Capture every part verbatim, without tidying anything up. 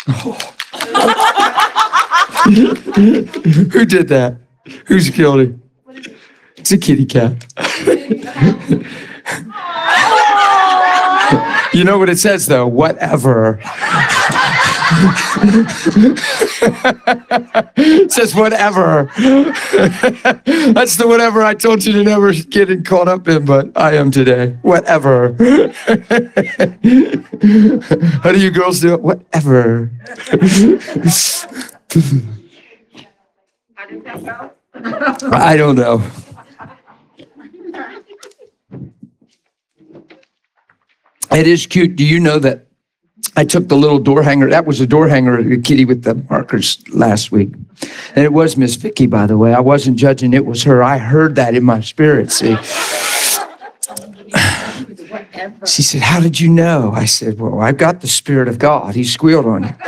Who did that? Who's guilty? It's a kitty cat. You know what it says, though? Whatever. It says whatever. That's the whatever I told you to never get caught up in, but I am today. Whatever. How do you girls do it? Whatever. How does that go? I don't know. It is cute. Do you know that I took the little door hanger? That was a door hanger, the kitty with the markers last week. And it was Miss Vicky, by the way. I wasn't judging. It was her. I heard that in my spirit, see. She said, how did you know? I said, well, I've got the Spirit of God. He squealed on you.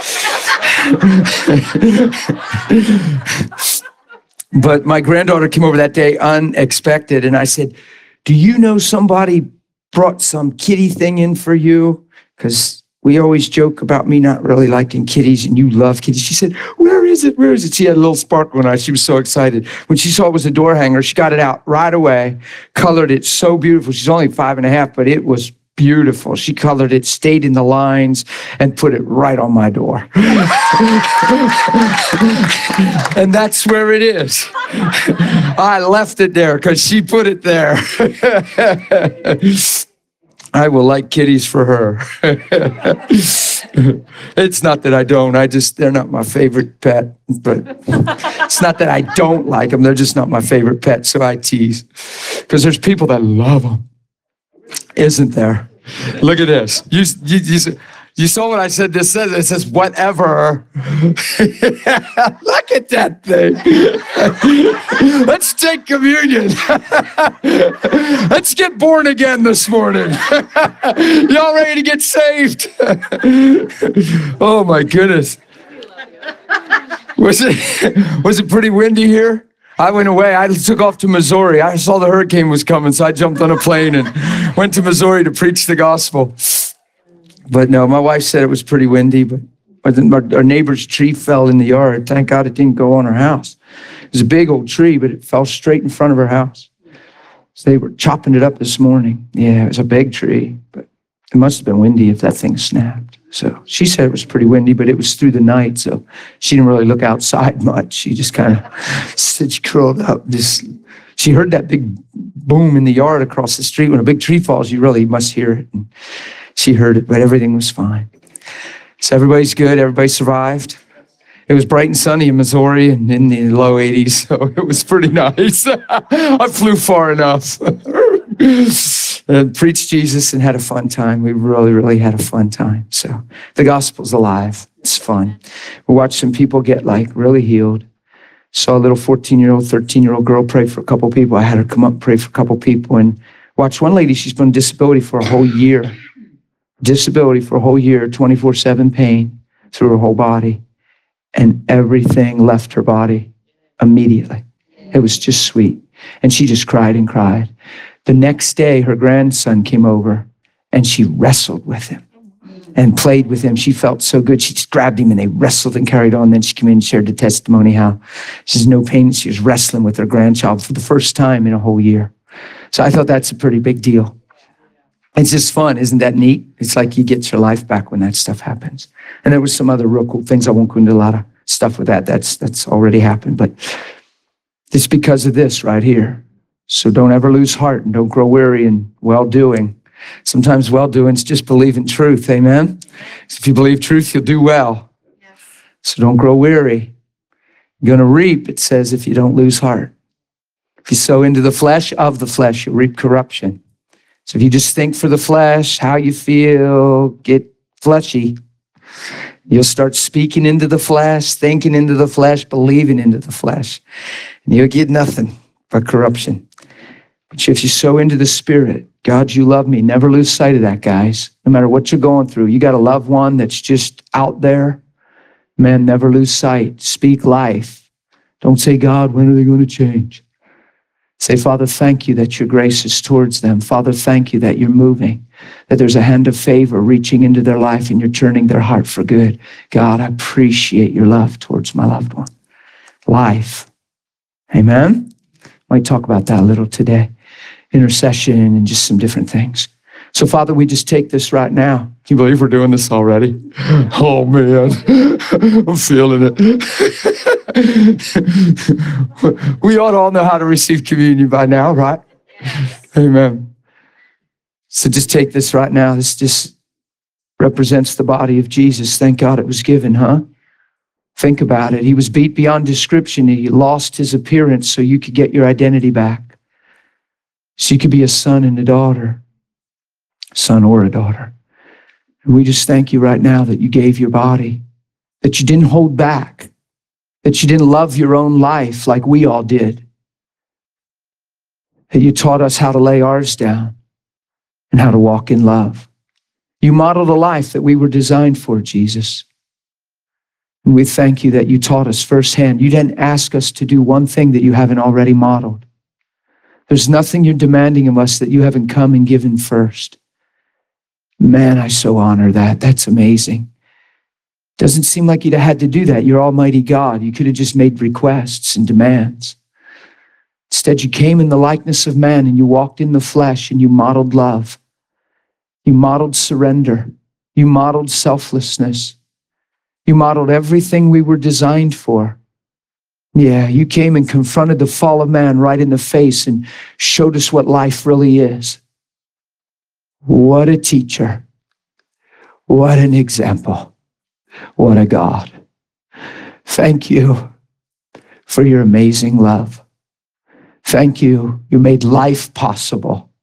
But my granddaughter came over that day unexpected, and I said, do you know somebody brought some kitty thing in for you? Because we always joke about me not really liking kitties, and you love kitties. She said, where is it? Where is it? She had a little sparkle in her eye. She was so excited. When she saw it was a door hanger, she got it out right away, colored it so beautiful. She's only five and a half, but it was beautiful. She colored it, stayed in the lines, and put it right on my door. And that's where it is. I left it there because she put it there. I will like kitties for her. It's not that I don't. I just, they're not my favorite pet. But it's not that I don't like them. They're just not my favorite pet. So I tease. Because there's people that love them. Isn't there? Look at this. You, you, you, you saw what I said this says? It says whatever. Look at that thing. Let's take communion. Let's get born again this morning. Y'all ready to get saved? Oh my goodness. Was it, was it pretty windy here? I went away. I took off to Missouri. I saw the hurricane was coming, so I jumped on a plane and went to Missouri to preach the gospel. But no, my wife said it was pretty windy, but our neighbor's tree fell in the yard. Thank God it didn't go on her house. It was a big old tree, but it fell straight in front of her house. So they were chopping it up this morning. Yeah, it was a big tree, but it must have been windy if that thing snapped. So she said it was pretty windy, but it was through the night, so she didn't really look outside much. She just kind of said she curled up. Just, she heard that big boom in the yard across the street. When a big tree falls, you really must hear it. And she heard it, but everything was fine. So everybody's good. Everybody survived. It was bright and sunny in Missouri and in the low eighties, so it was pretty nice. I flew far enough. And preached Jesus and had a fun time. We really, really had a fun time. So the gospel's alive. It's fun. We watched some people get like really healed. Saw a little fourteen-year-old, thirteen-year-old girl pray for a couple people. I had her come up and pray for a couple people. And watched one lady, she's been on disability for a whole year. Disability for a whole year, twenty-four seven pain through her whole body. And everything left her body immediately. It was just sweet. And she just cried and cried. The next day, her grandson came over and she wrestled with him and played with him. She felt so good. She just grabbed him and they wrestled and carried on. Then she came in and shared the testimony how she has no pain. She was wrestling with her grandchild for the first time in a whole year. So I thought that's a pretty big deal. It's just fun. Isn't that neat? It's like you get your life back when that stuff happens. And there was some other real cool things. I won't go into a lot of stuff with that. That's, that's already happened. But it's because of this right here. So don't ever lose heart and don't grow weary in well-doing. Sometimes well-doing is just believing truth, amen? So if you believe truth, you'll do well. Yes. So don't grow weary. You're going to reap, it says, if you don't lose heart. If you sow into the flesh, of the flesh, you'll reap corruption. So if you just think for the flesh, how you feel, get fleshy, you'll start speaking into the flesh, thinking into the flesh, believing into the flesh. And you'll get nothing but corruption. But if you sow into the Spirit, God, you love me. Never lose sight of that, guys. No matter what you're going through. You got a loved one that's just out there. Man, never lose sight. Speak life. Don't say, God, when are they going to change? Say, Father, thank you that your grace is towards them. Father, thank you that you're moving, that there's a hand of favor reaching into their life and you're turning their heart for good. God, I appreciate your love towards my loved one. Life. Amen? Might talk about that a little today. Intercession and just some different things. So, Father, we just take this right now. Can you believe we're doing this already? Oh, man. I'm feeling it. We ought to all know how to receive communion by now, right? Amen. So just take this right now. This just represents the body of Jesus. Thank God it was given, huh? Think about it. He was beat beyond description. He lost his appearance so you could get your identity back. So you could be a son and a daughter. Son or a daughter. And we just thank you right now that you gave your body, that you didn't hold back, that you didn't love your own life like we all did, that you taught us how to lay ours down and how to walk in love. You modeled a life that we were designed for, Jesus. And we thank you that you taught us firsthand. You didn't ask us to do one thing that you haven't already modeled. There's nothing you're demanding of us that you haven't come and given first. Man, I so honor that. That's amazing. Doesn't seem like you'd have had to do that. You're Almighty God. You could have just made requests and demands. Instead, you came in the likeness of man and you walked in the flesh and you modeled love. You modeled surrender. You modeled selflessness. You modeled everything we were designed for. Yeah, you came and confronted the fall of man right in the face and showed us what life really is. What a teacher. What an example. What a God. Thank you for your amazing love. Thank you. You made life possible.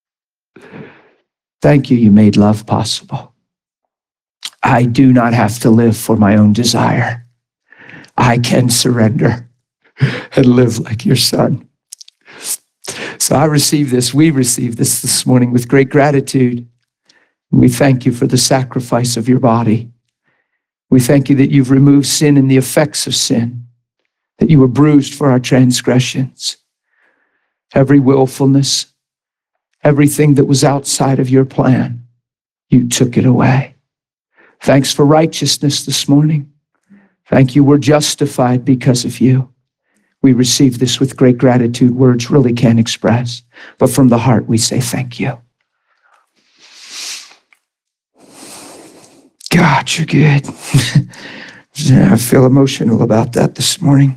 Thank you. You made love possible. I do not have to live for my own desire. I can surrender and live like your son. So I receive this, we receive this this morning with great gratitude. We thank you for the sacrifice of your body. We thank you that you've removed sin and the effects of sin, that you were bruised for our transgressions. Every willfulness, everything that was outside of your plan, you took it away. Thanks for righteousness this morning. Thank you, we're justified because of you. We receive this with great gratitude. Words really can't express. But from the heart, we say thank you. God, you're good. I feel emotional about that this morning.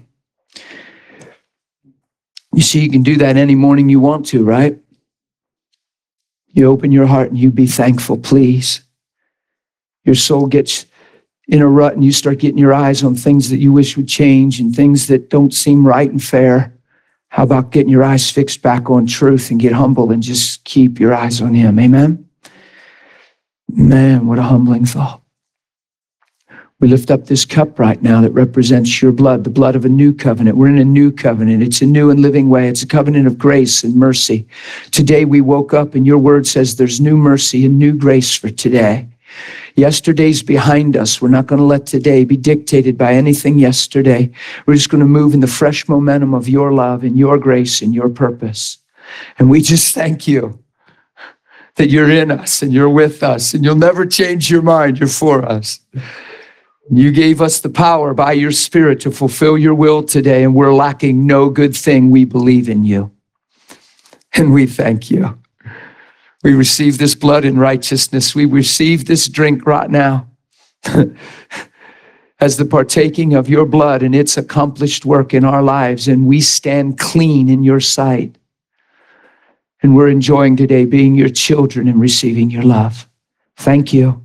You see, you can do that any morning you want to, right? You open your heart and you be thankful, please. Your soul gets in a rut and you start getting your eyes on things that you wish would change and things that don't seem right and fair. How about getting your eyes fixed back on truth and get humble and just keep your eyes on him? Amen? Man, what a humbling thought. We lift up this cup right now that represents your blood, the blood of a new covenant. We're in a new covenant. It's a new and living way. It's a covenant of grace and mercy. Today we woke up and your word says there's new mercy and new grace for today. Yesterday's behind us. We're not going to let today be dictated by anything yesterday. We're just going to move in the fresh momentum of your love and your grace and your purpose. And we just thank you that you're in us and you're with us and you'll never change your mind. You're for us. You gave us the power by your Spirit to fulfill your will today, and we're lacking no good thing. We believe in you. And we thank you. We receive this blood in righteousness. We receive this drink right now as the partaking of your blood and its accomplished work in our lives, and we stand clean in your sight. And we're enjoying today being your children and receiving your love. Thank you.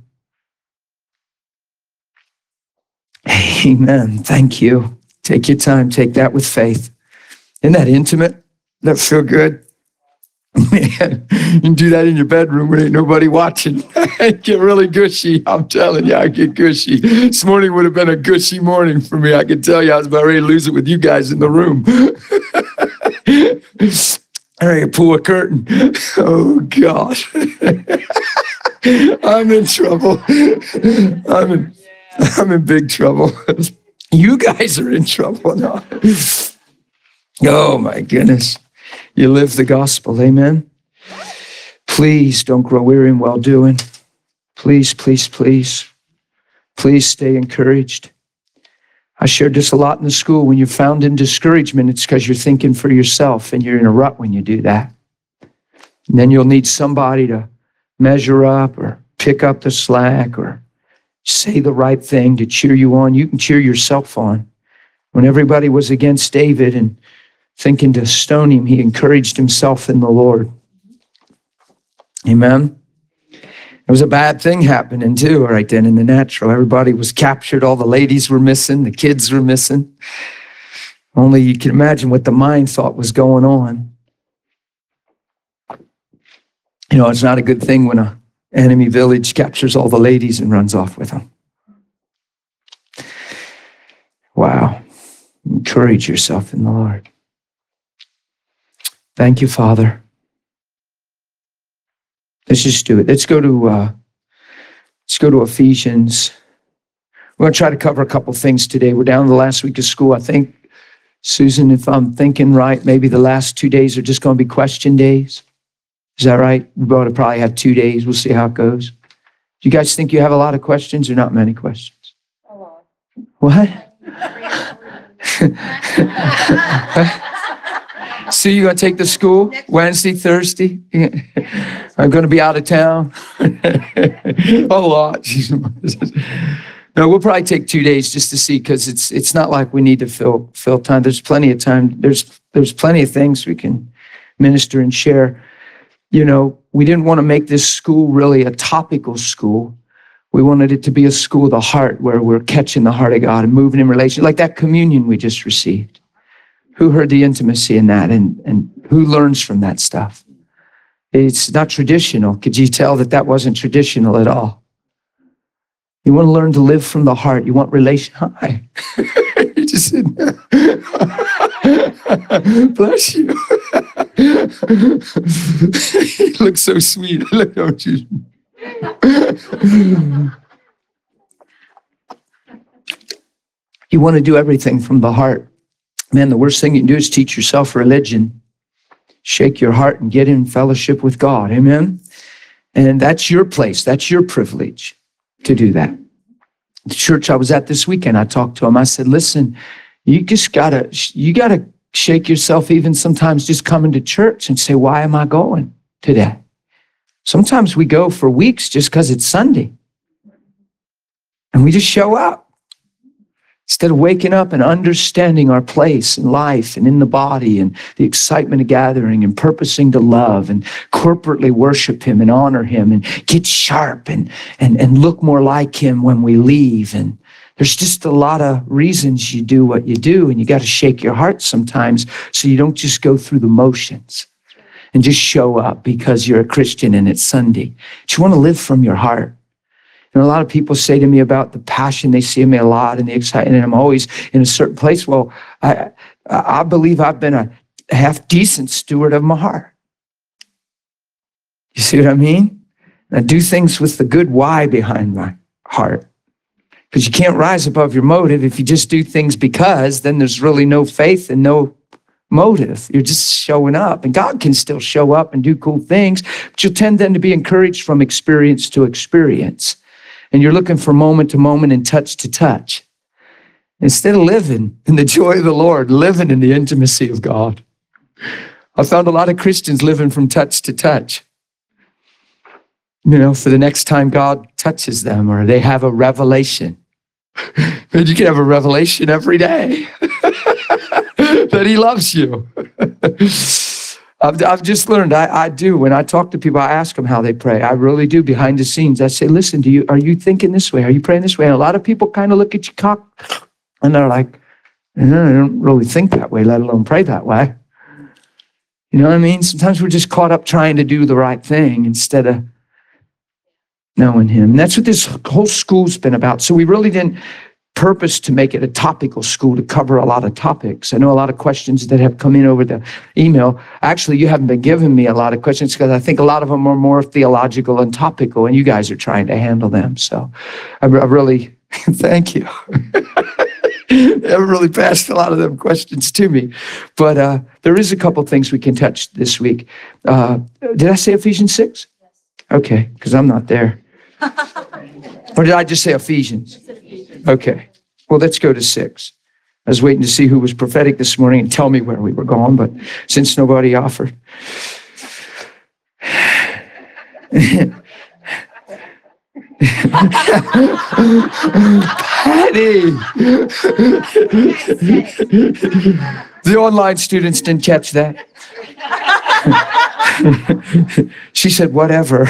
Amen. Thank you. Take your time. Take that with faith. Isn't that intimate? Doesn't that feel good? Man, you can do that in your bedroom when ain't nobody watching. I get really gushy. I'm telling you, I get gushy. This morning would have been a gushy morning for me. I can tell you I was about ready to lose it with you guys in the room. I ready to pull a curtain. Oh, God. I'm in trouble. I'm in, I'm in big trouble. You guys are in trouble now. Oh, my goodness. You live the gospel. Amen. Please don't grow weary in well doing. Please, please, please. Please stay encouraged. I shared this a lot in the school. When you're found in discouragement, it's because you're thinking for yourself and you're in a rut when you do that. And then you'll need somebody to measure up or pick up the slack or say the right thing to cheer you on. You can cheer yourself on. When everybody was against David and thinking to stone him, he encouraged himself in the Lord. Amen. There was a bad thing happening too right then in the natural. Everybody was captured. All the ladies were missing. The kids were missing. Only you can imagine what the mind thought was going on. You know, it's not a good thing when an enemy village captures all the ladies and runs off with them. Wow. Encourage yourself in the Lord. Thank you, Father. Let's just do it. Let's go to uh, let's go to Ephesians. We're going to try to cover a couple things today. We're down to the last week of school. I think, Susan, if I'm thinking right, maybe the last two days are just going to be question days. Is that right? We ought to probably have two days. We'll see how it goes. Do you guys think you have a lot of questions or not many questions? A lot. What? So you're going to take the school Wednesday, Thursday? I'm going to be out of town. A lot. No, we'll probably take two days just to see, because it's it's not like we need to fill fill time. There's plenty of time. There's there's plenty of things we can minister and share. You know, we didn't want to make this school really a topical school. We wanted it to be a school of the heart, where we're catching the heart of God and moving in relation, like that communion we just received. Who heard the intimacy in that, and, and who learns from that stuff? It's not traditional. Could you tell that that wasn't traditional at all? You want to learn to live from the heart. You want relation. Hi. You're just sitting there. Bless you. You look so sweet. Look, don't you? You want to do everything from the heart. Man, the worst thing you can do is teach yourself religion. Shake your heart and get in fellowship with God. Amen? And that's your place. That's your privilege to do that. The church I was at this weekend, I talked to them. I said, listen, you just gotta, you gotta shake yourself even sometimes just coming to church and say, why am I going today? Sometimes we go for weeks just because it's Sunday. And we just show up. Instead of waking up and understanding our place in life and in the body and the excitement of gathering and purposing to love and corporately worship him and honor him and get sharp and, and, and look more like him when we leave. And there's just a lot of reasons you do what you do, and you got to shake your heart sometimes so you don't just go through the motions and just show up because you're a Christian and it's Sunday. But you want to live from your heart. And a lot of people say to me about the passion. They see me a lot and the excitement, and I'm always in a certain place. Well, I I believe I've been a half decent steward of my heart. You see what I mean? And I do things with the good why behind my heart. Because you can't rise above your motive. If you just do things because, then there's really no faith and no motive. You're just showing up. And God can still show up and do cool things, but you'll tend then to be encouraged from experience to experience. And you're looking for moment to moment and touch to touch. Instead of living in the joy of the Lord, living in the intimacy of God. I found a lot of Christians living from touch to touch. You know, for the next time God touches them or they have a revelation. And you can have a revelation every day that he loves you. I've, I've just learned, I, I do, when I talk to people, I ask them how they pray. I really do, behind the scenes. I say, listen, do you, are you thinking this way? Are you praying this way? And a lot of people kind of look at you cock, and they're like, no, I don't really think that way, let alone pray that way. You know what I mean? Sometimes we're just caught up trying to do the right thing instead of knowing him. And that's what this whole school's been about. So we really didn't purpose to make it a topical school to cover a lot of topics. I know a lot of questions that have come in over the email. Actually, you haven't been giving me a lot of questions because I think a lot of them are more theological and topical, and you guys are trying to handle them. So I, I really thank you. They haven't really passed a lot of them questions to me. But uh, there is a couple things we can touch this week. Uh, did I say Ephesians six? Okay, because I'm not there. Or did I just say Ephesians? Okay, well, let's go to six. I was waiting to see who was prophetic this morning and tell me where we were going, but since nobody offered. Patty! The online students didn't catch that. She said, whatever.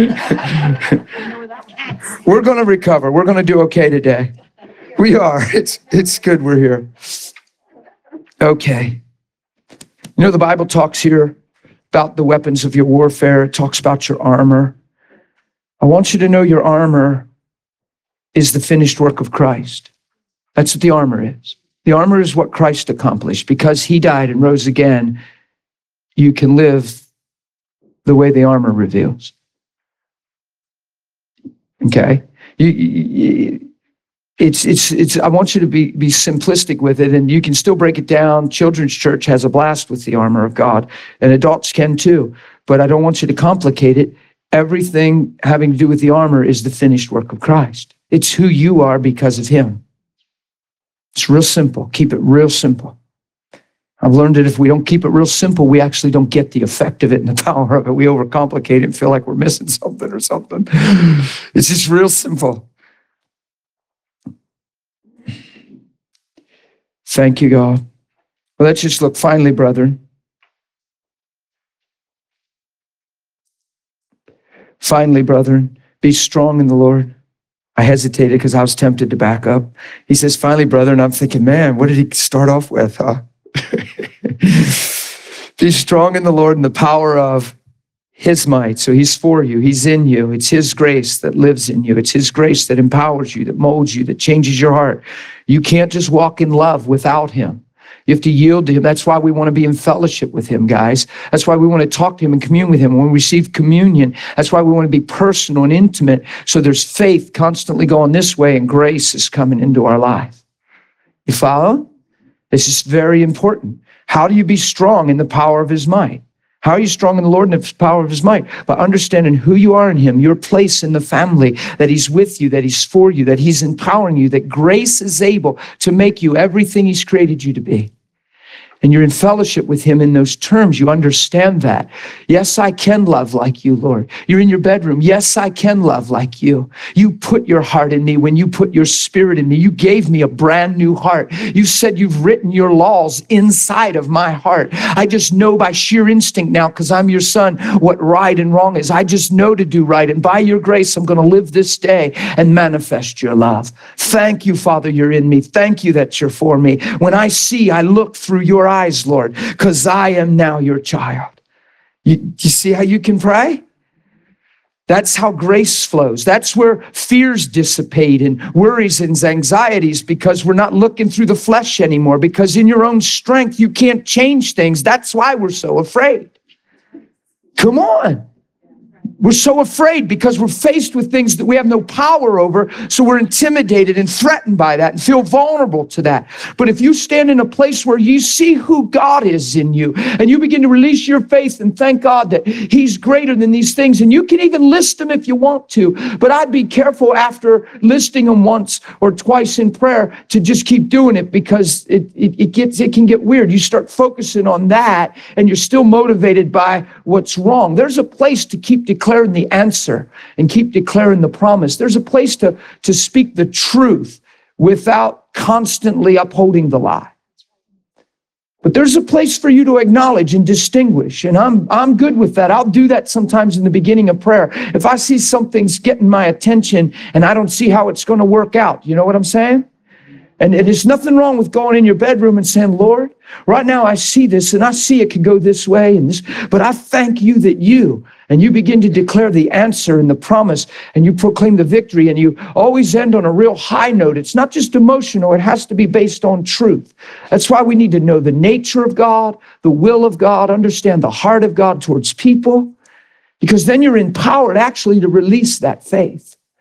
We're going to recover. We're going to do okay today. We are. It's, it's good we're here. Okay. You know, the Bible talks here about the weapons of your warfare. It talks about your armor. I want you to know your armor is the finished work of Christ. That's what the armor is. The armor is what Christ accomplished. Because he died and rose again, you can live the way the armor reveals. Okay? You, you, it's, it's, it's, I want you to be, be simplistic with it, and you can still break it down. Children's church has a blast with the armor of God, and adults can too. But I don't want you to complicate it. Everything having to do with the armor is the finished work of Christ. It's who you are because of him. It's real simple. Keep it real simple. I've learned that if we don't keep it real simple, we actually don't get the effect of it and the power of it. We overcomplicate it and feel like we're missing something or something. It's just real simple. Thank you, God. Well, let's just look. Finally, brethren. Finally, brethren, be strong in the Lord. I hesitated because I was tempted to back up. He says, finally, brethren, I'm thinking, man, what did he start off with, huh? Be strong in the Lord and the power of his might. So he's for you. He's in you. It's his grace that lives in you. It's his grace that empowers you, that molds you, that changes your heart. You can't just walk in love without him. You have to yield to him. That's why we want to be in fellowship with him, guys. That's why we want to talk to him and commune with him. When we receive communion, that's why we want to be personal and intimate. So there's faith constantly going this way and grace is coming into our life. You follow? This is very important. How do you be strong in the power of his might? How are you strong in the Lord and the power of his might? By understanding who you are in him, your place in the family, that he's with you, that he's for you, that he's empowering you, that grace is able to make you everything he's created you to be. And you're in fellowship with him in those terms. You understand that. Yes, I can love like you, Lord. You're in your bedroom. Yes, I can love like you. You put your heart in me when you put your spirit in me. You gave me a brand new heart. You said you've written your laws inside of my heart. I just know by sheer instinct now, because I'm your son, what right and wrong is. I just know to do right. And by your grace, I'm going to live this day and manifest your love. Thank you, Father, you're in me. Thank you that you're for me. When I see, I look through your eyes, Lord, because I am now your child. You, you see how you can pray? That's how grace flows. That's where fears dissipate and worries and anxieties, because we're not looking through the flesh anymore, because in your own strength, you can't change things. That's why we're so afraid. Come on. We're so afraid because we're faced with things that we have no power over, so we're intimidated and threatened by that and feel vulnerable to that. But if you stand in a place where you see who God is in you and you begin to release your faith and thank God that he's greater than these things, and you can even list them if you want to, but I'd be careful after listing them once or twice in prayer to just keep doing it, because it, it, it gets it can get weird. You start focusing on that and you're still motivated by what's wrong. There's a place to keep declaring the answer and keep declaring the promise. There's a place to, to speak the truth without constantly upholding the lie. But there's a place for you to acknowledge and distinguish. And I'm, I'm good with that. I'll do that sometimes in the beginning of prayer. If I see something's getting my attention and I don't see how it's going to work out, you know what I'm saying? And there's nothing wrong with going in your bedroom and saying, Lord, right now I see this and I see it could go this way and this, but I thank you that you, and you begin to declare the answer and the promise, and you proclaim the victory, and you always end on a real high note. It's not just emotional, it has to be based on truth. That's why we need to know the nature of God, the will of God, understand the heart of God towards people, because then you're empowered actually to release that faith.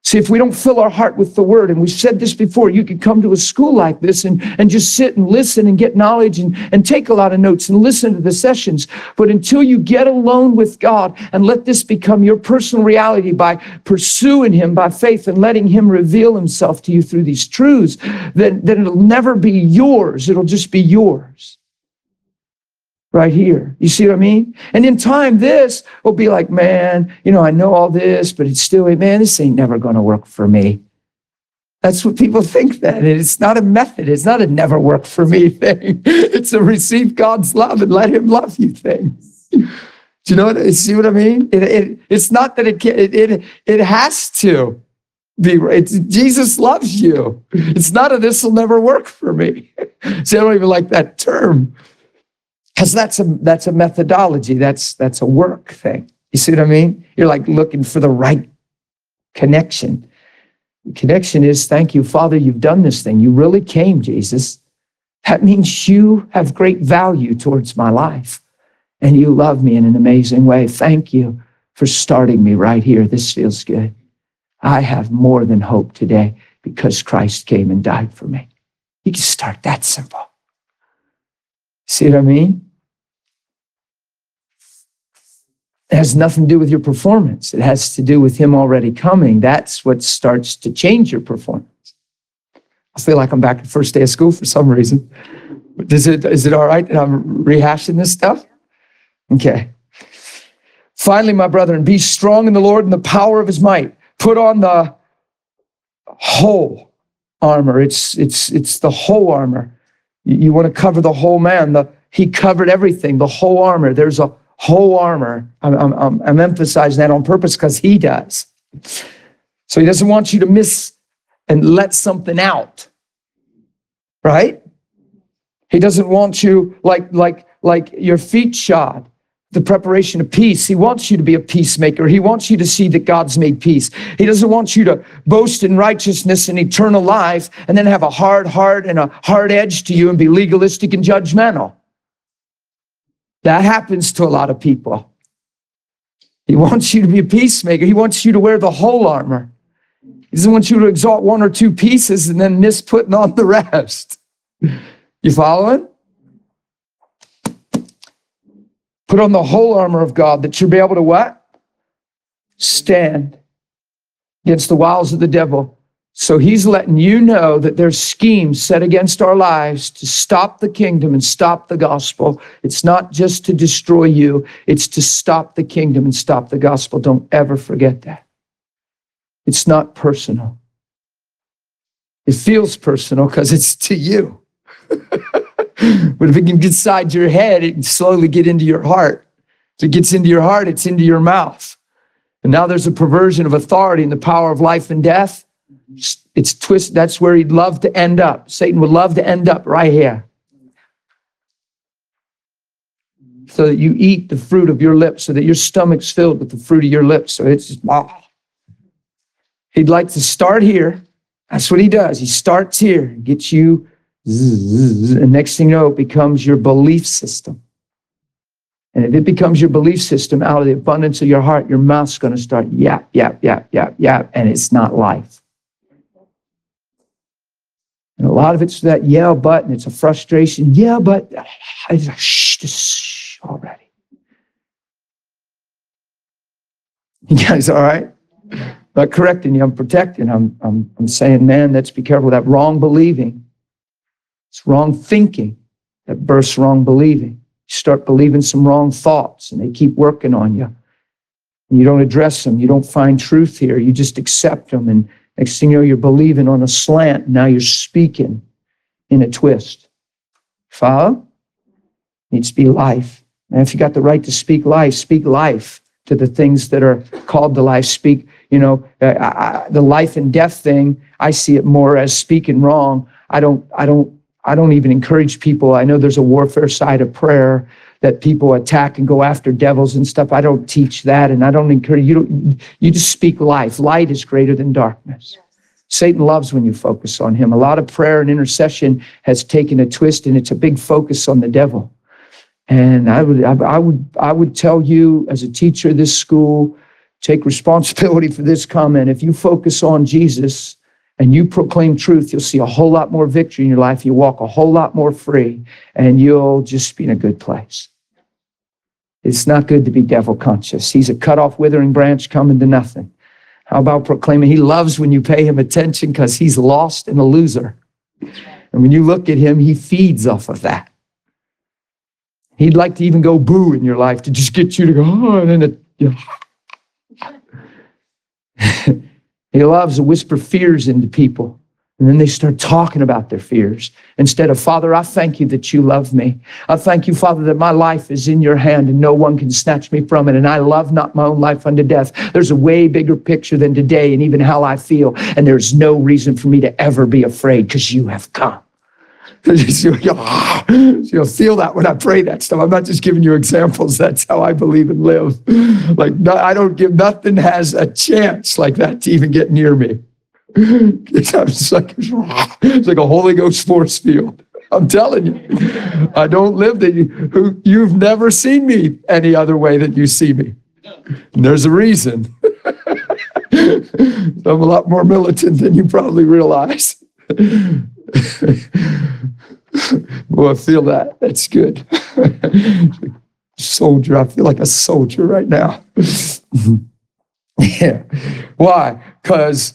See, if we don't fill our heart with the word, and we've said this before, you could come to a school like this and, and just sit and listen and get knowledge and, and take a lot of notes and listen to the sessions. But until you get alone with God and let this become your personal reality by pursuing him by faith and letting him reveal himself to you through these truths, then, then it'll never be yours. It'll just be yours. Right here. You see what I mean? And in time, this will be like, man, you know, I know all this, but it's still, man, this ain't never going to work for me. That's what people think that. And it's not a method. It's not a never work for me thing. It's a receive God's love and let him love you thing. Do you know what, see what I mean? It, it, it's not that it can, it, it, it has to be, it's, Jesus loves you. It's not a, this will never work for me. See, I don't even like that term. Because that's a that's a methodology. That's that's a work thing. You see what I mean? You're like looking for the right connection. The connection is, thank you, Father, you've done this thing. You really came, Jesus. That means you have great value towards my life. And you love me in an amazing way. Thank you for starting me right here. This feels good. I have more than hope today because Christ came and died for me. You can start that simple. See what I mean? It has nothing to do with your performance. It has to do with him already coming. That's what starts to change your performance. I feel like I'm back at the first day of school for some reason. Is it, is it all right that I'm rehashing this stuff? Okay. Finally, my brethren, be strong in the Lord and the power of his might. Put on the whole armor. It's, it's, it's the whole armor. You want to cover the whole man. The, he covered everything, the whole armor. There's a whole armor. I'm, I'm, I'm emphasizing that on purpose because he does. So he doesn't want you to miss and let something out, right? He doesn't want you like, like, like your feet shod. The preparation of peace. He wants you to be a peacemaker. He wants you to see that God's made peace. He doesn't want you to boast in righteousness and eternal life and then have a hard heart and a hard edge to you and be legalistic and judgmental. That happens to a lot of people. He wants you to be a peacemaker. He wants you to wear the whole armor. He doesn't want you to exalt one or two pieces and then miss putting on the rest. You following? Put on the whole armor of God that you'll be able to what? Stand against the wiles of the devil. So he's letting you know that there's schemes set against our lives to stop the kingdom and stop the gospel. It's not just to destroy you. It's to stop the kingdom and stop the gospel. Don't ever forget that. It's not personal. It feels personal because it's to you. But if it can get inside your head, it can slowly get into your heart. If it gets into your heart, it's into your mouth. And now there's a perversion of authority and the power of life and death. It's twist. That's where he'd love to end up. Satan would love to end up right here. So that you eat the fruit of your lips, so that your stomach's filled with the fruit of your lips. So it's just, wow. He'd like to start here. That's what he does. He starts here, gets you. And next thing you know, it becomes your belief system. And if it becomes your belief system, out of the abundance of your heart, your mouth's going to start yap, yap, yap, yap, yap, and it's not life. And a lot of it's that yeah, but, and it's a frustration. Yeah, but, it's like, shh, just shh already. You guys all right? I'm not correcting you, I'm protecting. I'm, I'm, I'm saying, man, let's be careful with that wrong believing. It's wrong thinking that bursts wrong believing. You start believing some wrong thoughts and they keep working on you. And you don't address them. You don't find truth here. You just accept them. And next thing you know, you're believing on a slant. Now you're speaking in a twist. Follow? Needs to be life. And if you got the right to speak life, speak life to the things that are called to life. Speak, you know, uh, I, the life and death thing, I see it more as speaking wrong. I don't, I don't, I don't even encourage people. I know there's a warfare side of prayer that people attack and go after devils and stuff. I don't teach that, and I don't encourage you. Don't, you just speak life. Light is greater than darkness. Satan loves when you focus on him. A lot of prayer and intercession has taken a twist, and it's a big focus on the devil. And I would, I, I would, I would tell you as a teacher of this school Take responsibility for this comment. If you focus on Jesus and you proclaim truth, you'll see a whole lot more victory in your life. You walk a whole lot more free, and you'll just be in a good place. It's not good to be devil conscious. He's a cut off, withering branch coming to nothing. How about proclaiming? He loves when you pay him attention because he's lost and a loser. And when you look at him, he feeds off of that. He'd like to even go boo in your life to just get you to go, oh, and then it, you know. He loves to whisper fears into people. And then they start talking about their fears. Instead of, Father, I thank you that you love me. I thank you, Father, that my life is in your hand and no one can snatch me from it. And I love not my own life unto death. There's a way bigger picture than today and even how I feel. And there's no reason for me to ever be afraid because you have come. You'll feel that when I pray that stuff. I'm not just giving you examples. That's how I believe and live. Like, no, I don't give, nothing has a chance like that to even get near me. It's just like, it's like a Holy Ghost force field. I'm telling you, I don't live that you, you've never seen me any other way than you see me. And there's a reason. I'm a lot more militant than you probably realize. Well, I feel that. That's good. Soldier, I feel like a soldier right now. Yeah. Why? Because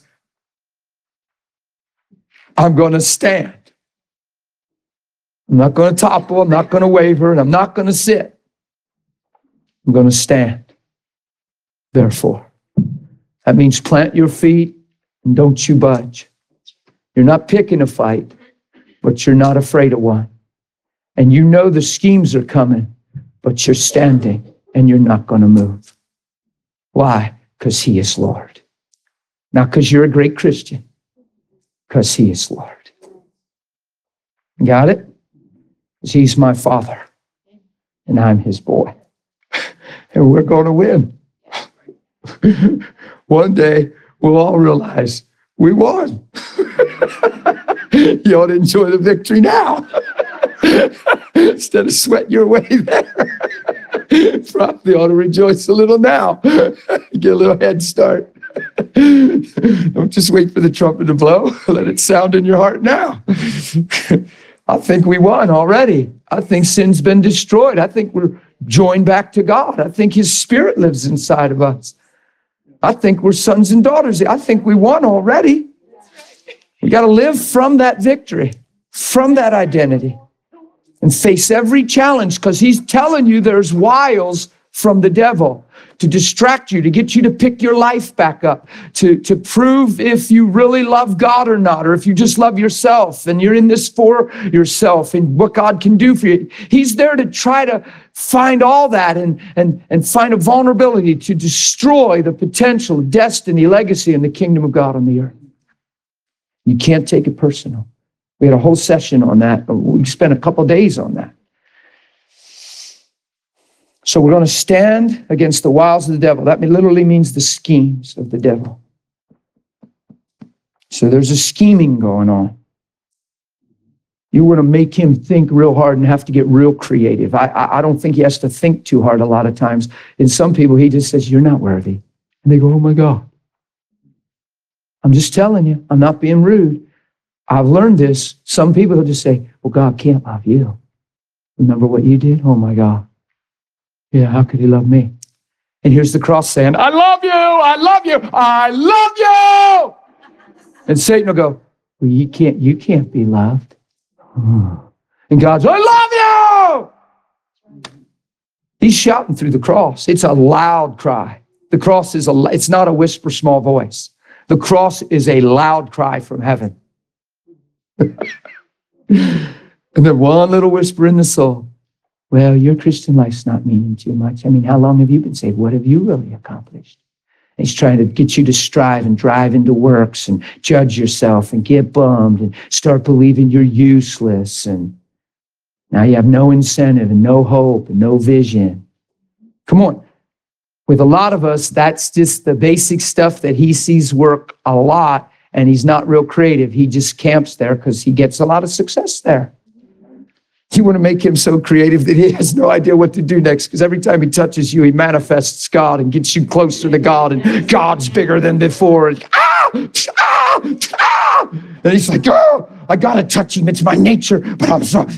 I'm going to stand. I'm not going to topple. I'm not going to waver. And I'm not going to sit. I'm going to stand. Therefore, that means plant your feet and don't you budge. You're not picking a fight, but you're not afraid of one. And you know the schemes are coming, but you're standing and you're not going to move. Why? Because he is Lord. Not because you're a great Christian. Because he is Lord. Got it? Because he's my Father. And I'm his boy. And we're going to win. One day, we'll all realize we won. You ought to enjoy the victory now. Instead of sweating your way there. Probably ought to rejoice a little now. Get a little head start. Don't just wait for the trumpet to blow. Let it sound in your heart now. I think we won already. I think sin's been destroyed. I think we're joined back to God. I think his spirit lives inside of us. I think we're sons and daughters. I think we won already. We got to live from that victory, from that identity, and face every challenge because he's telling you there's wiles from the devil to distract you, to get you to pick your life back up, to, to prove if you really love God or not, or if you just love yourself and you're in this for yourself and what God can do for you. He's there to try to find all that and, and, and find a vulnerability to destroy the potential, destiny, legacy, and the kingdom of God on the earth. You can't take it personal. We had a whole session on that. We spent a couple days on that. So we're going to stand against the wiles of the devil. That literally means the schemes of the devil. So there's a scheming going on. You want to make him think real hard and have to get real creative. I, I, I don't think he has to think too hard a lot of times. In some people, he just says, you're not worthy. And they go, oh my God. I'm just telling you, I'm not being rude. I've learned this. Some people will just say, well, God can't love you. Remember what you did? Oh my God. Yeah, how could he love me? And here's the cross saying, I love you, I love you, I love you. And Satan will go, well, you can't, you can't be loved. And God's, I love you. He's shouting through the cross. It's a loud cry. The cross is a, it's not a whisper, small voice. The cross is a loud cry from heaven. And then one little whisper in the soul. Well, your Christian life's not meaning too much. I mean, how long have you been saved? What have you really accomplished? And he's trying to get you to strive and drive into works and judge yourself and get bummed and start believing you're useless. And now you have no incentive and no hope and no vision. Come on. With a lot of us, that's just the basic stuff that he sees work a lot, and he's not real creative. He just camps there because he gets a lot of success there. You want to make him so creative that he has no idea what to do next, because every time he touches you, he manifests God and gets you closer to God, and God's bigger than before. And, ah, ah, ah. And he's like, oh, I got to touch him. It's my nature, but I'm sorry.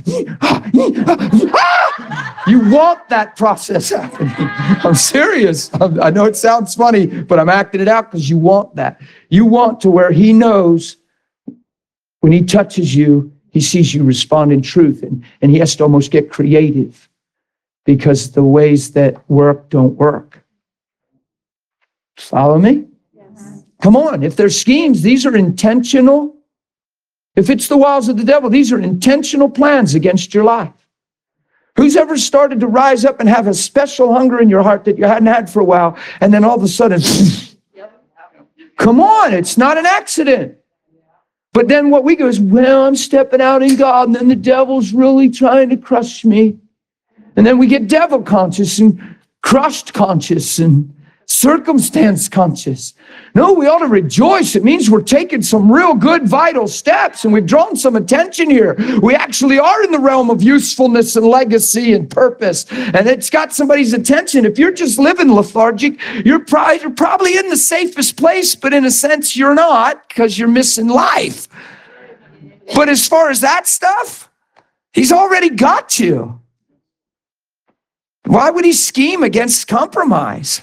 You want that process happening. I'm serious. I'm, I know it sounds funny, but I'm acting it out because you want that. You want to where he knows when he touches you, he sees you respond in truth, and, and he has to almost get creative because the ways that work don't work. Follow me? Yes. Come on. If there's schemes, these are intentional. If it's the wiles of the devil, these are intentional plans against your life. Who's ever started to rise up and have a special hunger in your heart that you hadn't had for a while, and then all of a sudden, come on, it's not an accident. But then what we go is, well, I'm stepping out in God, and then the devil's really trying to crush me. And then we get devil conscious and crushed conscious and circumstance conscious. No, we ought to rejoice. It means we're taking some real good vital steps, and we've drawn some attention here. We actually are in the realm of usefulness and legacy and purpose, and it's got somebody's attention. If you're just living lethargic, you're probably, you're probably in the safest place, but in a sense you're not, because you're missing life. But as far as that stuff, he's already got you. Why would he scheme against compromise?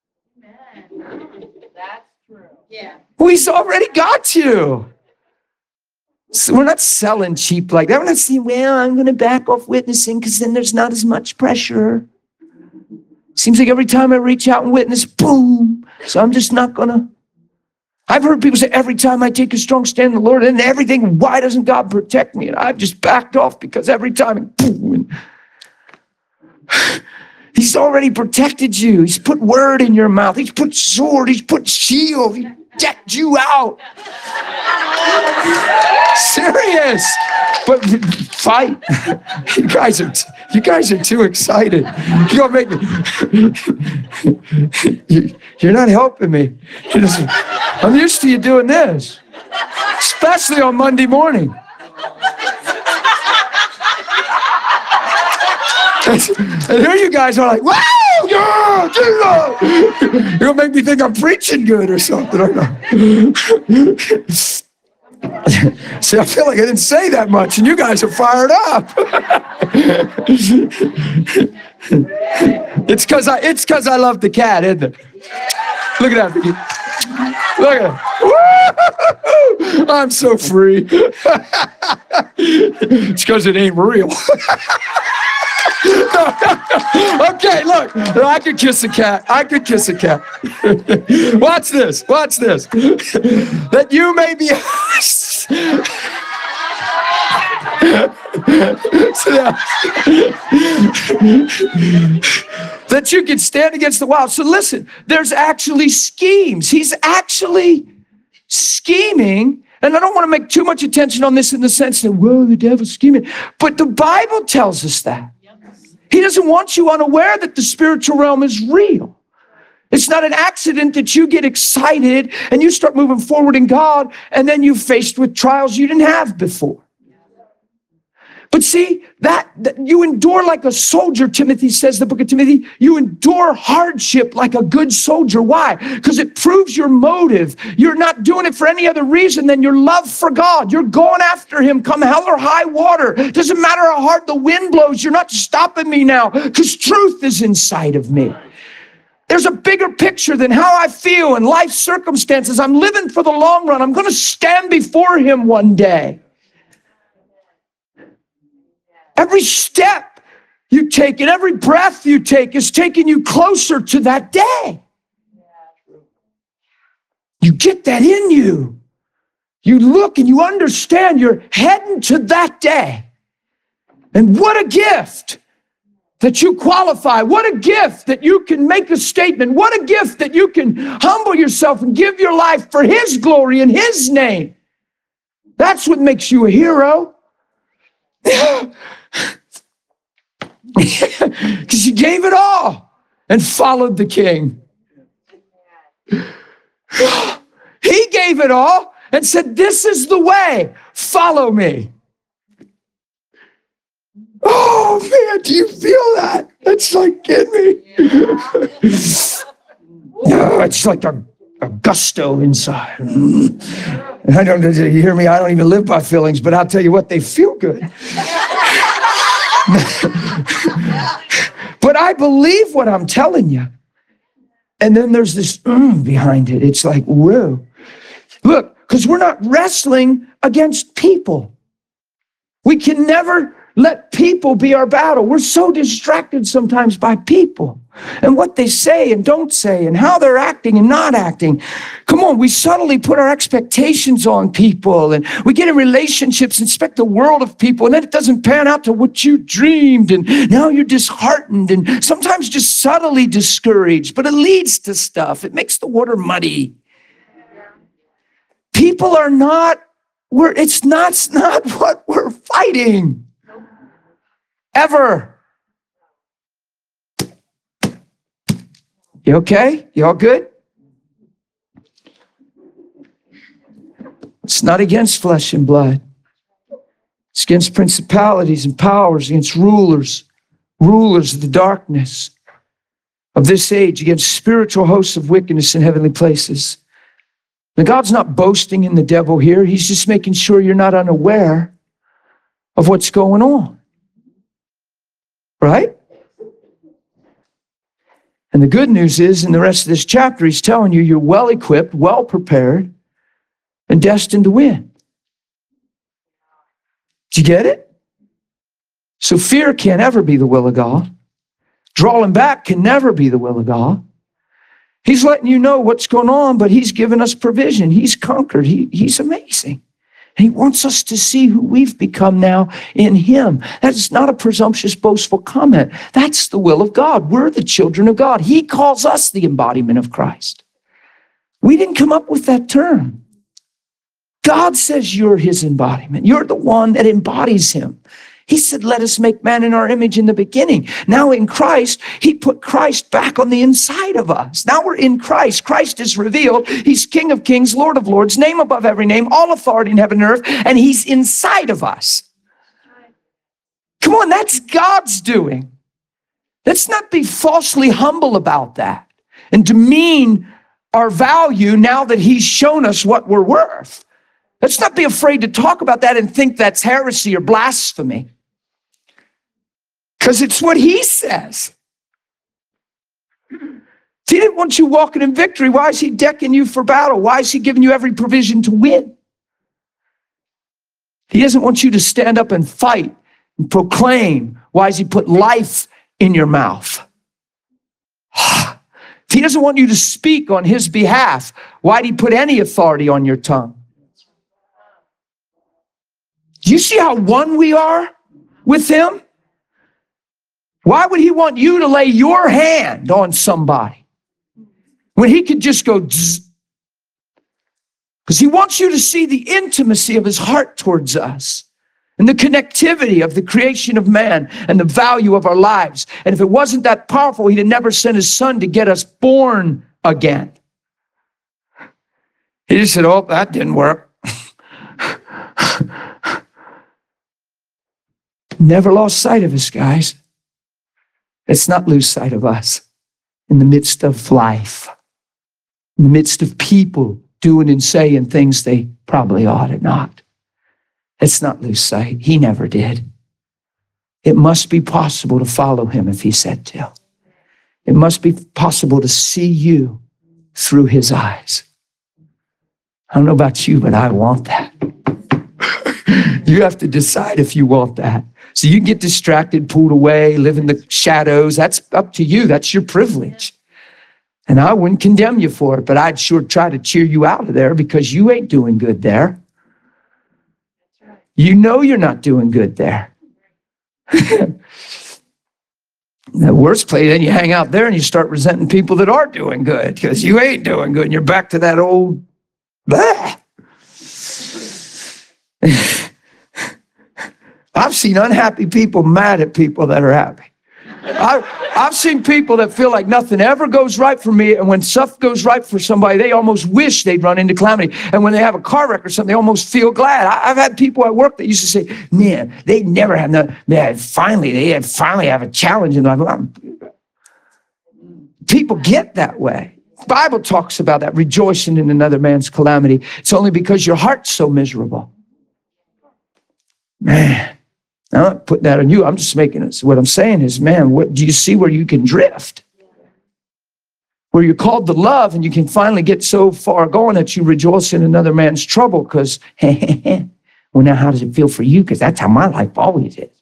Yeah. Well, he's already got you. So we're not selling cheap like that. We're not saying, well, I'm going to back off witnessing because then there's not as much pressure. Seems like every time I reach out and witness, boom. So I'm just not going to. I've heard people say, every time I take a strong stand in the Lord and everything, why doesn't God protect me? And I've just backed off because every time, boom. And he's already protected you. He's put word in your mouth. He's put sword. He's put shield. He decked you out. Serious. But fight. You guys are t- you guys are too excited. You're gonna make me. you, you're not helping me. You're just, I'm used to you doing this, especially on Monday morning. And here you guys are like, wow, yeah, Jesus. You're gonna make me think I'm preaching good or something. I know. See, I feel like I didn't say that much, and you guys are fired up. It's because I it's because I love the cat, isn't it? Look at that, Vicky. Look at it. I'm so free. It's because it ain't real. Okay, look, I could kiss a cat. I could kiss a cat. Watch this. Watch this. That you may be. That you can stand against the wild. So listen, there's actually schemes. He's actually scheming. And I don't want to make too much attention on this in the sense that, whoa, the devil's scheming. But the Bible tells us that. He doesn't want you unaware that the spiritual realm is real. It's not an accident that you get excited and you start moving forward in God, and then you're faced with trials you didn't have before. But see, that, that you endure like a soldier, Timothy says, the book of Timothy, you endure hardship like a good soldier. Why? Because it proves your motive. You're not doing it for any other reason than your love for God. You're going after him come hell or high water. It doesn't matter how hard the wind blows. You're not stopping me now because truth is inside of me. There's a bigger picture than how I feel in life circumstances. I'm living for the long run. I'm going to stand before him one day. Every step you take and every breath you take is taking you closer to that day. You get that in you. You look and you understand you're heading to that day. And what a gift that you qualify. What a gift that you can make a statement. What a gift that you can humble yourself and give your life for his glory and his name. That's what makes you a hero. Because you gave it all and followed the king. He gave it all and said, this is the way, follow me. Oh man, do you feel that? That's like getting me. No, it's like a, a gusto inside. And I don't, you hear me? I don't even live by feelings, but I'll tell you what, they feel good. But I believe what I'm telling you. And then there's this mm behind it. It's like, whoa. Look, because we're not wrestling against people. We can never let people be our battle. We're so distracted sometimes by people and what they say and don't say and how they're acting and not acting. Come on, we subtly put our expectations on people and we get in relationships and expect the world of people, and then it doesn't pan out to what you dreamed, and now you're disheartened and sometimes just subtly discouraged, but it leads to stuff. It makes the water muddy. People are not, we're, it's not, it's not what we're fighting. Ever. You okay? You all good? It's not against flesh and blood. It's against principalities and powers, against rulers, rulers of the darkness of this age, against spiritual hosts of wickedness in heavenly places. Now, God's not boasting in the devil here. He's just making sure you're not unaware of what's going on. Right? And the good news is, in the rest of this chapter, he's telling you you're well equipped, well prepared, and destined to win. Did you get it? So fear can't ever be the will of God. Drawing back can never be the will of God. He's letting you know what's going on, but he's given us provision. He's conquered. He, he's amazing. And he wants us to see who we've become now in him. That's not a presumptuous, boastful comment. That's the will of God. We're the children of God. He calls us the embodiment of Christ. We didn't come up with that term. God says you're his embodiment. You're the one that embodies him. He said, let us make man in our image in the beginning. Now in Christ, he put Christ back on the inside of us. Now we're in Christ. Christ is revealed. He's King of kings, Lord of lords, name above every name, all authority in heaven and earth, and he's inside of us. Come on, that's God's doing. Let's not be falsely humble about that and demean our value now that he's shown us what we're worth. Let's not be afraid to talk about that and think that's heresy or blasphemy. Because it's what he says. If he didn't want you walking in victory, why is he decking you for battle? Why is he giving you every provision to win? He doesn't want you to stand up and fight and proclaim. Why has he put life in your mouth? If he doesn't want you to speak on his behalf, why did he put any authority on your tongue? Do you see how one we are with him? Why would he want you to lay your hand on somebody when he could just go zzz? Because he wants you to see the intimacy of his heart towards us and the connectivity of the creation of man and the value of our lives. And if it wasn't that powerful, he'd have never sent his son to get us born again. He just said, oh, that didn't work. Never lost sight of us, guys. Let's not lose sight of us in the midst of life, in the midst of people doing and saying things they probably ought to not. Let's not lose sight. He never did. It must be possible to follow him if he said to. It must be possible to see you through his eyes. I don't know about you, but I want that. You have to decide if you want that. So you can get distracted, pulled away, live in the shadows. That's up to you. That's your privilege. And I wouldn't condemn you for it, but I'd sure try to cheer you out of there because you ain't doing good there. You know you're not doing good there. The worst place, then you hang out there and you start resenting people that are doing good because you ain't doing good and you're back to that old blah. I've seen unhappy people mad at people that are happy. I, I've seen people that feel like nothing ever goes right for me, and when stuff goes right for somebody, they almost wish they'd run into calamity. And when they have a car wreck or something, they almost feel glad. I, I've had people at work that used to say, man, they never have no, man, finally, they had finally have a challenge in life. People get that way. The Bible talks about that, rejoicing in another man's calamity. It's only because your heart's so miserable. Man, I'm not putting that on you. I'm just making it. What I'm saying is, man, what do you see where you can drift? Where you're called to love and you can finally get so far going that you rejoice in another man's trouble because, well, now how does it feel for you? Because that's how my life always is.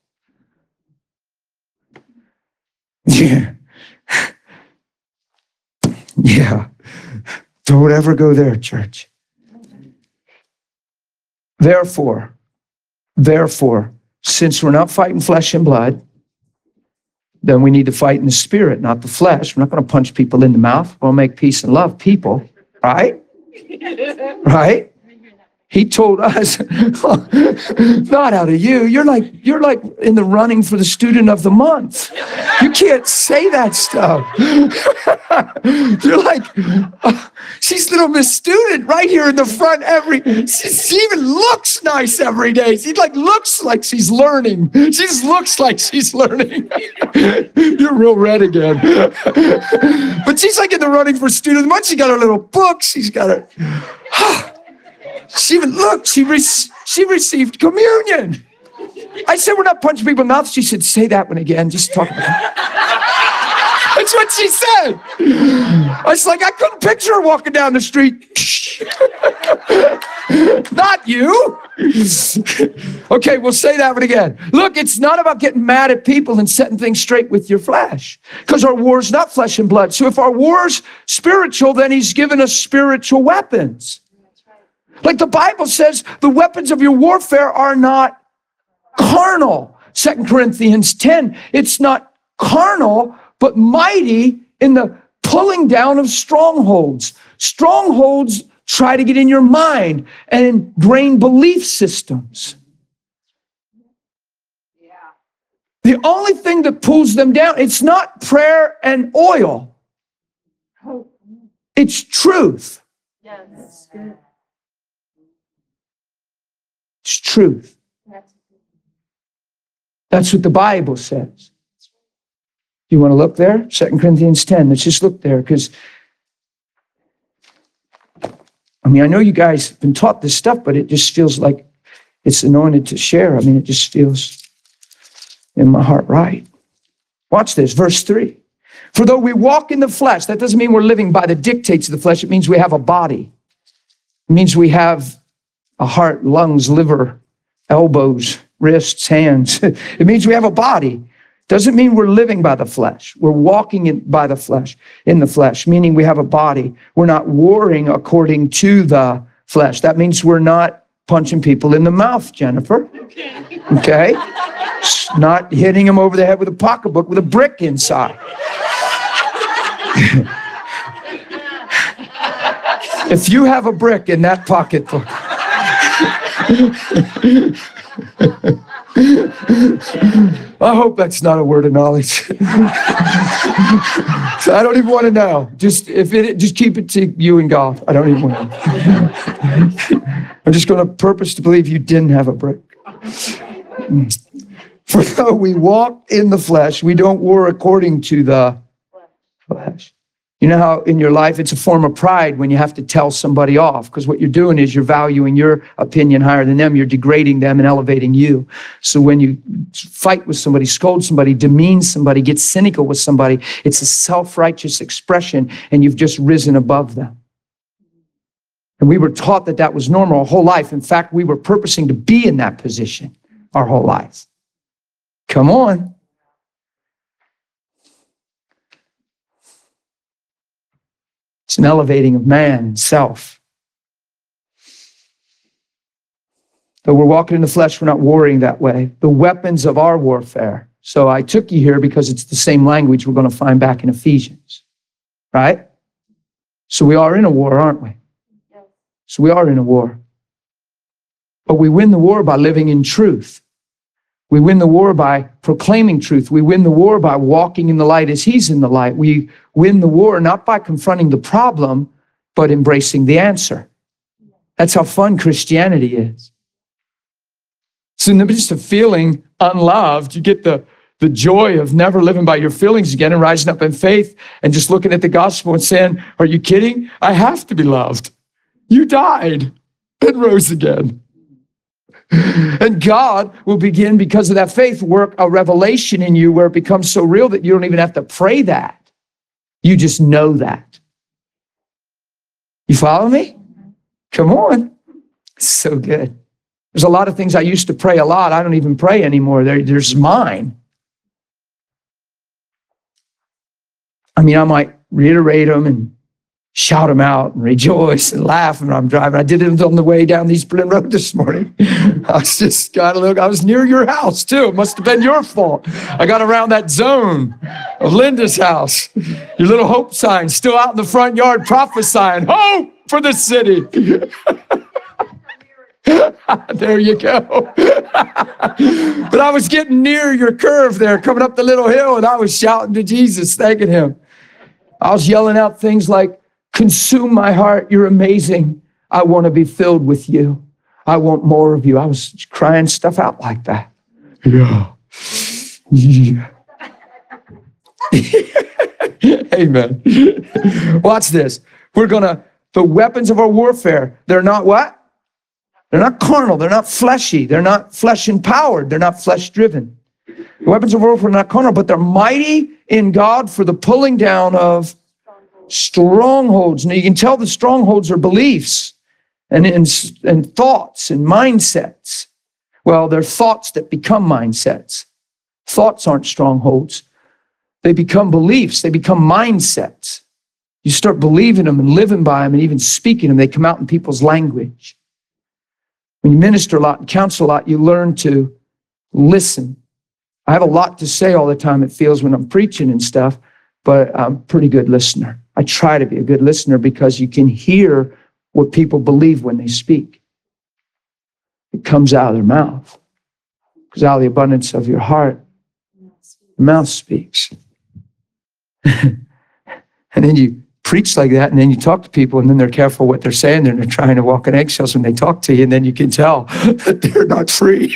Yeah. Yeah. Don't ever go there, church. Therefore, therefore, since we're not fighting flesh and blood, then we need to fight in the spirit, not the flesh. We're not going to punch people in the mouth. We'll make peace and love people, right? Right? He told us, not out of you. You're like, you're like in the running for the student of the month. You can't say that stuff. You're like, uh, she's little Miss Student right here in the front every, she, she even looks nice every day. She like looks like she's learning. She just looks like she's learning. You're real red again. But she's like in the running for student of the month. She got her little book. She's got her, she even looked, she, re- she received communion. I said, we're not punching people in the mouth. She said, say that one again. Just talk about it. That's what she said. I was like, I couldn't picture her walking down the street. Not you. Okay, we'll say that one again. Look, it's not about getting mad at people and setting things straight with your flesh. Because our war's not flesh and blood. So if our war's spiritual, then he's given us spiritual weapons. Like the Bible says, the weapons of your warfare are not carnal. Second Corinthians ten, it's not carnal, but mighty in the pulling down of strongholds. Strongholds try to get in your mind and ingrain belief systems. Yeah. The only thing that pulls them down, it's not prayer and oil. It's truth. Yes. Good. It's truth. That's what the Bible says. You want to look there? Second Corinthians ten. Let's just look there because, I mean, I know you guys have been taught this stuff, but it just feels like it's anointed to share. I mean, it just feels in my heart right. Watch this, verse three. For though we walk in the flesh, that doesn't mean we're living by the dictates of the flesh. It means we have a body. It means we have a heart, lungs, liver, elbows, wrists, hands. It means we have a body. Doesn't mean we're living by the flesh. We're walking in by the flesh, in the flesh, meaning we have a body. We're not warring according to the flesh. That means we're not punching people in the mouth, Jennifer. Okay? Not hitting them over the head with a pocketbook with a brick inside. If you have a brick in that pocketbook, I hope that's not a word of knowledge. I don't even want to know. Just if it, just keep it to you and God. I don't even want to know. I'm just going to purpose to believe you didn't have a brick. For though we walk in the flesh, we don't war according to the flesh. You know how in your life it's a form of pride when you have to tell somebody off, because what you're doing is you're valuing your opinion higher than them. You're degrading them and elevating you. So when you fight with somebody, scold somebody, demean somebody, get cynical with somebody, it's a self-righteous expression and you've just risen above them. And we were taught that that was normal our whole life. In fact, we were purposing to be in that position our whole lives. Come on. It's an elevating of man, self. Though we're walking in the flesh, we're not warring that way. The weapons of our warfare. So I took you here because it's the same language we're going to find back in Ephesians. Right? So we are in a war, aren't we? So we are in a war. But we win the war by living in truth. We win the war by proclaiming truth. We win the war by walking in the light as he's in the light. We win the war not by confronting the problem, but embracing the answer. That's how fun Christianity is. So in the midst of feeling unloved, you get the, the joy of never living by your feelings again and rising up in faith and just looking at the gospel and saying, are you kidding? I have to be loved. You died and rose again. And God will begin, because of that faith, work a revelation in you where it becomes so real that you don't even have to pray that. You just know that. You follow me? Come on. So good. There's a lot of things I used to pray a lot. I don't even pray anymore. There, there's mine. I mean, I might reiterate them and shout them out and rejoice and laugh when I'm driving. I did it on the way down the East Berlin Road this morning. I was just got to look. I was near your house too. It must have been your fault. I got around that zone of Linda's house. Your little hope sign still out in the front yard prophesying hope for the city. There you go. But I was getting near your curve there, coming up the little hill, and I was shouting to Jesus, thanking him. I was yelling out things like, consume my heart, you're amazing. I want to be filled with you. I want more of you. I was crying stuff out like that. Yeah. Yeah. Amen. Watch this. We're going to, the weapons of our warfare, they're not what? They're not carnal. They're not fleshy. They're not flesh empowered. They're not flesh driven. The weapons of warfare are not carnal, but they're mighty in God for the pulling down of strongholds. Now you can tell the strongholds are beliefs and, and, and thoughts and mindsets. Well, they're thoughts that become mindsets. Thoughts aren't strongholds. They become beliefs. They become mindsets. You start believing them and living by them and even speaking them. They come out in people's language. When you minister a lot and counsel a lot, you learn to listen. I have a lot to say all the time, it feels, when I'm preaching and stuff, but I'm a pretty good listener. I try to be a good listener because you can hear what people believe when they speak. It comes out of their mouth. Because out of the abundance of your heart, the mouth speaks. And then you preach like that, and then you talk to people, and then they're careful what they're saying, and they're trying to walk on eggshells when they talk to you, and then you can tell that they're not free.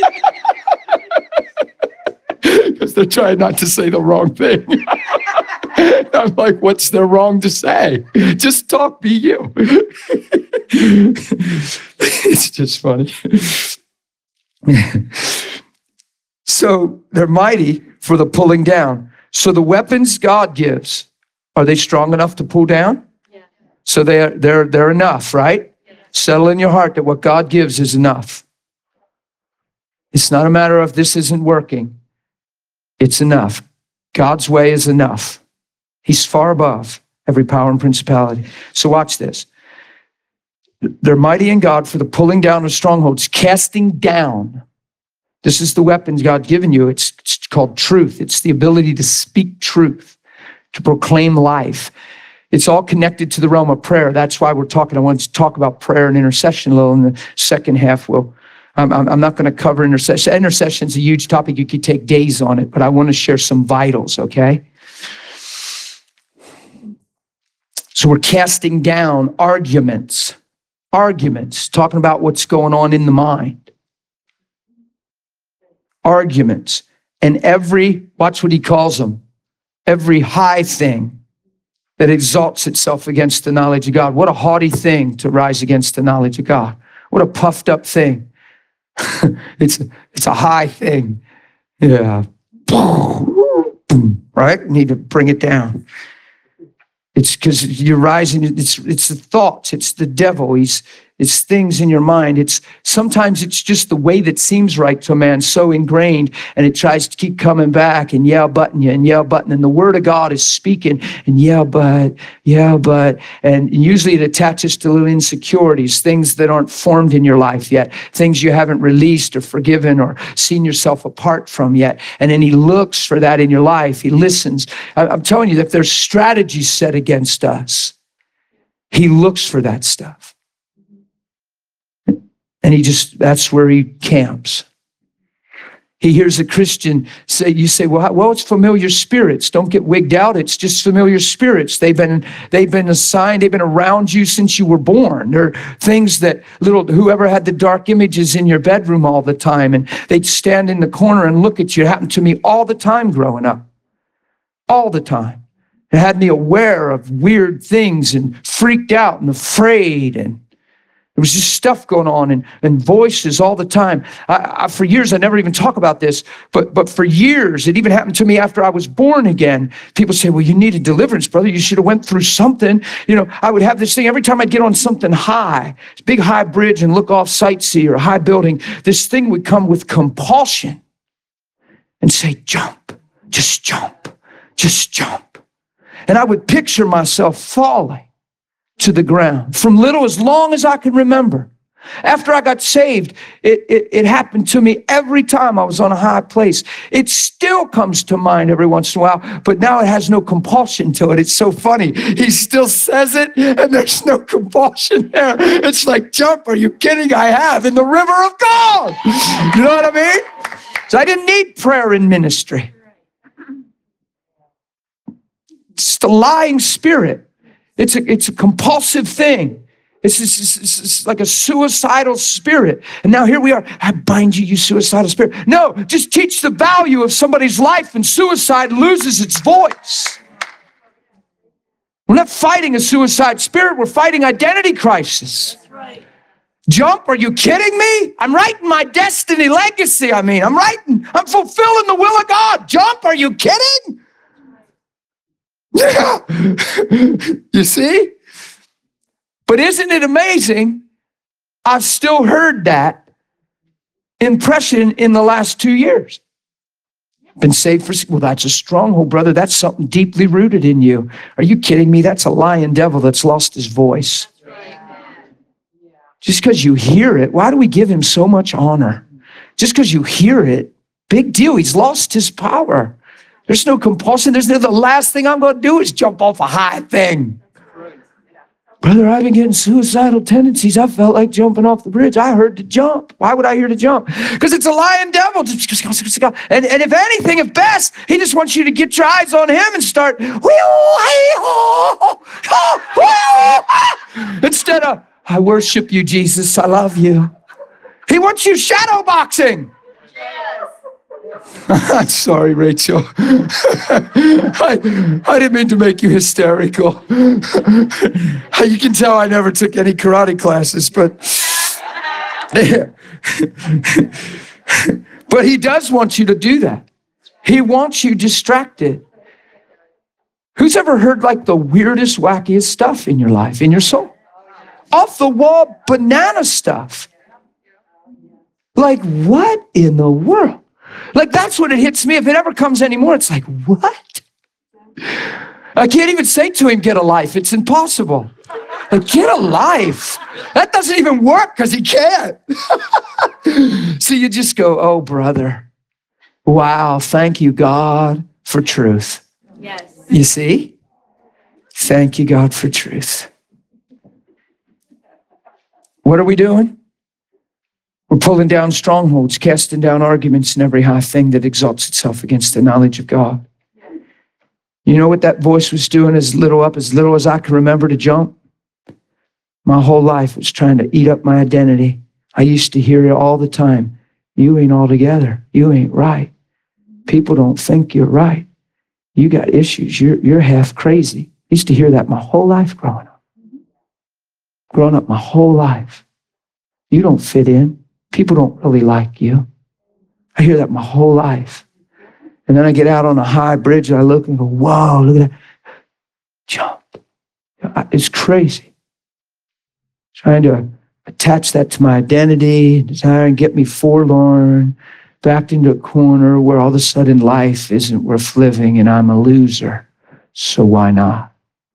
Because they're trying not to say the wrong thing. I'm like, what's there wrong to say? Just talk, be you. It's just funny. So they're mighty for the pulling down. So the weapons God gives, are they strong enough to pull down? Yeah. So they're, they're, they're enough, right? Yeah. Settle in your heart that what God gives is enough. It's not a matter of this isn't working. It's enough. God's way is enough. He's far above every power and principality. So watch this. They're mighty in God for the pulling down of strongholds, casting down. This is the weapons God given you. It's, it's called truth. It's the ability to speak truth, to proclaim life. It's all connected to the realm of prayer. That's why we're talking. I want to talk about prayer and intercession a little in the second half. We'll I'm, I'm not going to cover intercession. Intercession is a huge topic. You could take days on it, but I want to share some vitals, okay? So we're casting down arguments, arguments, talking about what's going on in the mind. Arguments. And every, watch what he calls them, every high thing that exalts itself against the knowledge of God. What a haughty thing to rise against the knowledge of God. What a puffed up thing. it's it's a high thing. Yeah. Right? Need to bring it down. It's because you're rising. It's it's the thoughts. It's the devil. He's it's things in your mind. It's sometimes it's just the way that seems right to a man, so ingrained, and it tries to keep coming back and yeah, button you and yeah, button. And the word of God is speaking and yeah, but yeah, but and usually it attaches to little insecurities, things that aren't formed in your life yet, things you haven't released or forgiven or seen yourself apart from yet. And then he looks for that in your life. He listens. I'm telling you that there's strategies set against us. He looks for that stuff. And he just, that's where he camps. He hears a Christian say, you say, well, how- well, it's familiar spirits. Don't get wigged out. It's just familiar spirits. They've been, they've been assigned, they've been around you since you were born. They're things that little, whoever had the dark images in your bedroom all the time, and they'd stand in the corner and look at you. It happened to me all the time growing up. All the time. It had me aware of weird things and freaked out and afraid, and there was just stuff going on and, and voices all the time. I, I, for years, I never even talk about this, but, but for years, it even happened to me after I was born again. People say, well, you needed deliverance, brother. You should have went through something. You know, I would have this thing every time I'd get on something high, big high bridge and look off sightsee or a high building, this thing would come with compulsion and say, jump, just jump, just jump. And I would picture myself falling to the ground from little as long as I can remember. After I got saved, it, it, it happened to me every time I was on a high place. It still comes to mind every once in a while, but now it has no compulsion to it. It's so funny. He still says it, and there's no compulsion there. It's like, jump, are you kidding? I have in the river of God. You know what I mean? So I didn't need prayer in ministry. It's the lying spirit. It's a, it's a compulsive thing. It's, it's, it's, it's like a suicidal spirit. And now here we are. I bind you, you suicidal spirit. No, just teach the value of somebody's life, and suicide loses its voice. We're not fighting a suicide spirit. We're fighting identity crisis. Right. Jump, are you kidding me? I'm writing my destiny legacy. I mean, I'm writing, I'm fulfilling the will of God. Jump, are you kidding? Yeah. You see? But isn't it amazing? I've still heard that impression in the last two years. Been saved for, well, that's a stronghold, brother. That's something deeply rooted in you. Are you kidding me? That's a lying devil that's lost his voice. Just because you hear it, why do we give him so much honor? Just because you hear it, big deal. He's lost his power. There's no compulsion. There's no, the last thing I'm going to do is jump off a high thing. Brother, I've been getting suicidal tendencies. I felt like jumping off the bridge. I heard to jump. Why would I hear to jump? Because it's a lying devil. And, and if anything, if best, he just wants you to get your eyes on him and start instead of, I worship you, Jesus. I love you. He wants you shadow boxing. I'm sorry, Rachel. I, I didn't mean to make you hysterical. You can tell I never took any karate classes, but but he does want you to do that. He wants you distracted. Who's ever heard like the weirdest, wackiest stuff in your life, in your soul? Off the wall banana stuff. Like, what in the world? Like, that's what it hits me. If it ever comes anymore, it's like, what? I can't even say to him, get a life. It's impossible. Like, get a life. That doesn't even work because he can't. So you just go, oh, brother. Wow, thank you, God, for truth. Yes. You see? Thank you, God, for truth. What are we doing? We're pulling down strongholds, casting down arguments and every high thing that exalts itself against the knowledge of God. You know what that voice was doing as little up, as little as I can remember to jump? My whole life was trying to eat up my identity. I used to hear it all the time. You ain't all together. You ain't right. People don't think you're right. You got issues. You're, you're half crazy. I used to hear that my whole life growing up. Growing up my whole life. You don't fit in. People don't really like you. I hear that my whole life. And then I get out on a high bridge and I look and go, whoa, look at that. Jump. It's crazy. Trying to attach that to my identity, desire and get me forlorn, backed into a corner where all of a sudden life isn't worth living and I'm a loser. So why not?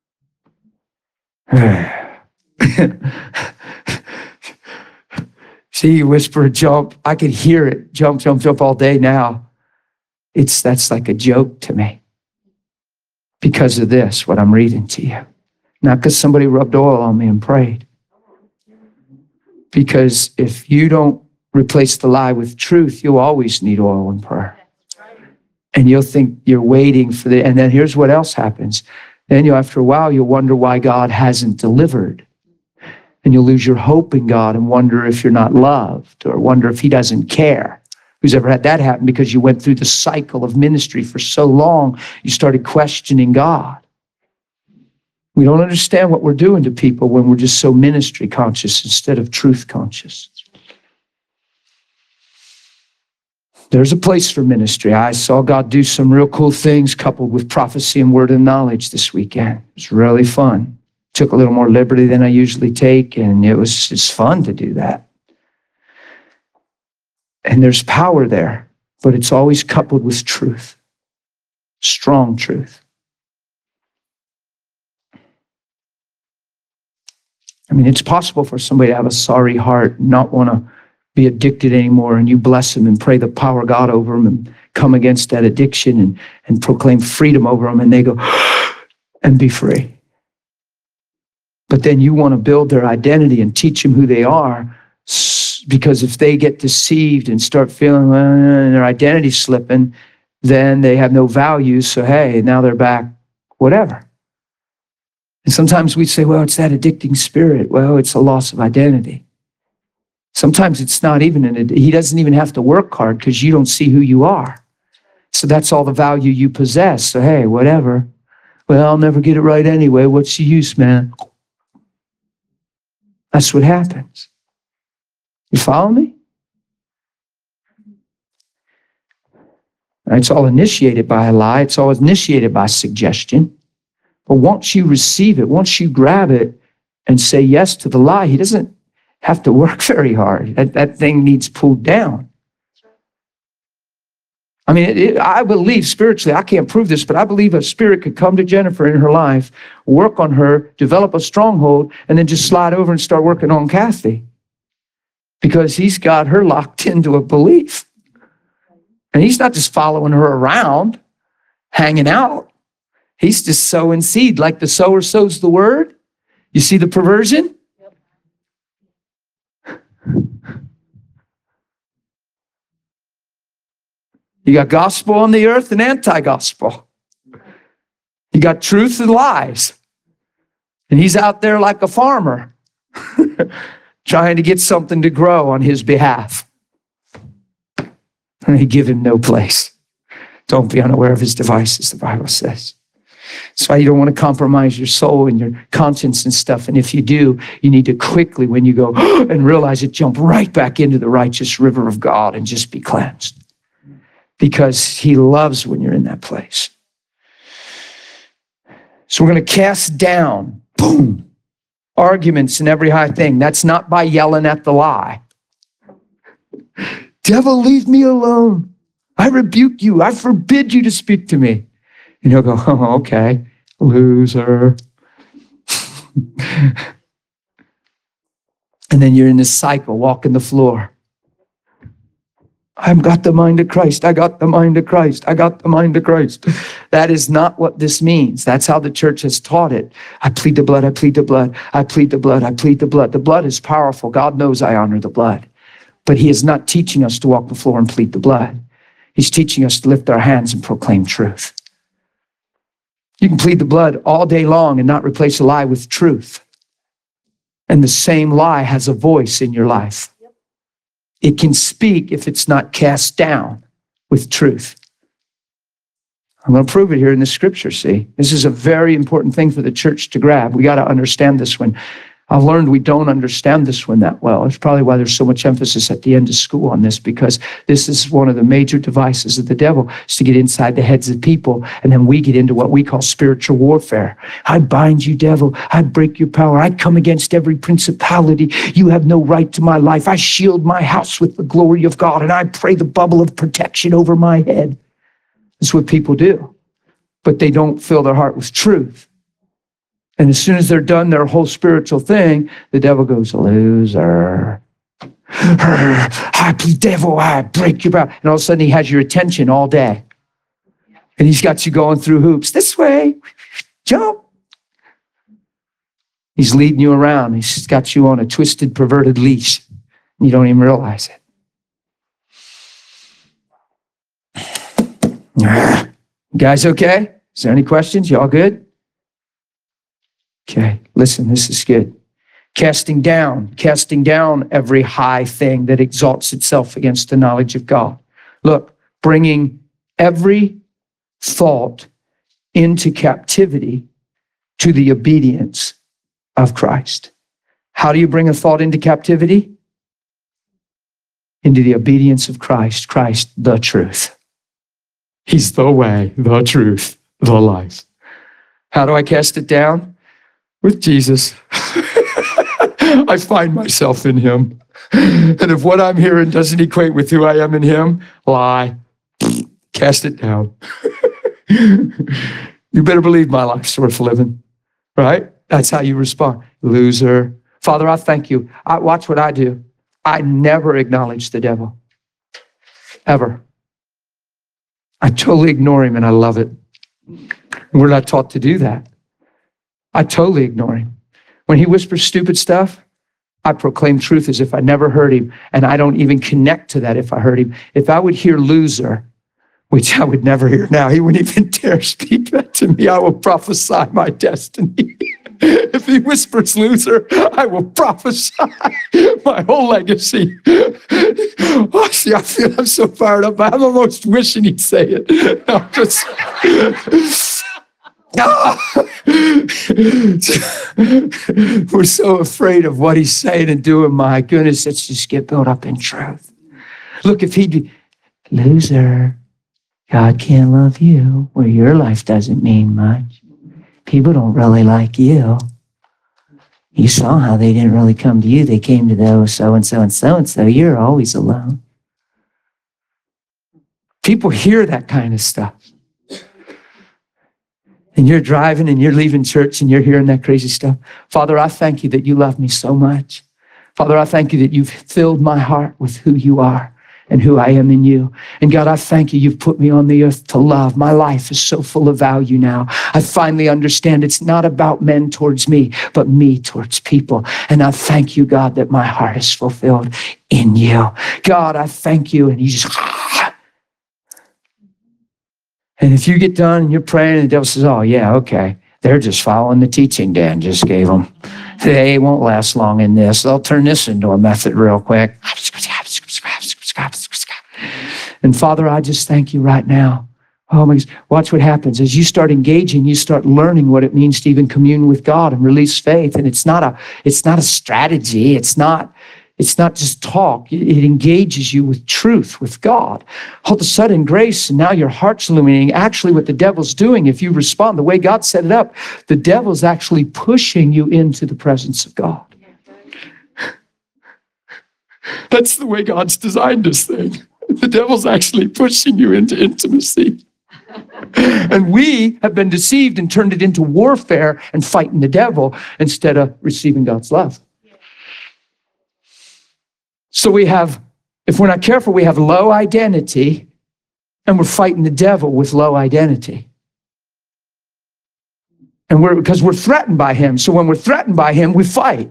See, you whisper, jump. I could hear it. Jump, jump, jump all day now. It's, that's like a joke to me. Because of this, what I'm reading to you. Not because somebody rubbed oil on me and prayed. Because if you don't replace the lie with truth, you'll always need oil and prayer. And you'll think you're waiting for the, and then here's what else happens. Then you, after a while, you'll wonder why God hasn't delivered. And you'll lose your hope in God and wonder if you're not loved or wonder if he doesn't care. Who's ever had that happen? Because you went through the cycle of ministry for so long, you started questioning God. We don't understand what we're doing to people when we're just so ministry conscious instead of truth conscious. There's a place for ministry. I saw God do some real cool things coupled with prophecy and word of knowledge this weekend. It was really fun. Took a little more liberty than I usually take, and it was it's fun to do that. And there's power there, but it's always coupled with truth, strong truth. I mean, it's possible for somebody to have a sorry heart, not want to be addicted anymore, and you bless them and pray the power of God over them and come against that addiction and, and proclaim freedom over them, and they go and be free. But then you want to build their identity and teach them who they are, because if they get deceived and start feeling uh, their identity slipping, then they have no value. So, hey, now they're back, whatever. And sometimes we say, well, it's that addicting spirit. Well, it's a loss of identity. Sometimes it's not even an, he doesn't even have to work hard because you don't see who you are. So that's all the value you possess. So, hey, whatever. Well, I'll never get it right anyway. What's the use, man? That's what happens. You follow me? It's all initiated by a lie. It's all initiated by suggestion. But once you receive it, once you grab it and say yes to the lie, he doesn't have to work very hard. That, that thing needs pulled down. I mean, it, it, I believe spiritually, I can't prove this, but I believe a spirit could come to Jennifer in her life, work on her, develop a stronghold, and then just slide over and start working on Kathy. Because he's got her locked into a belief. And he's not just following her around, hanging out. He's just sowing seed like the sower sows the word. You see the perversion? You got gospel on the earth and anti-gospel. You got truth and lies. And he's out there like a farmer trying to get something to grow on his behalf. And he give him no place. Don't be unaware of his devices, the Bible says. That's why you don't want to compromise your soul and your conscience and stuff. And if you do, you need to quickly, when you go and realize it, jump right back into the righteous river of God and just be cleansed. Because he loves when you're in that place. So we're going to cast down, boom, arguments and every high thing. That's not by yelling at the lie. Devil, leave me alone. I rebuke you. I forbid you to speak to me. And he'll go, oh, okay, loser. And then you're in this cycle, walking the floor. I've got the mind of Christ. I got the mind of Christ. I got the mind of Christ. That is not what this means. That's how the church has taught it. I plead the blood. I plead the blood. I plead the blood. I plead the blood. The blood is powerful. God knows I honor the blood. But he is not teaching us to walk the floor and plead the blood. He's teaching us to lift our hands and proclaim truth. You can plead the blood all day long and not replace a lie with truth. And the same lie has a voice in your life. It can speak if it's not cast down with truth. I'm going to prove it here in the scripture, see? This is a very important thing for the church to grab. We got to understand this one. I've learned we don't understand this one that well. It's probably why there's so much emphasis at the end of school on this, because this is one of the major devices of the devil, is to get inside the heads of people, and then we get into what we call spiritual warfare. I bind you, devil. I break your power. I come against every principality. You have no right to my life. I shield my house with the glory of God, and I pray the bubble of protection over my head. That's what people do. But they don't fill their heart with truth. And as soon as they're done their whole spiritual thing, the devil goes, loser. Happy devil, I break your power. And all of a sudden he has your attention all day. And he's got you going through hoops. This way, jump. He's leading you around. He's got you on a twisted, perverted leash. And you don't even realize it. You guys okay? Is there any questions? Y'all good? Okay, listen, this is good. Casting down, casting down every high thing that exalts itself against the knowledge of God. Look, bringing every thought into captivity to the obedience of Christ. How do you bring a thought into captivity? Into the obedience of Christ. Christ, the truth. He's the way, the truth, the life. How do I cast it down? With Jesus. I find myself in him. And if what I'm hearing doesn't equate with who I am in him, lie. Cast it down. You better believe my life's worth living, right? That's how you respond. Loser. Father, I thank you. I, watch what I do. I never acknowledge the devil. Ever. I totally ignore him and I love it. We're not taught to do that. I totally ignore him. When he whispers stupid stuff, I proclaim truth as if I never heard him, and I don't even connect to that if I heard him. If I would hear loser, which I would never hear now, he wouldn't even dare speak that to me. I will prophesy my destiny. If he whispers loser, I will prophesy my whole legacy. Oh, see, I feel I'm so fired up. I'm almost wishing he'd say it. I'm just... We're so afraid of what he's saying and doing. My goodness, let's just get built up in truth. Look, if he'd be, loser, God can't love you. Well, your life doesn't mean much. People don't really like you. You saw how they didn't really come to you. They came to those so-and-so and so-and-so. You're always alone. People hear that kind of stuff. And you're driving and you're leaving church and you're hearing that crazy stuff. Father, I thank you that you love me so much. Father, I thank you that you've filled my heart with who you are and who I am in you. And God, I thank you you've put me on the earth to love. My life is so full of value now. I finally understand it's not about men towards me, but me towards people. And I thank you, God, that my heart is fulfilled in you. God, I thank you. And you just... And if you get done and you're praying and the devil says, oh, yeah, okay, they're just following the teaching Dan just gave them. They won't last long in this. They'll turn this into a method real quick. And Father, I just thank you right now. Oh my gosh, watch what happens. As you start engaging, you start learning what it means to even commune with God and release faith. And it's not a, it's not a strategy. It's not, It's not just talk. It engages you with truth, with God. All of a sudden, grace, and now your heart's illuminating. Actually, what the devil's doing, if you respond the way God set it up, the devil's actually pushing you into the presence of God. That's the way God's designed this thing. The devil's actually pushing you into intimacy. And we have been deceived and turned it into warfare and fighting the devil instead of receiving God's love. So we have, if we're not careful, we have low identity and we're fighting the devil with low identity. And we're, because we're threatened by him. So when we're threatened by him, we fight.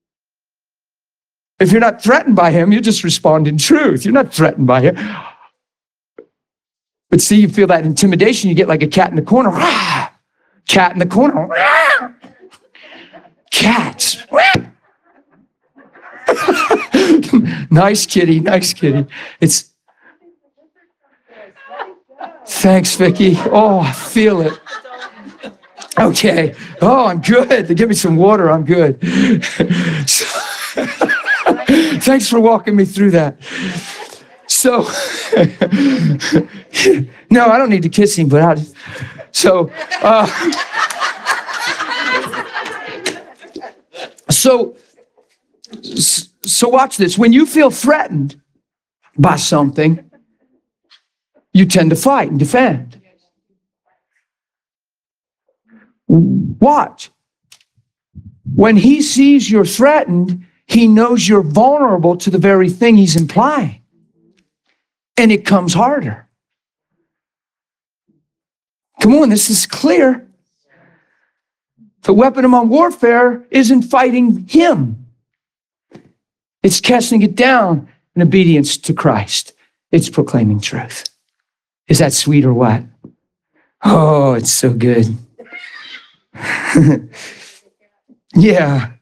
If you're not threatened by him, you just respond in truth. You're not threatened by him. But see, you feel that intimidation, you get like a cat in the corner. Rah! Cat in the corner. Rah! Cats. Rah! Nice kitty, nice kitty. It's thanks, Vicki. Oh, I feel it. Okay. Oh, I'm good. Give me some water. I'm good. So, thanks for walking me through that. So, no, I don't need to kiss him, but I. So, uh, so. So watch this. When you feel threatened by something, you tend to fight and defend. Watch. When he sees you're threatened, he knows you're vulnerable to the very thing he's implying. And it comes harder. Come on, this is clear. The weapon of my warfare isn't fighting him. It's casting it down in obedience to Christ. It's proclaiming truth. Is that sweet or what? Oh, it's so good. Yeah.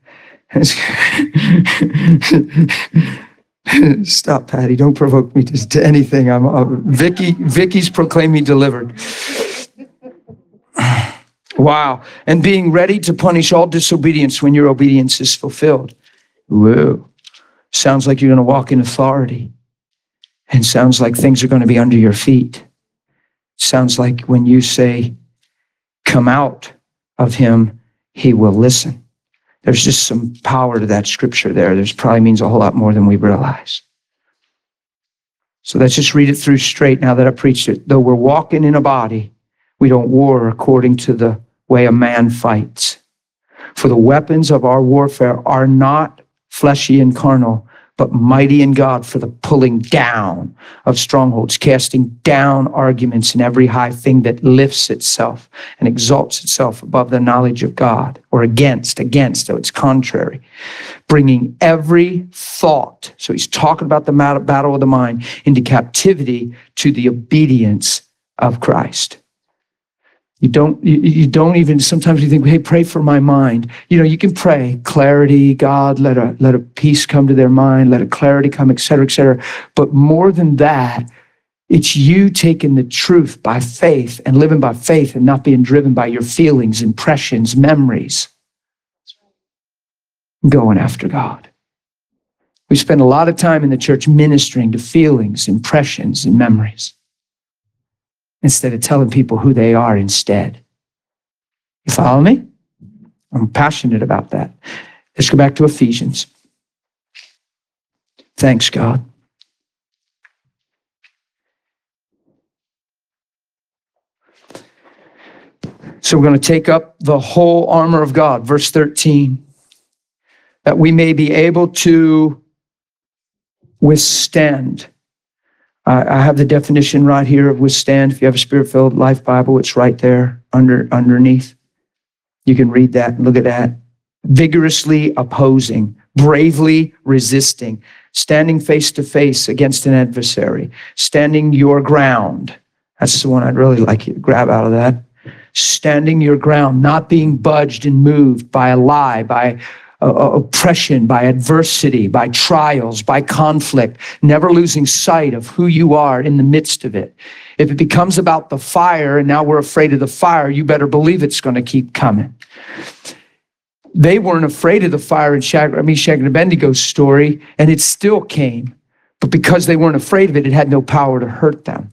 Stop, Patty. Don't provoke me to, to anything. I'm uh, Vicky. Vicky's proclaimed me delivered. Wow. And being ready to punish all disobedience when your obedience is fulfilled. Whoa. Sounds like you're going to walk in authority. And sounds like things are going to be under your feet. Sounds like when you say, come out of him, he will listen. There's just some power to that scripture there. There's probably means a whole lot more than we realize. So let's just read it through straight now that I preached it. Though we're walking in a body, we don't war according to the way a man fights. For the weapons of our warfare are not fleshy and carnal, but mighty in God for the pulling down of strongholds, casting down arguments and every high thing that lifts itself and exalts itself above the knowledge of God, or against, against, so it's contrary. Bringing every thought, so he's talking about the battle of the mind, into captivity to the obedience of Christ. You don't, you, you don't even, sometimes you think, hey, pray for my mind. You know, you can pray, clarity, God, let a, let a peace come to their mind, let a clarity come, et cetera, et cetera. But more than that, it's you taking the truth by faith and living by faith and not being driven by your feelings, impressions, memories. Going after God. We spend a lot of time in the church ministering to feelings, impressions, and memories, instead of telling people who they are instead. You follow me? I'm passionate about that. Let's go back to Ephesians. Thanks, God. So we're going to take up the whole armor of God, verse thirteen, that we may be able to withstand. I have the definition right here of withstand. If you have a Spirit-filled Life Bible, it's right there under underneath. You can read that and look at that. Vigorously opposing, bravely resisting, standing face to face against an adversary, standing your ground. That's the one I'd really like you to grab out of that. Standing your ground, not being budged and moved by a lie, by Uh, oppression, by adversity, by trials, by conflict, never losing sight of who you are in the midst of it. If it becomes about the fire and now we're afraid of the fire, you better believe it's going to keep coming. They weren't afraid of the fire in Shadrach, Meshach, and Abednego's story, and it still came. But because they weren't afraid of it, it had no power to hurt them.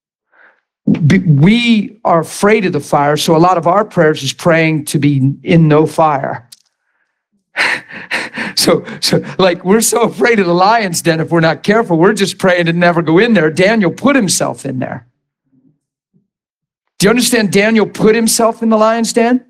We are afraid of the fire, so a lot of our prayers is praying to be in no fire. So, so like we're so afraid of the lion's den, if we're not careful, we're just praying to never go in there. Daniel put himself in there. Do you understand? Daniel put himself in the lion's den.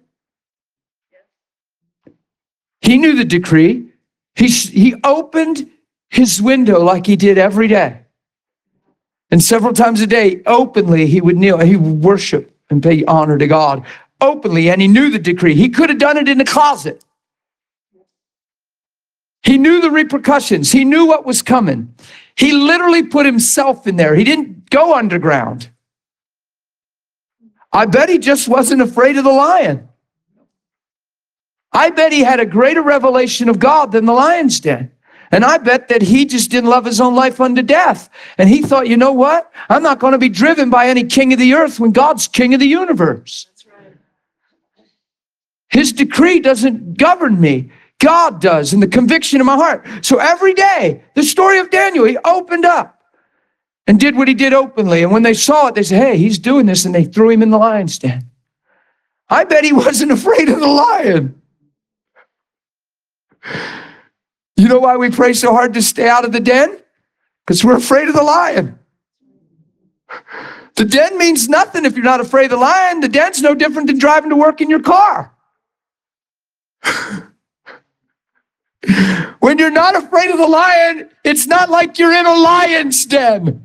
He knew the decree. He, he opened his window like he did every day. And several times a day, openly, he would kneel, he would worship and pay honor to God openly. And he knew the decree. He could have done it in the closet. He knew the repercussions. He knew what was coming. He literally put himself in there. He didn't go underground. I bet he just wasn't afraid of the lion. I bet he had a greater revelation of God than the lion's den. And I bet that he just didn't love his own life unto death. And he thought, you know what? I'm not going to be driven by any king of the earth when God's king of the universe. That's right. His decree doesn't govern me. God does, in the conviction of my heart. So every day, the story of Daniel, he opened up and did what he did openly. And when they saw it, they said, hey, he's doing this. And they threw him in the lion's den. I bet he wasn't afraid of the lion. You know why we pray so hard to stay out of the den? Because we're afraid of the lion. The den means nothing if you're not afraid of the lion. The den's no different than driving to work in your car. When you're not afraid of the lion, it's not like you're in a lion's den.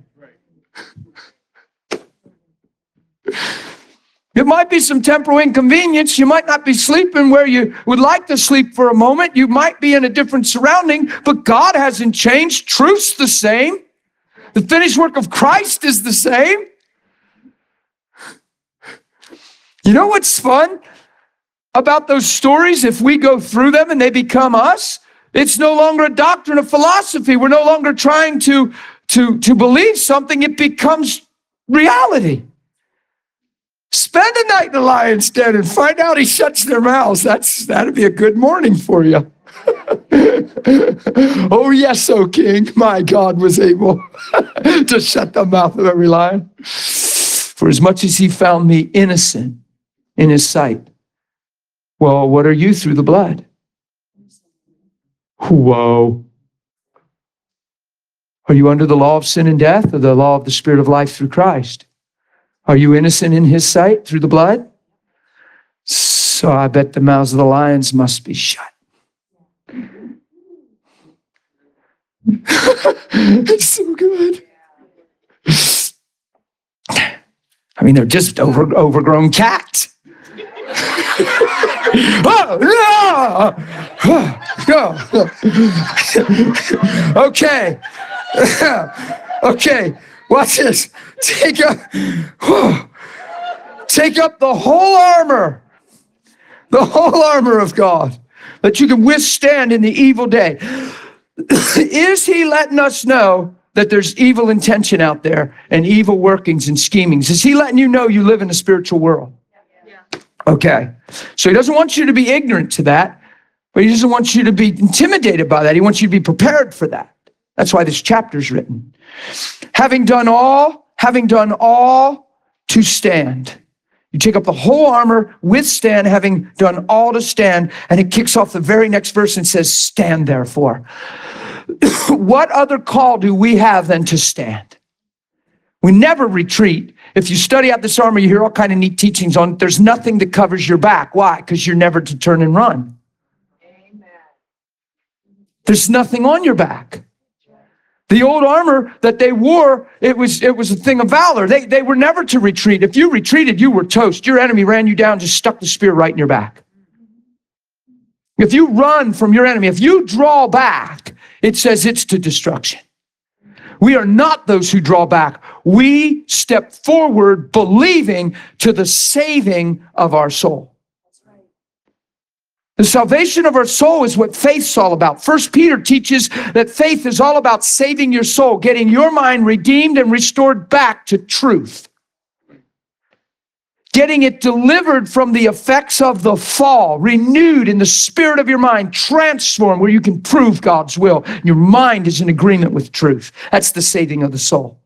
It might be some temporal inconvenience. You might not be sleeping where you would like to sleep for a moment. You might be in a different surrounding, but God hasn't changed. Truth's the same. The finished work of Christ is the same. You know what's fun about those stories? If we go through them and they become us, it's no longer a doctrine of philosophy. We're no longer trying to, to, to believe something. It becomes reality. Spend a night in the lion's den and find out he shuts their mouths. That's, that'd be a good morning for you. Oh, yes, O King, my God was able to shut the mouth of every lion. For as much as he found me innocent in his sight. Well, what are you through the blood? Whoa. Are you under the law of sin and death or the law of the Spirit of life through Christ? Are you innocent in his sight through the blood? So I bet the mouths of the lions must be shut. It's so good. I mean, they're just over, overgrown cats. Oh, no! Okay. Okay. Watch this. Take up, take up the whole armor, the whole armor of God, that you can withstand in the evil day. Is he letting us know that there's evil intention out there and evil workings and schemings? Is he letting you know you live in a spiritual world? Yeah. Okay. So he doesn't want you to be ignorant to that, but he doesn't want you to be intimidated by that. He wants you to be prepared for that. That's why this chapter is written. Having done all, having done all to stand. You take up the whole armor, withstand, having done all to stand, and it kicks off the very next verse and says, stand therefore. What other call do we have than to stand? We never retreat. If you study out this armor, you hear all kind of neat teachings on it. There's nothing that covers your back. Why? Because you're never to turn and run. Amen. There's nothing on your back. The old armor that they wore, it was it was a thing of valor. They, they were never to retreat. If you retreated, you were toast. Your enemy ran you down, just stuck the spear right in your back. If you run from your enemy, if you draw back, it says it's to destruction. We are not those who draw back. We step forward believing to the saving of our soul. The salvation of our soul is what faith's all about. First Peter teaches that faith is all about saving your soul, getting your mind redeemed and restored back to truth. Getting it delivered from the effects of the fall, renewed in the spirit of your mind, transformed where you can prove God's will. Your mind is in agreement with truth. That's the saving of the soul.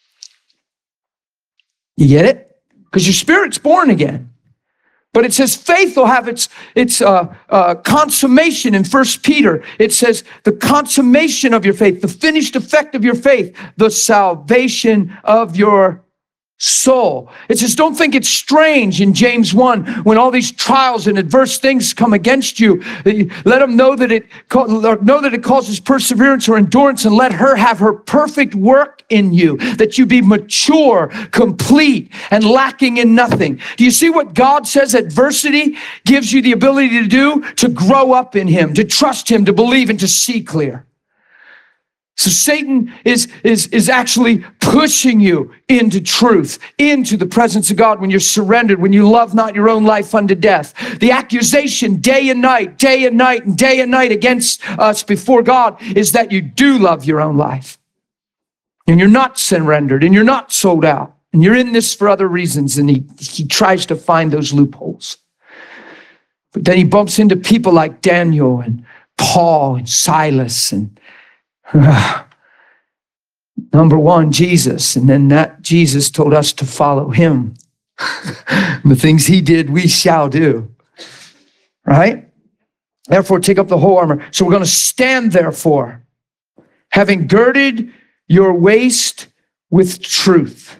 You get it? Because your spirit's born again. But it says faith will have its, its uh, uh, consummation in First Peter. It says the consummation of your faith, the finished effect of your faith, the salvation of your soul. It says, don't think it's strange in James one when all these trials and adverse things come against you. Let them know that it know that it causes perseverance or endurance, and let her have her perfect work in you, that you be mature, complete, and lacking in nothing. Do you see what God says adversity gives you the ability to do? To grow up in him, to trust him, to believe, and to see clear. So Satan is, is, is actually pushing you into truth, into the presence of God when you're surrendered, when you love not your own life unto death. The accusation day and night, day and night, and day and night against us before God is that you do love your own life. And you're not surrendered, and you're not sold out. And you're in this for other reasons, and he, he tries to find those loopholes. But then he bumps into people like Daniel and Paul and Silas and Uh, number one, Jesus. And then that Jesus told us to follow him. The things he did, we shall do. Right? Therefore, take up the whole armor. So we're going to stand therefore, having girded your waist with truth.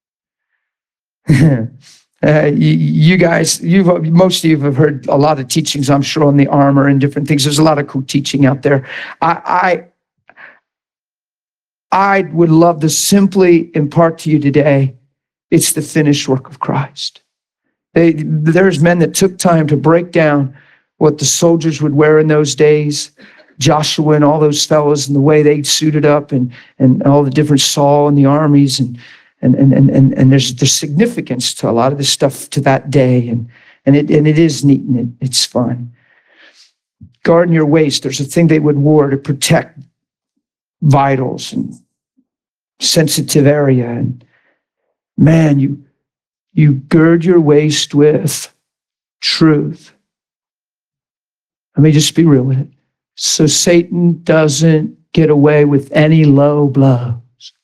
uh, you, you guys, you've most of you have heard a lot of teachings, I'm sure, on the armor and different things. There's a lot of cool teaching out there. I, I I would love to simply impart to you today, it's the finished work of Christ. They, there's men that took time to break down what the soldiers would wear in those days, Joshua and all those fellows, and the way they suited up, and, and all the different Saul and the armies, and, And, and, and, and, and there's, there's significance to a lot of this stuff to that day. And, and, it, and it is neat and it, it's fun. Guarding your waist. There's a thing they would wear to protect vitals and sensitive area. And man, you, you gird your waist with truth. Let me just be real with it. So Satan doesn't get away with any low blows.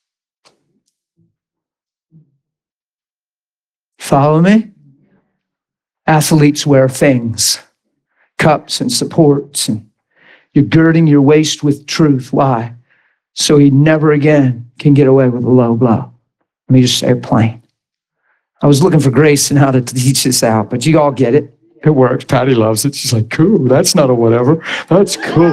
Follow me? Athletes wear things, cups and supports, and you're girding your waist with truth. Why? So he never again can get away with a low blow. Let me just say it plain. I was looking for grace and how to teach this out, but you all get it. It works. Patty loves it. She's like, cool, that's not a whatever. That's cool.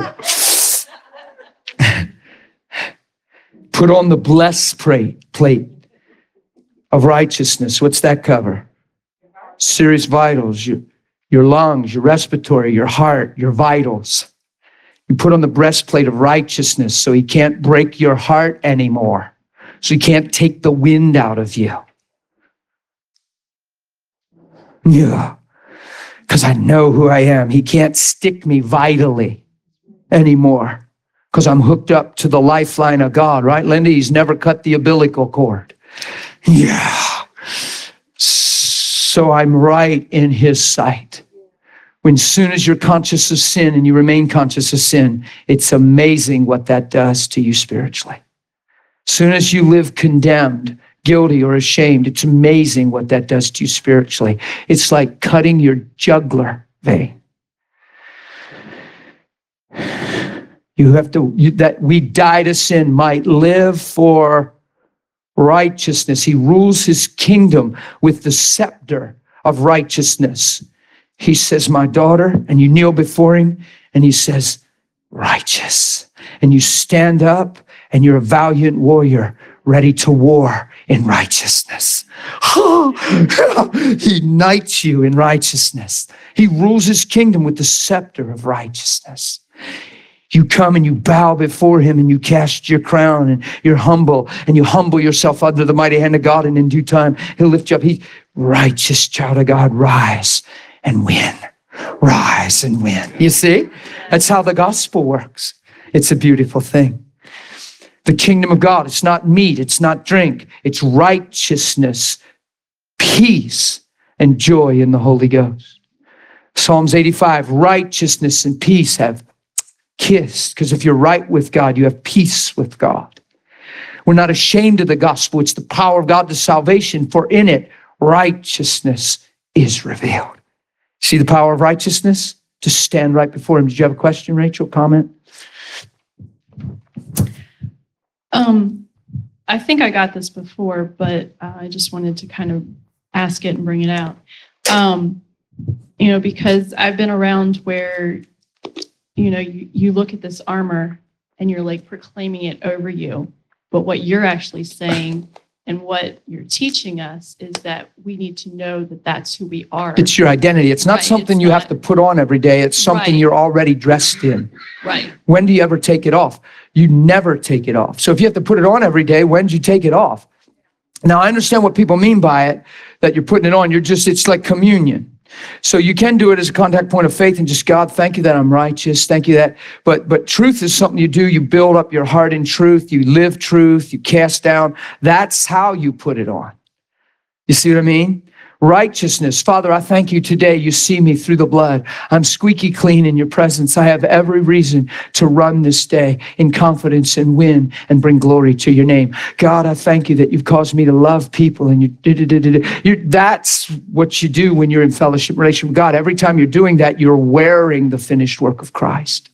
Put on the blessed plate, plate of righteousness. What's that cover? Serious vitals, your, your lungs, your respiratory, your heart, your vitals. You put on the breastplate of righteousness so he can't break your heart anymore. So he can't take the wind out of you. Yeah. Because I know who I am. He can't stick me vitally anymore because I'm hooked up to the lifeline of God, right, Linda? He's never cut the umbilical cord. Yeah. So I'm right in his sight. When soon as you're conscious of sin and you remain conscious of sin, it's amazing what that does to you spiritually. Soon as you live condemned, guilty or ashamed, it's amazing what that does to you spiritually. It's like cutting your jugular vein. You have to, you, that we die to sin might live for righteousness. He rules his kingdom with the scepter of righteousness. He says, my daughter, and you kneel before him, and he says, righteous. And you stand up, and you're a valiant warrior, ready to war in righteousness. He knights you in righteousness. He rules his kingdom with the scepter of righteousness. You come and you bow before him and you cast your crown and you're humble and you humble yourself under the mighty hand of God, and in due time he'll lift you up. He, righteous child of God, rise and win. Rise and win. You see? That's how the gospel works. It's a beautiful thing. The kingdom of God, it's not meat, it's not drink, it's righteousness, peace, and joy in the Holy Ghost. Psalms eighty-five, righteousness and peace have kissed, because if you're right with God, you have peace with God. We're not ashamed of the gospel. It's the power of God to salvation, for in it, righteousness is revealed. See the power of righteousness? To stand right before him. Did you have a question, Rachel? Comment? Um, I think I got this before, but uh, I just wanted to kind of ask it and bring it out. Um, you know, because I've been around where, you know, you, you look at this armor and you're like proclaiming it over you. But what you're actually saying and what you're teaching us is that we need to know that that's who we are. It's your identity. It's not Right, something it's you not- have to put on every day. It's something Right. you're already dressed in. Right. When do you ever take it off? You never take it off. So if you have to put it on every day, when do you take it off? Now, I understand what people mean by it, that you're putting it on. You're just, it's like communion. So you can do it as a contact point of faith and just, God, thank you that I'm righteous. Thank you that, but, but truth is something you do. You build up your heart in truth. You live truth. You cast down. That's how you put it on. You see what I mean? Righteousness. Father, I thank you today. You see me through the blood. I'm squeaky clean in your presence. I have every reason to run this day in confidence and win and bring glory to your name. God, I thank you that you've caused me to love people, and you, you that's what you do when you're in fellowship relation with God. Every time you're doing that, you're wearing the finished work of Christ.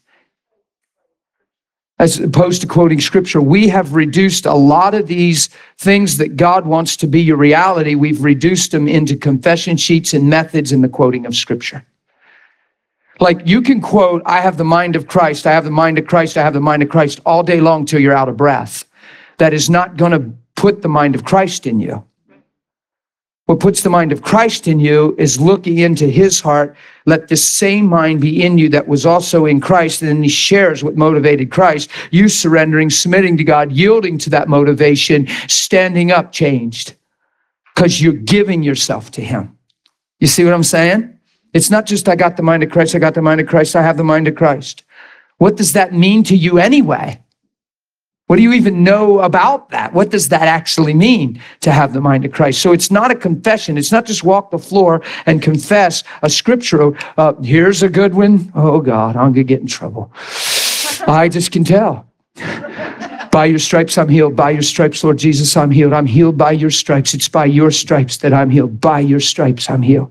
As opposed to quoting scripture, we have reduced a lot of these things that God wants to be your reality. We've reduced them into confession sheets and methods in the quoting of scripture. Like you can quote, I have the mind of Christ, I have the mind of Christ, I have the mind of Christ all day long till you're out of breath. That is not going to put the mind of Christ in you. What puts the mind of Christ in you is looking into his heart. Let this same mind be in you that was also in Christ. And then he shares what motivated Christ. You surrendering, submitting to God, yielding to that motivation, standing up changed because you're giving yourself to him. You see what I'm saying? It's not just I got the mind of Christ, I got the mind of Christ, I have the mind of Christ. What does that mean to you anyway? What do you even know about that? What does that actually mean to have the mind of Christ? So it's not a confession. It's not just walk the floor and confess a scripture. Uh, here's a good one. Oh God, I'm gonna get in trouble. I just can tell. By your stripes I'm healed. By your stripes, Lord Jesus, I'm healed. I'm healed by your stripes. It's by your stripes that I'm healed. By your stripes I'm healed.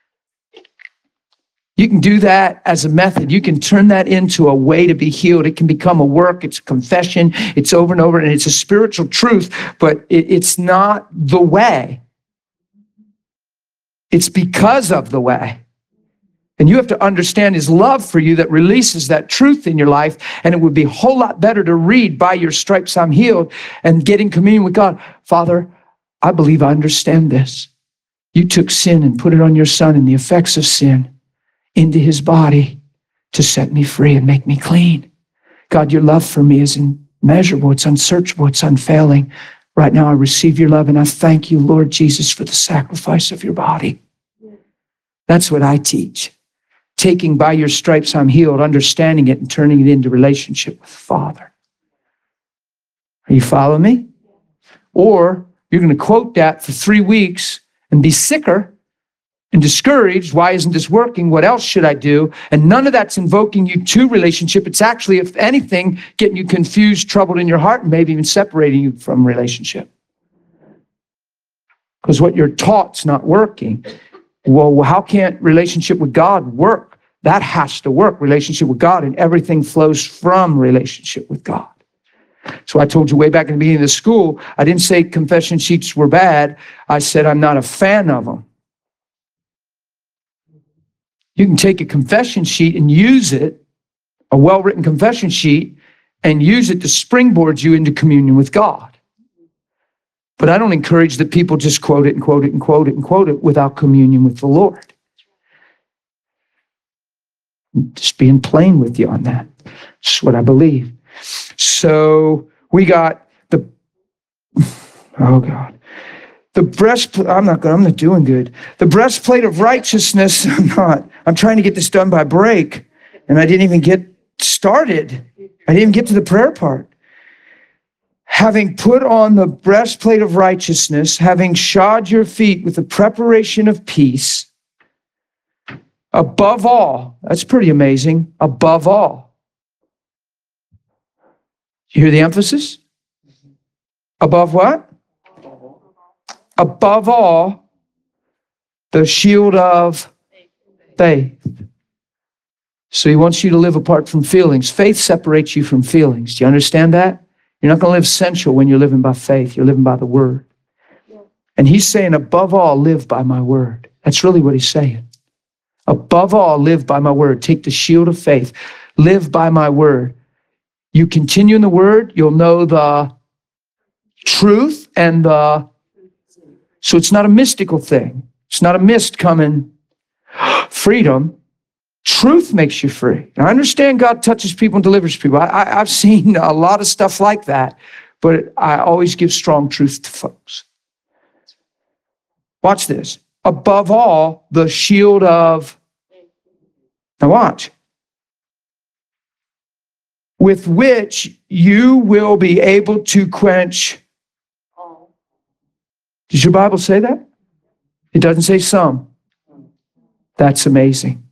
You can do that as a method. You can turn that into a way to be healed. It can become a work. It's a confession. It's over and over, and it's a spiritual truth, but it, it's not the way. It's because of the way. And you have to understand his love for you that releases that truth in your life, and it would be a whole lot better to read, by your stripes I'm healed, and get in communion with God. Father, I believe I understand this. You took sin and put it on your son and the effects of sin into his body to set me free and make me clean. God, your love for me is immeasurable. It's unsearchable. It's unfailing. Right now, I receive your love, and I thank you, Lord Jesus, for the sacrifice of your body. That's what I teach. Taking by your stripes I'm healed, understanding it and turning it into relationship with the Father. Are you following me? Or you're going to quote that for three weeks and be sicker and discouraged. Why isn't this working? What else should I do? And none of that's invoking you to relationship. It's actually, if anything, getting you confused, troubled in your heart, and maybe even separating you from relationship. Because what you're taught's not working. Well, how can't relationship with God work? That has to work, relationship with God, and everything flows from relationship with God. So I told you way back in the beginning of the school, I didn't say confession sheets were bad. I said I'm not a fan of them. You can take a confession sheet and use it, a well-written confession sheet, and use it to springboard you into communion with God. But I don't encourage that people just quote it and quote it and quote it and quote it without communion with the Lord. I'm just being plain with you on that. That's what I believe. So we got the, oh God. The breastplate, I'm not good, I'm not doing good. The breastplate of righteousness, I'm not. I'm trying to get this done by break, and I didn't even get started. I didn't even get to the prayer part. Having put on the breastplate of righteousness, having shod your feet with the preparation of peace, above all, that's pretty amazing, above all. You hear the emphasis? Above what? Above all, the shield of faith. So he wants you to live apart from feelings. Faith separates you from feelings. Do you understand that? You're not going to live sensual when you're living by faith. You're living by the word. And he's saying, above all, live by my word. That's really what he's saying. Above all, live by my word. Take the shield of faith. Live by my word. You continue in the word, you'll know the truth and the... So it's not a mystical thing. It's not a mist coming. Freedom. Truth makes you free. Now, I understand God touches people and delivers people. I, I, I've seen a lot of stuff like that, but I always give strong truth to folks. Watch this. Above all, the shield of... Now watch. With which you will be able to quench... Does your Bible say that? It doesn't say some. That's amazing.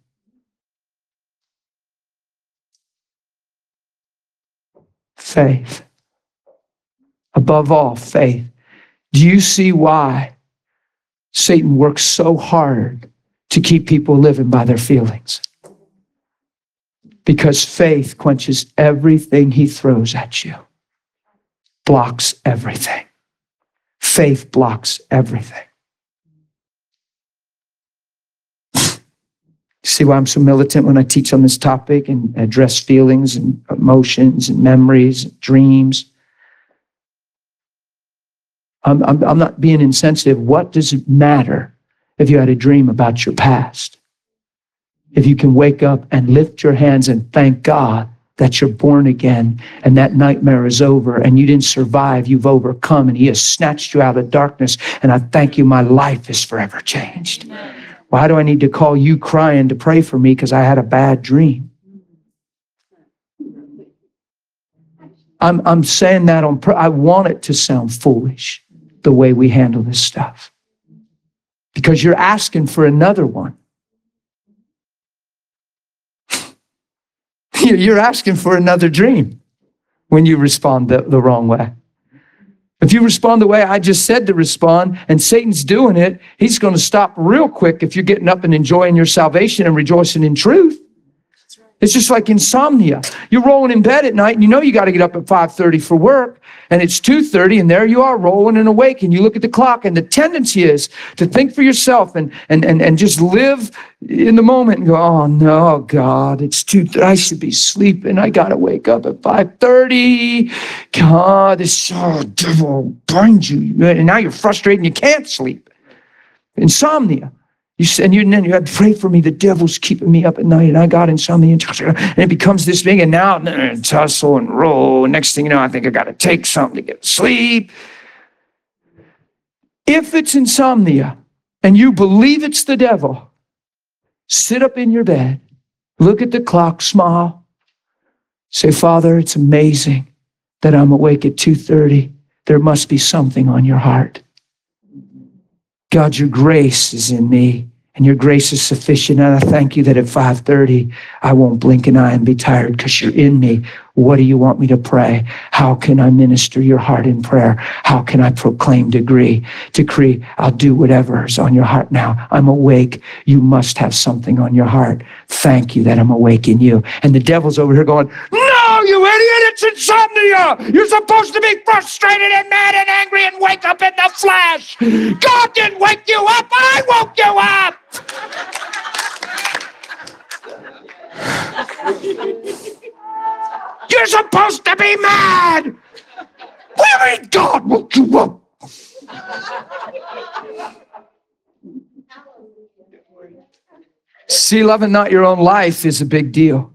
Faith. Above all, faith. Do you see why Satan works so hard to keep people living by their feelings? Because faith quenches everything he throws at you. Blocks everything. Faith blocks everything. See why I'm so militant when I teach on this topic and address feelings and emotions and memories and dreams? I'm, I'm, I'm not being insensitive. What does it matter if you had a dream about your past? If you can wake up and lift your hands and thank God that you're born again and that nightmare is over and you didn't survive, you've overcome and he has snatched you out of darkness. And I thank you, my life is forever changed. Why do I need to call you crying to pray for me because I had a bad dream? I'm, I'm saying that on, I want it to sound foolish, the way we handle this stuff. Because you're asking for another one. You're asking for another dream when you respond the, the wrong way. If you respond the way I just said to respond, and Satan's doing it, he's going to stop real quick if you're getting up and enjoying your salvation and rejoicing in truth. It's just like insomnia. You're rolling in bed at night and you know you got to get up at five thirty for work, and it's two thirty and there you are rolling and awake, and you look at the clock, and the tendency is to think for yourself and and and, and just live in the moment and go, oh no, God, it's two thirty. I should be sleeping. I got to wake up at five thirty. God, this oh, devil binds you. And now you're frustrated and you can't sleep. Insomnia. You and you and then you had to pray for me. The devil's keeping me up at night, and I got insomnia, and it becomes this big. And now tussle and roll. And next thing you know, I think I got to take something to get to sleep. If it's insomnia, and you believe it's the devil, sit up in your bed, look at the clock, smile, say, Father, it's amazing that I'm awake at two thirty. There must be something on your heart. God, your grace is in me, and your grace is sufficient. And I thank you that at five thirty, I won't blink an eye and be tired because you're in me. What do you want me to pray? How can I minister your heart in prayer? How can I proclaim decree? Decree, I'll do whatever is on your heart now. I'm awake. You must have something on your heart. Thank you that I'm awake in you. And the devil's over here going, no, you idiot, it's insomnia. You're supposed to be frustrated and mad and angry and wake up in the flesh. God didn't wake you up. I woke you up. You're supposed to be mad. Where is God woke you up? See, loving not your own life is a big deal.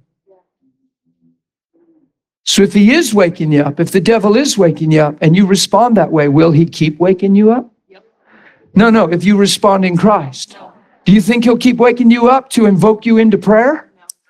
So if he is waking you up, if the devil is waking you up and you respond that way, will he keep waking you up? No, no, if you respond in Christ. Do you think he'll keep waking you up to invoke you into prayer?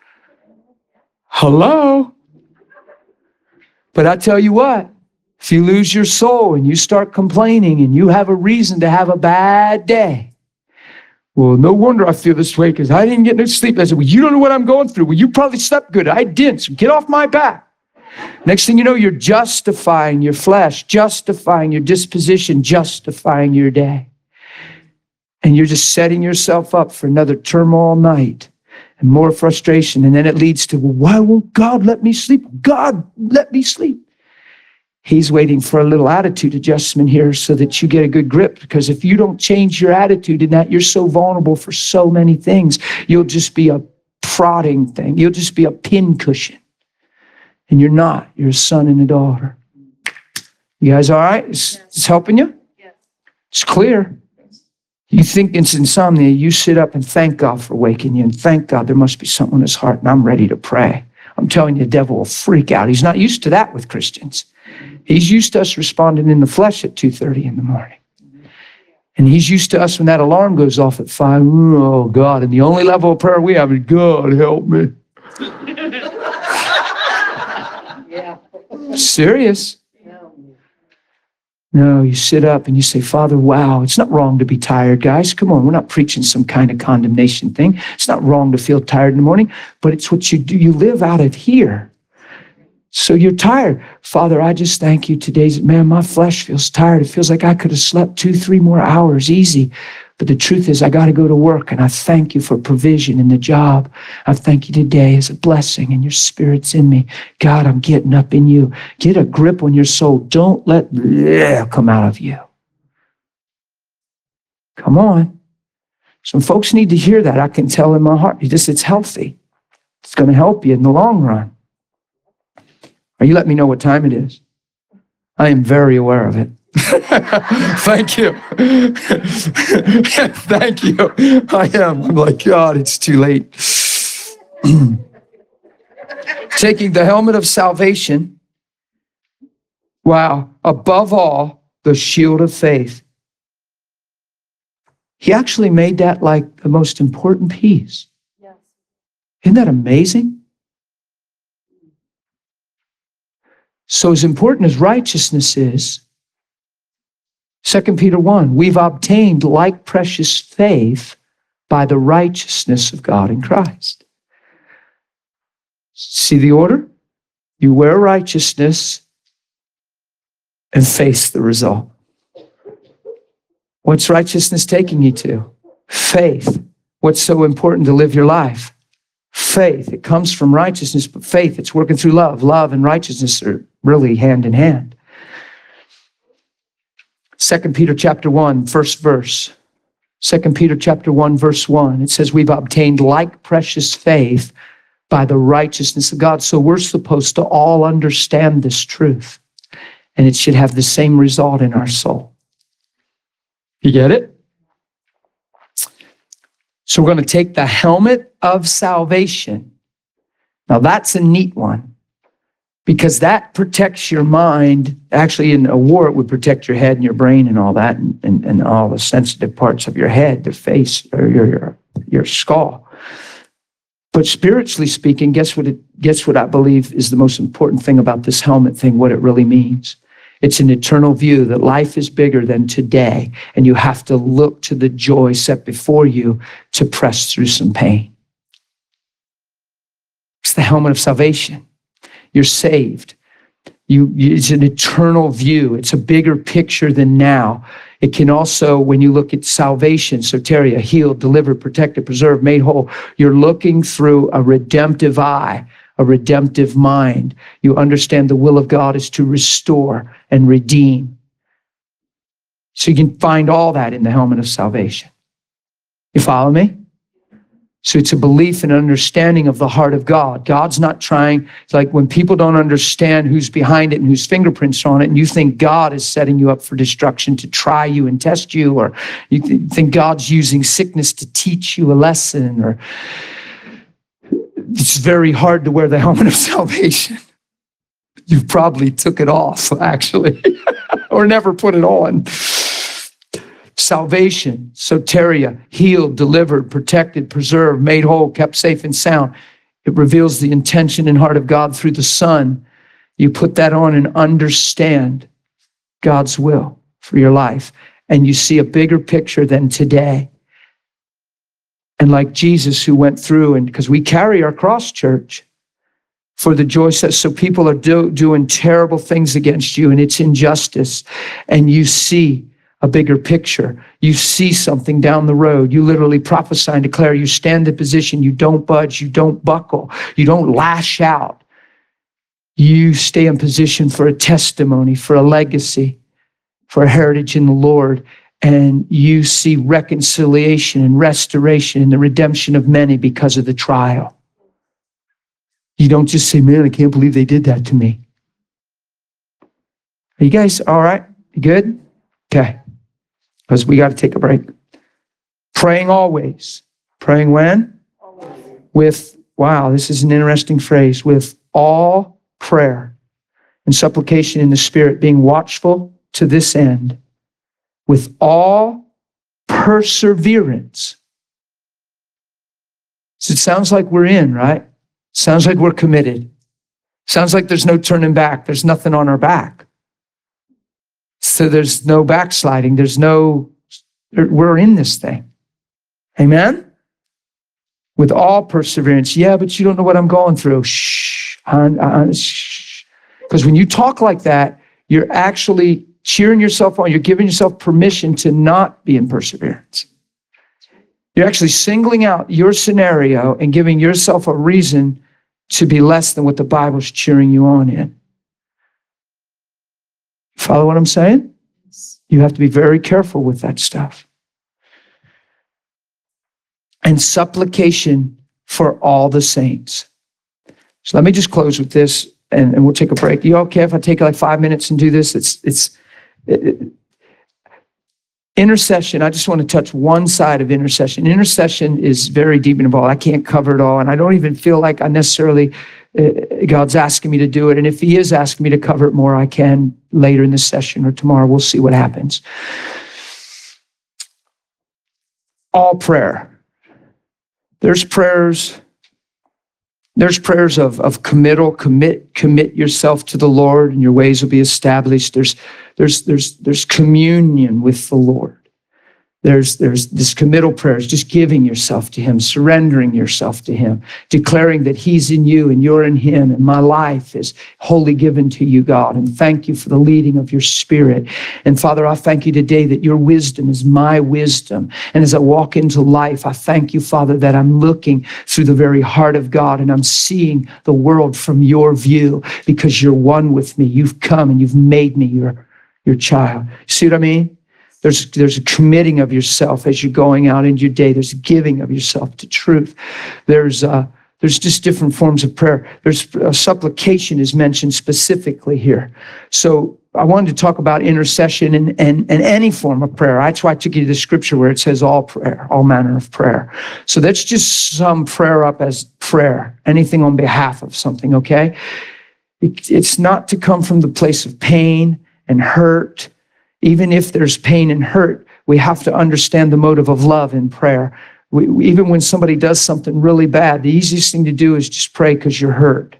Hello? But I tell you what, if you lose your soul and you start complaining and you have a reason to have a bad day, well, no wonder I feel this way because I didn't get no sleep. I said, well, you don't know what I'm going through. Well, you probably slept good. I didn't, so get off my back. Next thing you know, you're justifying your flesh, justifying your disposition, justifying your day. And you're just setting yourself up for another turmoil night and more frustration. And then it leads to, well, why won't God let me sleep? God, let me sleep. He's waiting for a little attitude adjustment here so that you get a good grip. Because if you don't change your attitude in that, you're so vulnerable for so many things. You'll just be a prodding thing. You'll just be a pin cushion. And you're not. You're a son and a daughter. You guys all right? It's, it's helping you? It's clear. You think it's insomnia, you sit up and thank God for waking you and thank God there must be something in his heart and I'm ready to pray. I'm telling you, the devil will freak out. He's not used to that with Christians. He's used to us responding in the flesh at two thirty in the morning. And he's used to us when that alarm goes off at five. Oh, God. And the only level of prayer we have is, God, help me. Yeah. Serious. No, you sit up and you say, Father, wow, it's not wrong to be tired, guys. Come on, we're not preaching some kind of condemnation thing. It's not wrong to feel tired in the morning, but it's what you do. You live out of here. So you're tired. Father, I just thank you today. Man, my flesh feels tired. It feels like I could have slept two, three more hours easy. But the truth is I got to go to work, and I thank you for provision in the job. I thank you today as a blessing, and your spirit's in me. God, I'm getting up in you. Get a grip on your soul. Don't let bleh come out of you. Come on. Some folks need to hear that. I can tell in my heart. Just, it's healthy. It's going to help you in the long run. Or you let me know what time it is. I am very aware of it. Thank you. Thank you. I am. I'm like, God, it's too late. Taking the helmet of salvation. Wow. Above all, the shield of faith. He actually made that like the most important piece. Yes. Isn't that amazing? So as important as righteousness is, Second Peter one, we've obtained like precious faith by the righteousness of God in Christ. See the order? You wear righteousness and face the result. What's righteousness taking you to? Faith. What's so important to live your life? Faith. It comes from righteousness, but faith, it's working through love. Love and righteousness are really hand in hand. Second Peter chapter one, first verse. Second Peter chapter one, verse one. It says, we've obtained like precious faith by the righteousness of God. So we're supposed to all understand this truth. And it should have the same result in our soul. You get it? So we're going to take the helmet of salvation. Now that's a neat one because that protects your mind. Actually, in a war, it would protect your head and your brain and all that and, and, and all the sensitive parts of your head, the face, or your, your, your skull. But spiritually speaking, guess what it, guess what I believe is the most important thing about this helmet thing, what it really means. It's an eternal view that life is bigger than today, and you have to look to the joy set before you to press through some pain. It's the helmet of salvation. You're saved. You, it's an eternal view. It's a bigger picture than now. It can also, when you look at salvation, soteria, healed, delivered, protected, preserved, made whole, you're looking through a redemptive eye, a redemptive mind. You understand the will of God is to restore and redeem. So you can find all that in the helmet of salvation. You follow me? So it's a belief and understanding of the heart of God. God's not trying, it's like when people don't understand who's behind it and whose fingerprints are on it, and you think God is setting you up for destruction to try you and test you, or you th- think God's using sickness to teach you a lesson, or it's very hard to wear the helmet of salvation. You probably took it off, actually, or never put it on. Salvation, soteria, healed, delivered, protected, preserved, made whole, kept safe and sound. It reveals the intention and heart of God through the Son. You put that on and understand God's will for your life. And you see a bigger picture than today. And like Jesus who went through, and because we carry our cross, church, for the joy set. So people are do, doing terrible things against you, and it's injustice. And you see a bigger picture. You see something down the road. You literally prophesy and declare, you stand in position, you don't budge, you don't buckle, you don't lash out. You stay in position for a testimony, for a legacy, for a heritage in the Lord. And you see reconciliation and restoration and the redemption of many because of the trial. You don't just say, man, I can't believe they did that to me. Are you guys all right? You good? Okay. Because we got to take a break. Praying always. Praying when? Always. With, wow, this is an interesting phrase, with all prayer and supplication in the Spirit, being watchful to this end, with all perseverance. So it sounds like we're in, right? Sounds like we're committed. Sounds like there's no turning back. There's nothing on our back. So there's no backsliding. There's no, we're in this thing. Amen? With all perseverance. Yeah, but you don't know what I'm going through. Shh. Because when you talk like that, you're actually cheering yourself on. You're giving yourself permission to not be in perseverance. You're actually singling out your scenario and giving yourself a reason to be less than what the Bible's cheering you on in. Follow what I'm saying? You have to be very careful with that stuff. And supplication for all the saints. So let me just close with this, and, and we'll take a break. You okay if I take like five minutes and do this? It's, it's, Intercession, I just want to touch one side of intercession. Intercession is very deep and involved. I can't cover it all, and I don't even feel like I necessarily, uh, God's asking me to do it. And if he is asking me to cover it more, I can later in this session or tomorrow. We'll see what happens. All prayer. There's prayers, there's prayers of, of committal, commit, commit yourself to the Lord and your ways will be established. There's, there's, there's, there's communion with the Lord. There's, there's this committal prayers, just giving yourself to him, surrendering yourself to him, declaring that he's in you and you're in him, and my life is wholly given to you, God. And thank you for the leading of your Spirit. And Father, I thank you today that your wisdom is my wisdom. And as I walk into life, I thank you, Father, that I'm looking through the very heart of God and I'm seeing the world from your view because you're one with me. You've come and you've made me your, your child. See what I mean? There's, there's a committing of yourself as you're going out in your day. There's a giving of yourself to truth. There's uh, there's just different forms of prayer. There's uh, supplication is mentioned specifically here. So I wanted to talk about intercession and, and, and any form of prayer. That's why I took you to the scripture where it says all prayer, all manner of prayer. So that's just some prayer up as prayer, anything on behalf of something, okay? It, it's not to come from the place of pain and hurt. Even if there's pain and hurt, we have to understand the motive of love in prayer. We, we, even when somebody does something really bad, the easiest thing to do is just pray because you're hurt.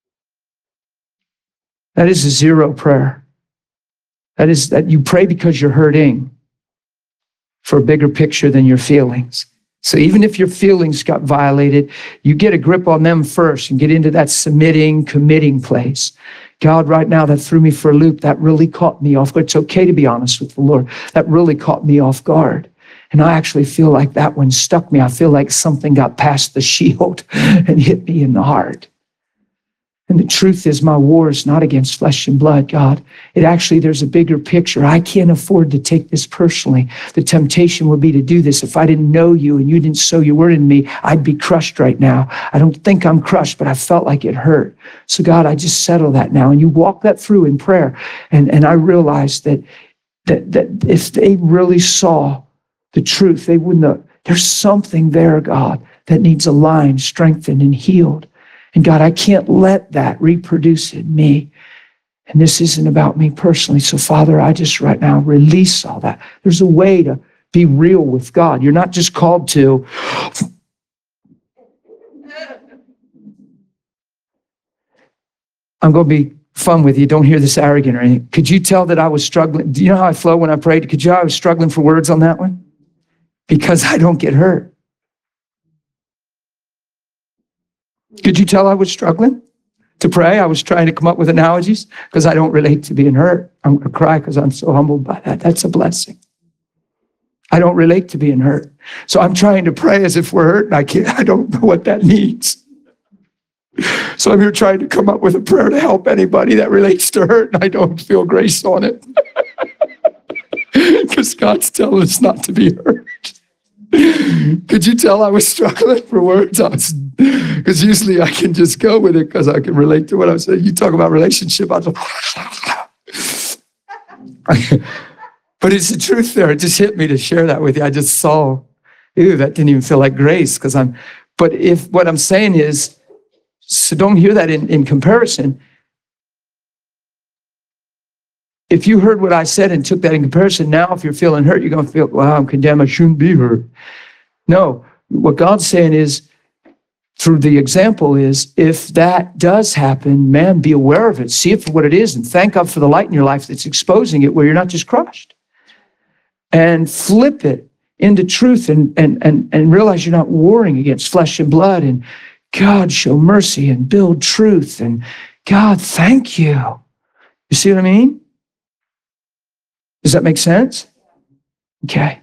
That is a zero prayer. That is that you pray because you're hurting for a bigger picture than your feelings. So even if your feelings got violated, you get a grip on them first and get into that submitting, committing place. God, right now, that threw me for a loop. That really caught me off guard. It's okay to be honest with the Lord. That really caught me off guard. And I actually feel like that one stuck me. I feel like something got past the shield and hit me in the heart. And the truth is, my war is not against flesh and blood, God. It actually, there's a bigger picture. I can't afford to take this personally. The temptation would be to do this. If I didn't know you and you didn't sow your word in me, I'd be crushed right now. I don't think I'm crushed, but I felt like it hurt. So God, I just settle that now. And you walk that through in prayer. And, and I realized that, that, that if they really saw the truth, they wouldn't have, there's something there, God, that needs aligned, strengthened, and healed. And God, I can't let that reproduce in me. And this isn't about me personally. So Father, I just right now release all that. There's a way to be real with God. You're not just called to I'm going to be fun with you. Don't hear this arrogant or anything. Could you tell that I was struggling? Do you know how I flow when I prayed? Could you know I was struggling for words on that one? Because I don't get hurt. Could you tell I was struggling to pray? I was trying to come up with analogies because I don't relate to being hurt. I'm going to cry because I'm so humbled by that. That's a blessing. I don't relate to being hurt. So I'm trying to pray as if we're hurt and I can't, I don't know what that means. So I'm here trying to come up with a prayer to help anybody that relates to hurt and I don't feel grace on it. Because God's telling us not to be hurt. Could you tell I was struggling for words? Because usually I can just go with it because I can relate to what I'm saying. You talk about relationship, I just... But it's the truth there. It just hit me to share that with you. I just saw, ew, that didn't even feel like grace because I'm, but if what I'm saying is, so don't hear that in, in comparison. If you heard what I said and took that in comparison, now if you're feeling hurt, you're going to feel, wow, I'm condemned. I shouldn't be hurt. No, what God's saying is, through the example is, if that does happen, man, be aware of it. See it for what it is and thank God for the light in your life that's exposing it where you're not just crushed. And flip it into truth and, and, and, and realize you're not warring against flesh and blood. And God, show mercy and build truth. And God, thank you. You see what I mean? Does that make sense? Okay.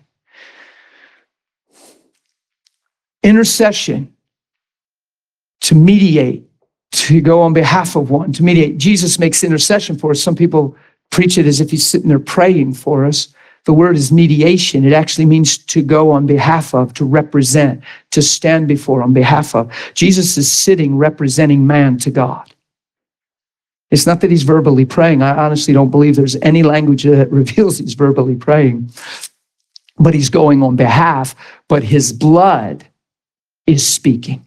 Intercession, to mediate, to go on behalf of one, to mediate. Jesus makes intercession for us. Some people preach it as if he's sitting there praying for us. The word is mediation. It actually means to go on behalf of, to represent, to stand before on behalf of. Jesus is sitting representing man to God. It's not that he's verbally praying. I honestly don't believe there's any language that reveals he's verbally praying, but he's going on behalf, but his blood is speaking.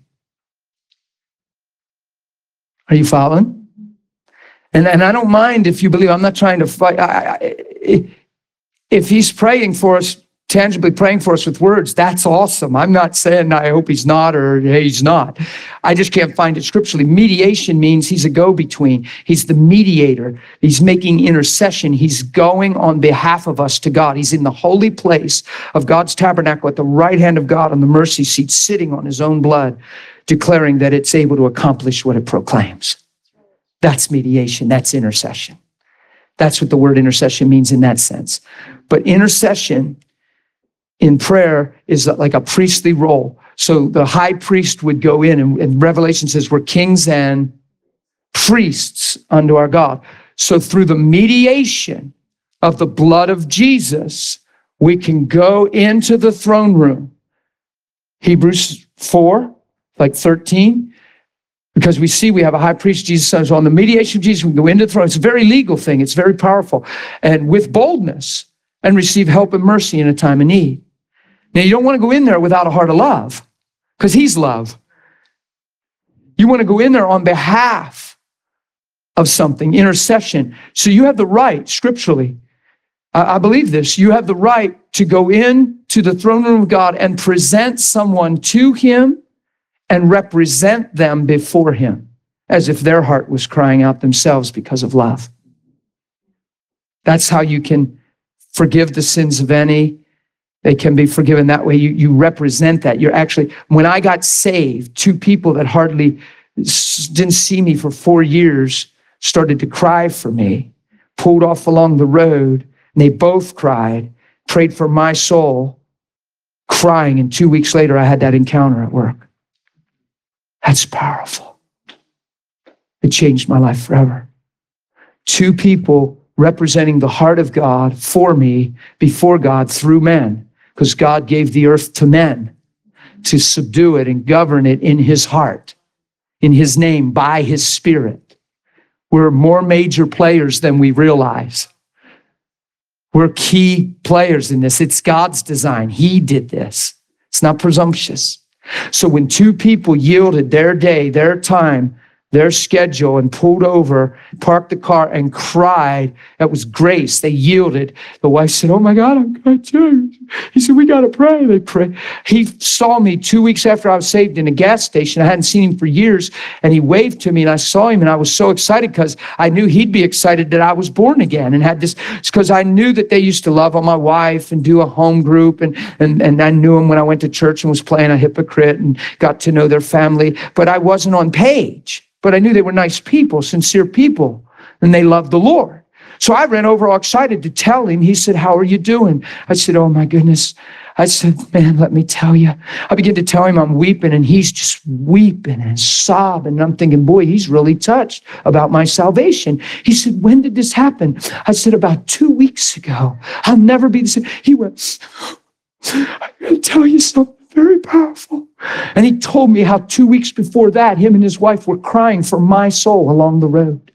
Are you following? And, and I don't mind if you believe, I'm not trying to fight. I, I, if he's praying for us, tangibly praying for us with words, that's awesome. I'm not saying I hope he's not or hey, he's not. I just can't find it scripturally. Mediation means he's a go-between. He's the mediator. He's making intercession. He's going on behalf of us to God. He's in the holy place of God's tabernacle at the right hand of God on the mercy seat, sitting on his own blood, declaring that it's able to accomplish what it proclaims. That's mediation. That's intercession. That's what the word intercession means in that sense. But intercession in prayer is like a priestly role. So the high priest would go in, and, and Revelation says we're kings and priests unto our God. So through the mediation of the blood of Jesus, we can go into the throne room. Hebrews four, like thirteen, because we see we have a high priest, Jesus. So on the mediation of Jesus, we can go into the throne. It's a very legal thing. It's very powerful. And with boldness, and receive help and mercy in a time of need. Now, you don't want to go in there without a heart of love, because he's love. You want to go in there on behalf of something, intercession. So you have the right, scripturally, I, I believe this, you have the right to go in to the throne room of God and present someone to him and represent them before him, as if their heart was crying out themselves because of love. That's how you can forgive the sins of any. They can be forgiven that way. You, you represent that. You're actually, when I got saved, two people that hardly didn't see me for four years started to cry for me, pulled off along the road, and they both cried, prayed for my soul, crying, and two weeks later I had that encounter at work. That's powerful. It changed my life forever. Two people representing the heart of God for me, before God, through men, because God gave the earth to men to subdue it and govern it in his heart, in his name, by his spirit. We're more major players than we realize. We're key players in this. It's God's design. He did this. It's not presumptuous. So when two people yielded their day, their time, their schedule, and pulled over, parked the car, and cried, that was grace. They yielded. The wife said, oh my God, I'm going to. He said, we got to pray. They prayed. He saw me two weeks after I was saved in a gas station. I hadn't seen him for years, and he waved to me, and I saw him, and I was so excited because I knew he'd be excited that I was born again, and had this, because I knew that they used to love on my wife and do a home group, and, and, and I knew him when I went to church and was playing a hypocrite and got to know their family, but I wasn't on page. But I knew they were nice people, sincere people, and they loved the Lord. So I ran over all excited to tell him. He said, how are you doing? I said, oh my goodness. I said, man, let me tell you. I began to tell him I'm weeping, and he's just weeping and sobbing. And I'm thinking, boy, he's really touched about my salvation. He said, when did this happen? I said, about two weeks ago. I'll never be the same. He went, I'm going to tell you something very powerful. And he told me how two weeks before that, him and his wife were crying for my soul along the road.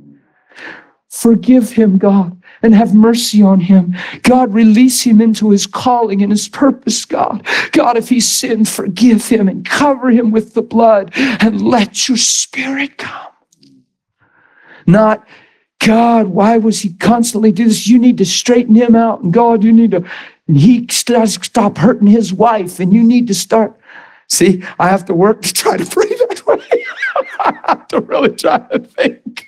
Forgive him, God, and have mercy on him. God, release him into his calling and his purpose, God. God, if he sinned, forgive him and cover him with the blood and let your spirit come. Not, God, why was he constantly do this? You need to straighten him out. And God, you need to, and he does stop hurting his wife, and you need to start. See, I have to work to try to pray that way. I have to really try to think.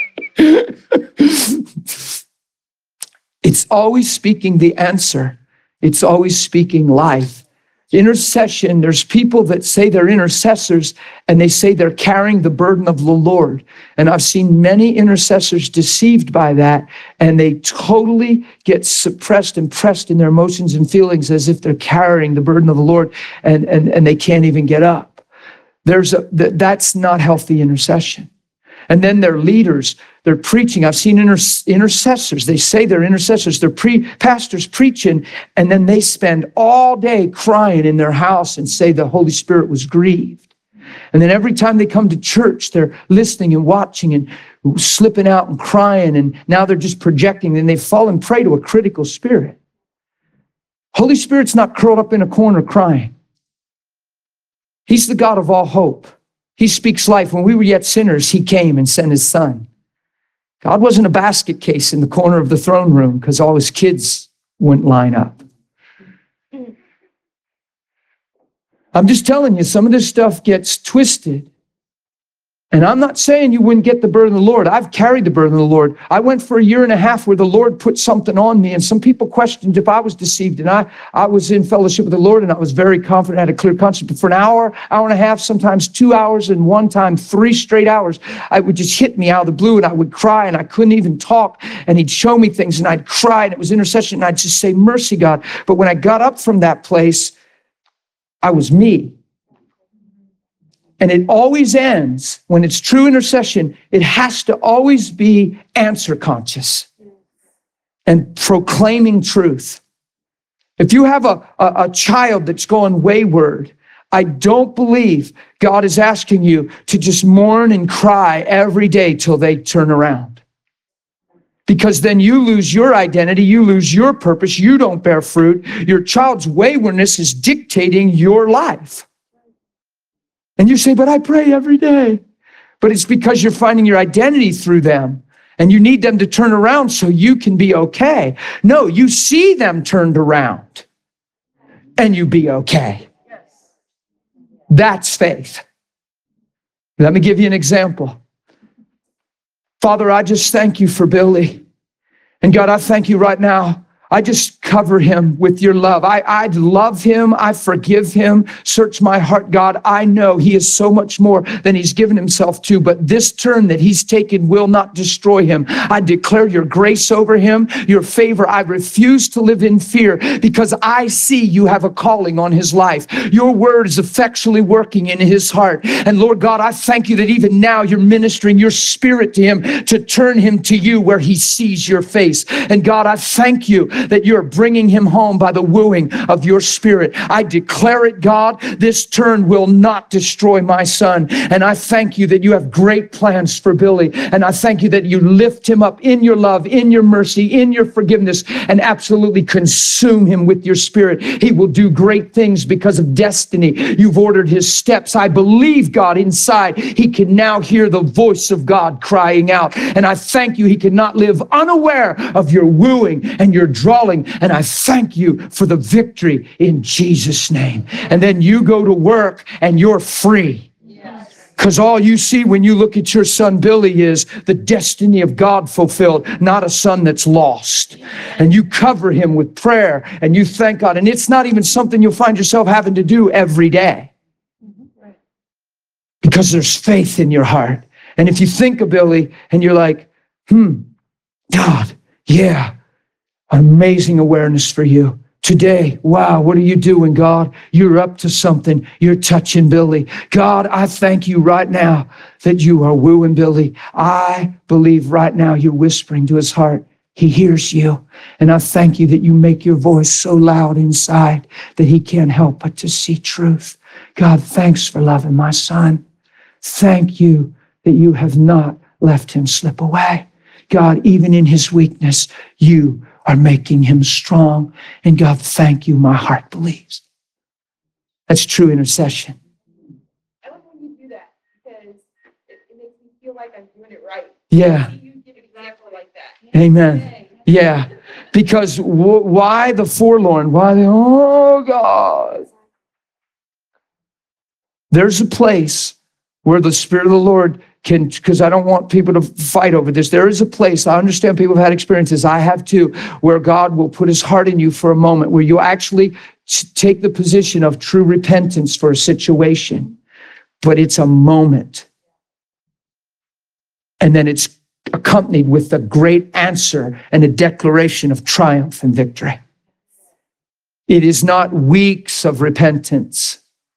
It's always speaking the answer. It's always speaking life. Intercession, there's people that say they're intercessors, and they say they're carrying the burden of the Lord. And I've seen many intercessors deceived by that, and they totally get suppressed and pressed in their emotions and feelings as if they're carrying the burden of the Lord, and, and, and they can't even get up. There's a, that's not healthy intercession. And then they're leaders. They're preaching. I've seen inter- intercessors. They say they're intercessors. They're pre- pastors preaching, and then they spend all day crying in their house and say the Holy Spirit was grieved. And then every time they come to church, they're listening and watching and slipping out and crying, and now they're just projecting, and they've fallen prey to a critical spirit. Holy Spirit's not curled up in a corner crying. He's the God of all hope. He speaks life. When we were yet sinners, he came and sent his son. God wasn't a basket case in the corner of the throne room because all his kids wouldn't line up. I'm just telling you, some of this stuff gets twisted. And I'm not saying you wouldn't get the burden of the Lord. I've carried the burden of the Lord. I went for a year and a half where the Lord put something on me, and some people questioned if I was deceived. And I, I was in fellowship with the Lord, and I was very confident, I had a clear conscience. But for an hour, hour and a half, sometimes two hours, and one time three straight hours, I would just hit me out of the blue, and I would cry, and I couldn't even talk. And he'd show me things, and I'd cry, and it was intercession, and I'd just say, mercy, God. But when I got up from that place, I was me. And it always ends, when it's true intercession, it has to always be answer conscious and proclaiming truth. If you have a, a, a child that's going wayward, I don't believe God is asking you to just mourn and cry every day till they turn around. Because then you lose your identity, you lose your purpose, you don't bear fruit. Your child's waywardness is dictating your life. And you say, but I pray every day. But it's because you're finding your identity through them. And you need them to turn around so you can be okay. No, you see them turned around and you be okay. That's faith. Let me give you an example. Father, I just thank you for Billy. And God, I thank you right now. I just cover him with your love. I, I love him. I forgive him. Search my heart, God. I know he is so much more than he's given himself to, but this turn that he's taken will not destroy him. I declare your grace over him, your favor. I refuse to live in fear because I see you have a calling on his life. Your word is effectually working in his heart. And Lord God, I thank you that even now you're ministering your spirit to him to turn him to you where he sees your face. And God, I thank you that you're bringing him home by the wooing of your spirit. I declare it, God, this turn will not destroy my son. And I thank you that you have great plans for Billy. And I thank you that you lift him up in your love, in your mercy, in your forgiveness, and absolutely consume him with your spirit. He will do great things because of destiny. You've ordered his steps. I believe, God, inside he can now hear the voice of God crying out. And I thank you he cannot live unaware of your wooing and your drawing. And I thank you for the victory in Jesus' name. And then you go to work and you're free. Because all you see when you look at your son Billy is the destiny of God fulfilled, not a son that's lost. And you cover him with prayer and you thank God. And it's not even something you'll find yourself having to do every day. Because there's faith in your heart. And if you think of Billy and you're like, hmm, God, yeah. Amazing awareness for you. Today, wow, what are you doing, God? You're up to something. You're touching Billy. God, I thank you right now that you are wooing Billy. I believe right now you're whispering to his heart. He hears you. And I thank you that you make your voice so loud inside that he can't help but to see truth. God, thanks for loving my son. Thank you that you have not left him slip away. God, even in his weakness, you are making him strong. And God, thank you, my heart believes. That's true intercession. I love when you do that because it, it makes me feel like I'm doing it right. Yeah. You give an example like that. Amen. Yeah. Because w- why the forlorn? Why the, oh God. There's a place where the Spirit of the Lord can, because I don't want people to fight over this. There is a place, I understand people have had experiences, I have too, where God will put his heart in you for a moment, where you actually take the position of true repentance for a situation. But it's a moment. And then it's accompanied with a great answer and a declaration of triumph and victory. It is not weeks of repentance.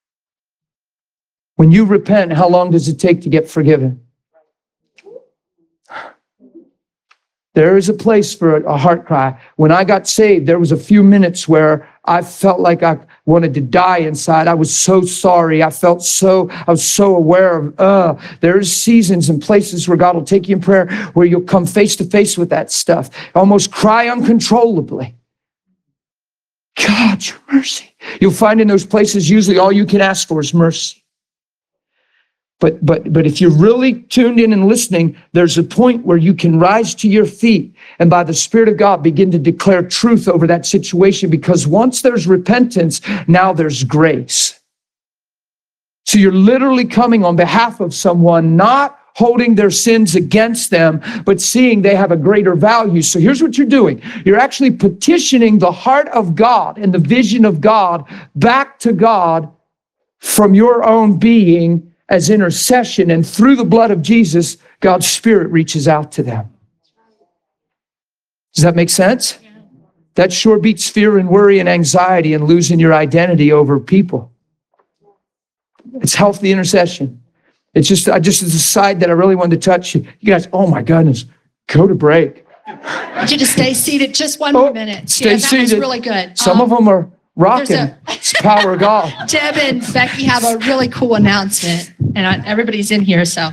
When you repent, how long does it take to get forgiven? There is a place for a heart cry. When I got saved, there was a few minutes where I felt like I wanted to die inside. I was so sorry. I felt so, I was so aware of, uh, there's seasons and places where God will take you in prayer where you'll come face to face with that stuff. Almost cry uncontrollably. God, your mercy. You'll find in those places usually all you can ask for is mercy. But but but if you're really tuned in and listening, there's a point where you can rise to your feet and by the Spirit of God begin to declare truth over that situation, because once there's repentance, now there's grace. So you're literally coming on behalf of someone, not holding their sins against them, but seeing they have a greater value. So here's what you're doing. You're actually petitioning the heart of God and the vision of God back to God from your own being as intercession, and through the blood of Jesus, God's Spirit reaches out to them. Does that make sense? That sure beats fear and worry and anxiety and losing your identity over people. It's healthy intercession. It's just, I just, it's a side that I really wanted to touch. You guys, oh my goodness, go to break. I want you to stay seated just one Oh, more minute. stay yeah, that was seated. really good. Some Um, of them are rocking. there's a- It's the power of God. Deb and Becky have a really cool announcement, and I- everybody's in here, so.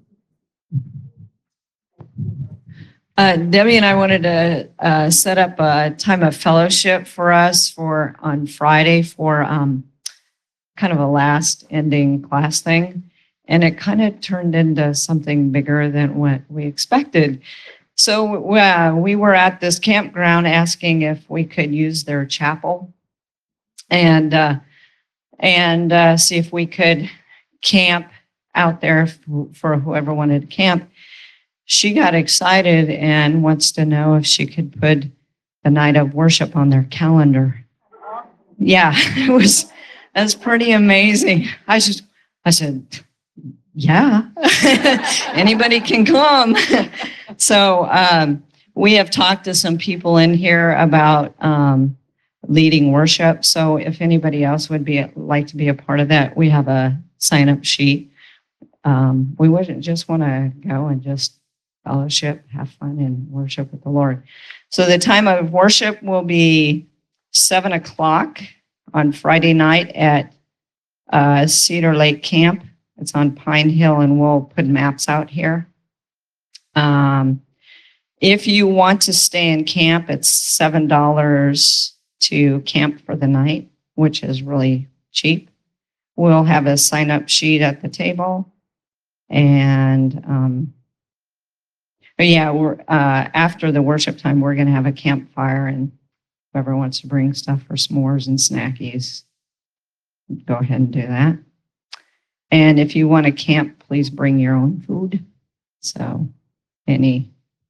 Uh, Debbie and I wanted to uh, set up a time of fellowship for us for on Friday for um, kind of a last ending class thing. And it kind of turned into something bigger than what we expected. So uh, we were at this campground asking if we could use their chapel and uh, and uh, see if we could camp out there for whoever wanted to camp. She got excited and wants to know if she could put the night of worship on their calendar. Yeah, it was, that's pretty amazing. I just, I said, yeah, anybody can come. So um, we have talked to some people in here about um, leading worship. So if anybody else would be like to be a part of that, we have a sign-up sheet. Um, we wouldn't just want to go and just fellowship, have fun, and worship with the Lord. So the time of worship will be seven o'clock on Friday night at uh, Cedar Lake Camp. It's on Pine Hill, and we'll put maps out here. Um, if you want to stay in camp, it's seven dollars to camp for the night, which is really cheap. We'll have a sign-up sheet at the table. And um, but yeah, we're uh, after the worship time, we're going to have a campfire, and whoever wants to bring stuff for s'mores and snackies, go ahead and do that. And if you want to camp, please bring your own food. So, any.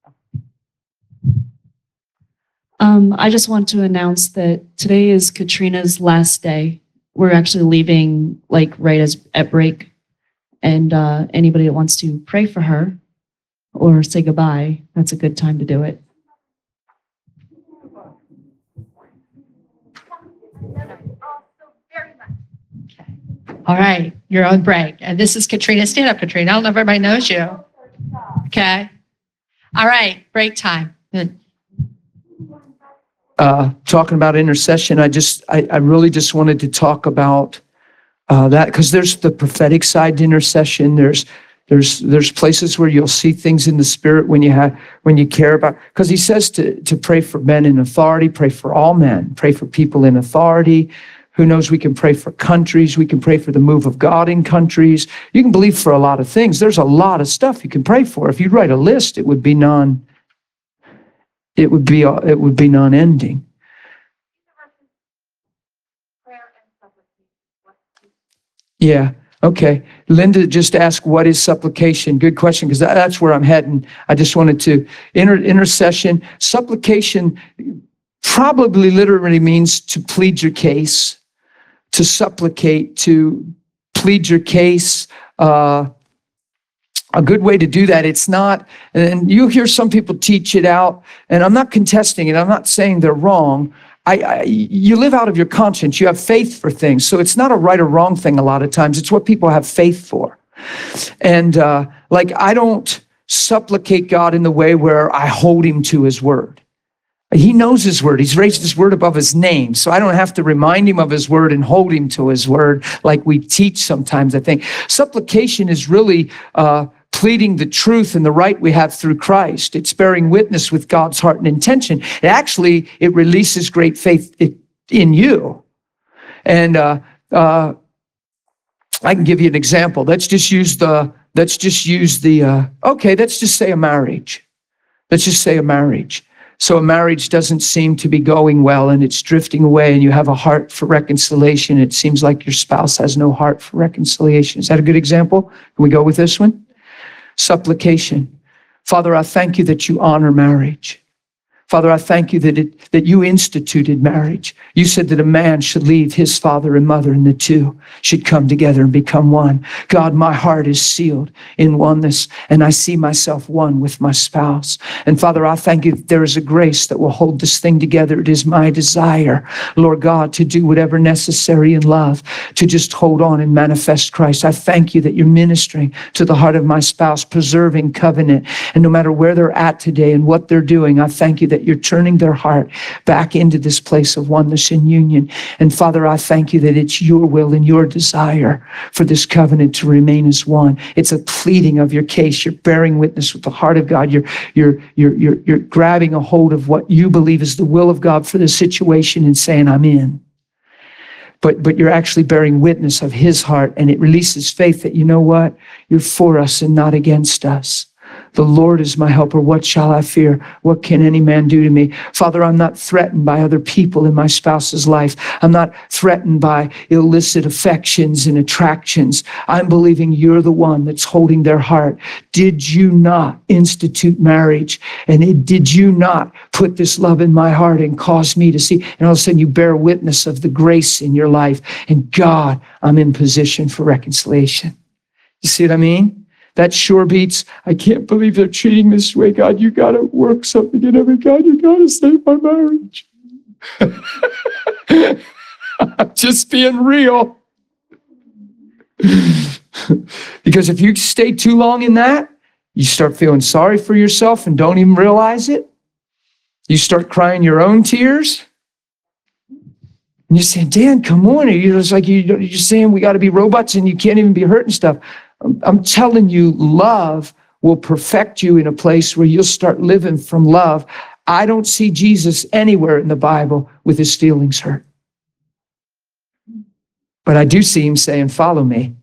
Um, I just want to announce that today is Katrina's last day. We're actually leaving like right as at break. And uh, anybody that wants to pray for her or say goodbye, that's a good time to do it. Okay. All right, you're on break. And this is Katrina. Stand up, Katrina. I don't know if everybody knows you. Okay. All right, break time. Good. Uh, talking about intercession, I just, I, I really just wanted to talk about uh, that, because there's the prophetic side to intercession. There's, there's, there's places where you'll see things in the spirit when you have, when you care about, because he says to, to pray for men in authority, pray for all men, pray for people in authority. Who knows, we can pray for countries. We can pray for the move of God in countries. You can believe for a lot of things. There's a lot of stuff you can pray for. If you write a list, it would be non, it would be, it would be non-ending. Yeah. Okay. Linda just asked, what is supplication? Good question, because that's where I'm heading. I just wanted to, inter, intercession, supplication probably literally means to plead your case, to supplicate, to plead your case. Uh, a good way to do that, it's not, and you hear some people teach it out, and I'm not contesting it. I'm not saying they're wrong. I, I, you live out of your conscience. You have faith for things. So it's not a right or wrong thing a lot of times. It's what people have faith for. And uh, like, I don't, supplicate God in the way where I hold him to his word. He knows his word. He's raised his word above his name. So I don't have to remind him of his word and hold him to his word like we teach sometimes, I think. Supplication is really uh, pleading the truth and the right we have through Christ. It's bearing witness with God's heart and intention. It actually, it releases great faith in you. And uh, uh, I can give you an example. Let's just use the, let's just use the, uh, okay, let's just say a marriage. Let's just say a marriage. So a marriage doesn't seem to be going well and it's drifting away and you have a heart for reconciliation. It seems like your spouse has no heart for reconciliation. Is that a good example? Can we go with this one? Supplication. Father, I thank you that you honor marriage. Father, I thank you that it, that you instituted marriage. You said that a man should leave his father and mother and the two should come together and become one. God, my heart is sealed in oneness and I see myself one with my spouse. And Father, I thank you that there is a grace that will hold this thing together. It is my desire, Lord God, to do whatever necessary in love, to just hold on and manifest Christ. I thank you that you're ministering to the heart of my spouse, preserving covenant. And no matter where they're at today and what they're doing, I thank you that you're turning their heart back into this place of oneness and union. And Father, I thank you that it's your will and your desire for this covenant to remain as one. It's a pleading of your case. You're bearing witness with the heart of God. You're, you're, you're, you're, you're grabbing a hold of what you believe is the will of God for this situation and saying, I'm in. But, but you're actually bearing witness of his heart, and it releases faith that, you know what? You're for us and not against us. The Lord is my helper. What shall I fear? What can any man do to me? Father, I'm not threatened by other people in my spouse's life. I'm not threatened by illicit affections and attractions. I'm believing you're the one that's holding their heart. Did you not institute marriage? And it, did you not put this love in my heart and cause me to see? And all of a sudden you bear witness of the grace in your life. And God, I'm in position for reconciliation. You see what I mean? That sure beats, I can't believe they're treating this way. God, you got to work something in every God, you got to save my marriage. I'm just being real. Because if you stay too long in that, you start feeling sorry for yourself and don't even realize it. You start crying your own tears. And you're saying, Dan, come on. You're just like, you're just saying we got to be robots and you can't even be hurting stuff. I'm telling you, love will perfect you in a place where you'll start living from love. I don't see Jesus anywhere in the Bible with his feelings hurt. But I do see him saying, follow me.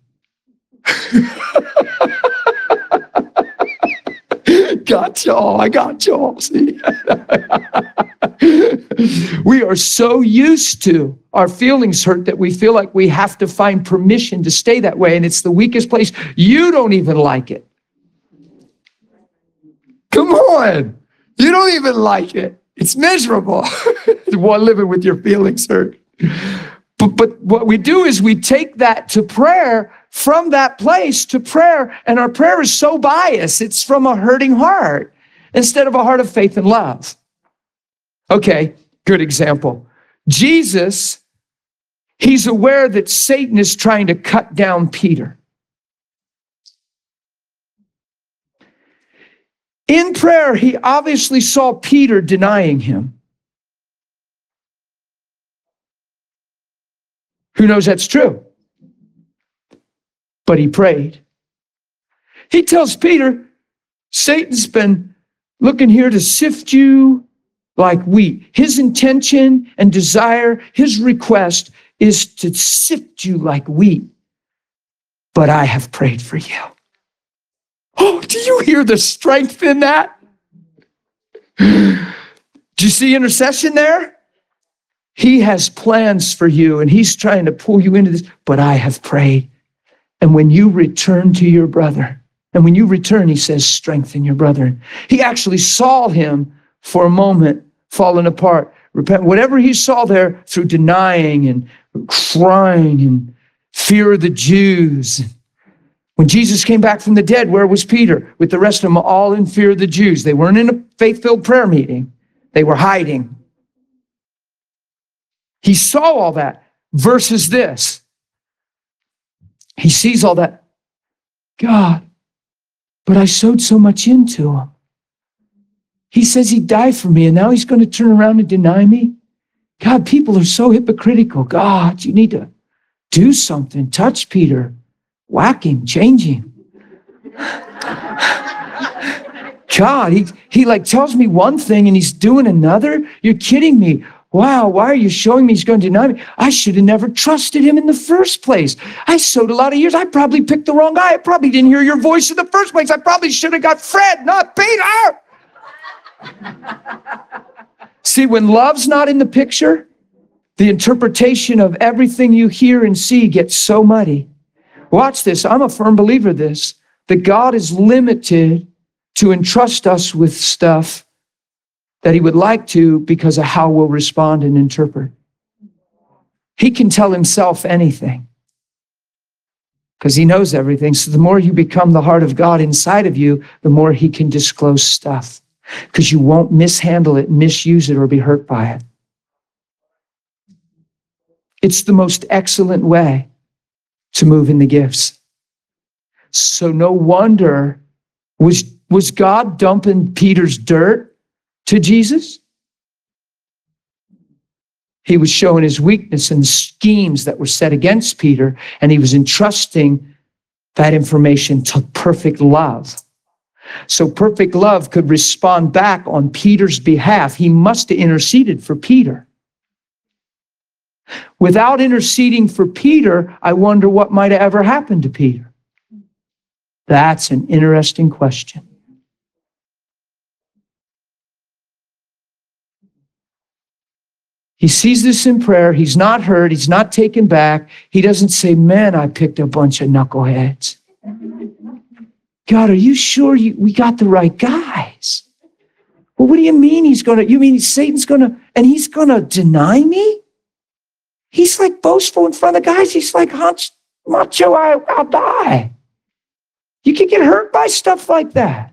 Got y'all. I got y'all. See? We are so used to our feelings hurt that we feel like we have to find permission to stay that way. And it's the weakest place. You don't even like it. Come on. You don't even like it. It's miserable. While living with your feelings hurt. But, but what we do is we take that to prayer, from that place to prayer. And our prayer is so biased. It's from a hurting heart instead of a heart of faith and love. Okay, good example. Jesus, he's aware that Satan is trying to cut down Peter. In prayer, he obviously saw Peter denying him. Who knows that's true? But he prayed. He tells Peter, Satan's been looking here to sift you like wheat. His intention and desire, his request is to sift you like wheat. But I have prayed for you. Oh, do you hear the strength in that? Do you see intercession there? He has plans for you and he's trying to pull you into this, but I have prayed. And when you return to your brother, and when you return, he says, strengthen your brother. He actually saw him for a moment falling apart. Repent, whatever he saw there through denying and crying and fear of the Jews. When Jesus came back from the dead, where was Peter? With the rest of them all in fear of the Jews. They weren't in a faith-filled prayer meeting. They were hiding. He saw all that versus this. He sees all that. God, but I sowed so much into him. He says he died for me, and now he's going to turn around and deny me. God, people are so hypocritical. God, you need to do something. Touch Peter. Whack him, change him. God, he, he like tells me one thing and he's doing another. You're kidding me. Wow, why are you showing me he's going to deny me? I should have never trusted him in the first place. I sowed a lot of years. I probably picked the wrong guy. I probably didn't hear your voice in the first place. I probably should have got Fred, not Peter. See, when love's not in the picture, the interpretation of everything you hear and see gets so muddy. Watch this. I'm a firm believer of this, that God is limited to entrust us with stuff that he would like to because of how we'll respond and interpret. He can tell himself anything because he knows everything. So the more you become the heart of God inside of you, the more he can disclose stuff because you won't mishandle it, misuse it, or be hurt by it. It's the most excellent way to move in the gifts. So no wonder, was, was God dumping Peter's dirt to Jesus? He was showing his weakness and schemes that were set against Peter, and he was entrusting that information to perfect love. So perfect love could respond back on Peter's behalf. He must have interceded for Peter. Without interceding for Peter, I wonder what might have ever happened to Peter. That's an interesting question. He sees this in prayer. He's not hurt. He's not taken back. He doesn't say, man, I picked a bunch of knuckleheads. God, are you sure you, we got the right guys? Well, what do you mean he's going to, you mean Satan's going to, and he's going to deny me? He's like boastful in front of guys. He's like, hunch, macho, I, I'll die. You can get hurt by stuff like that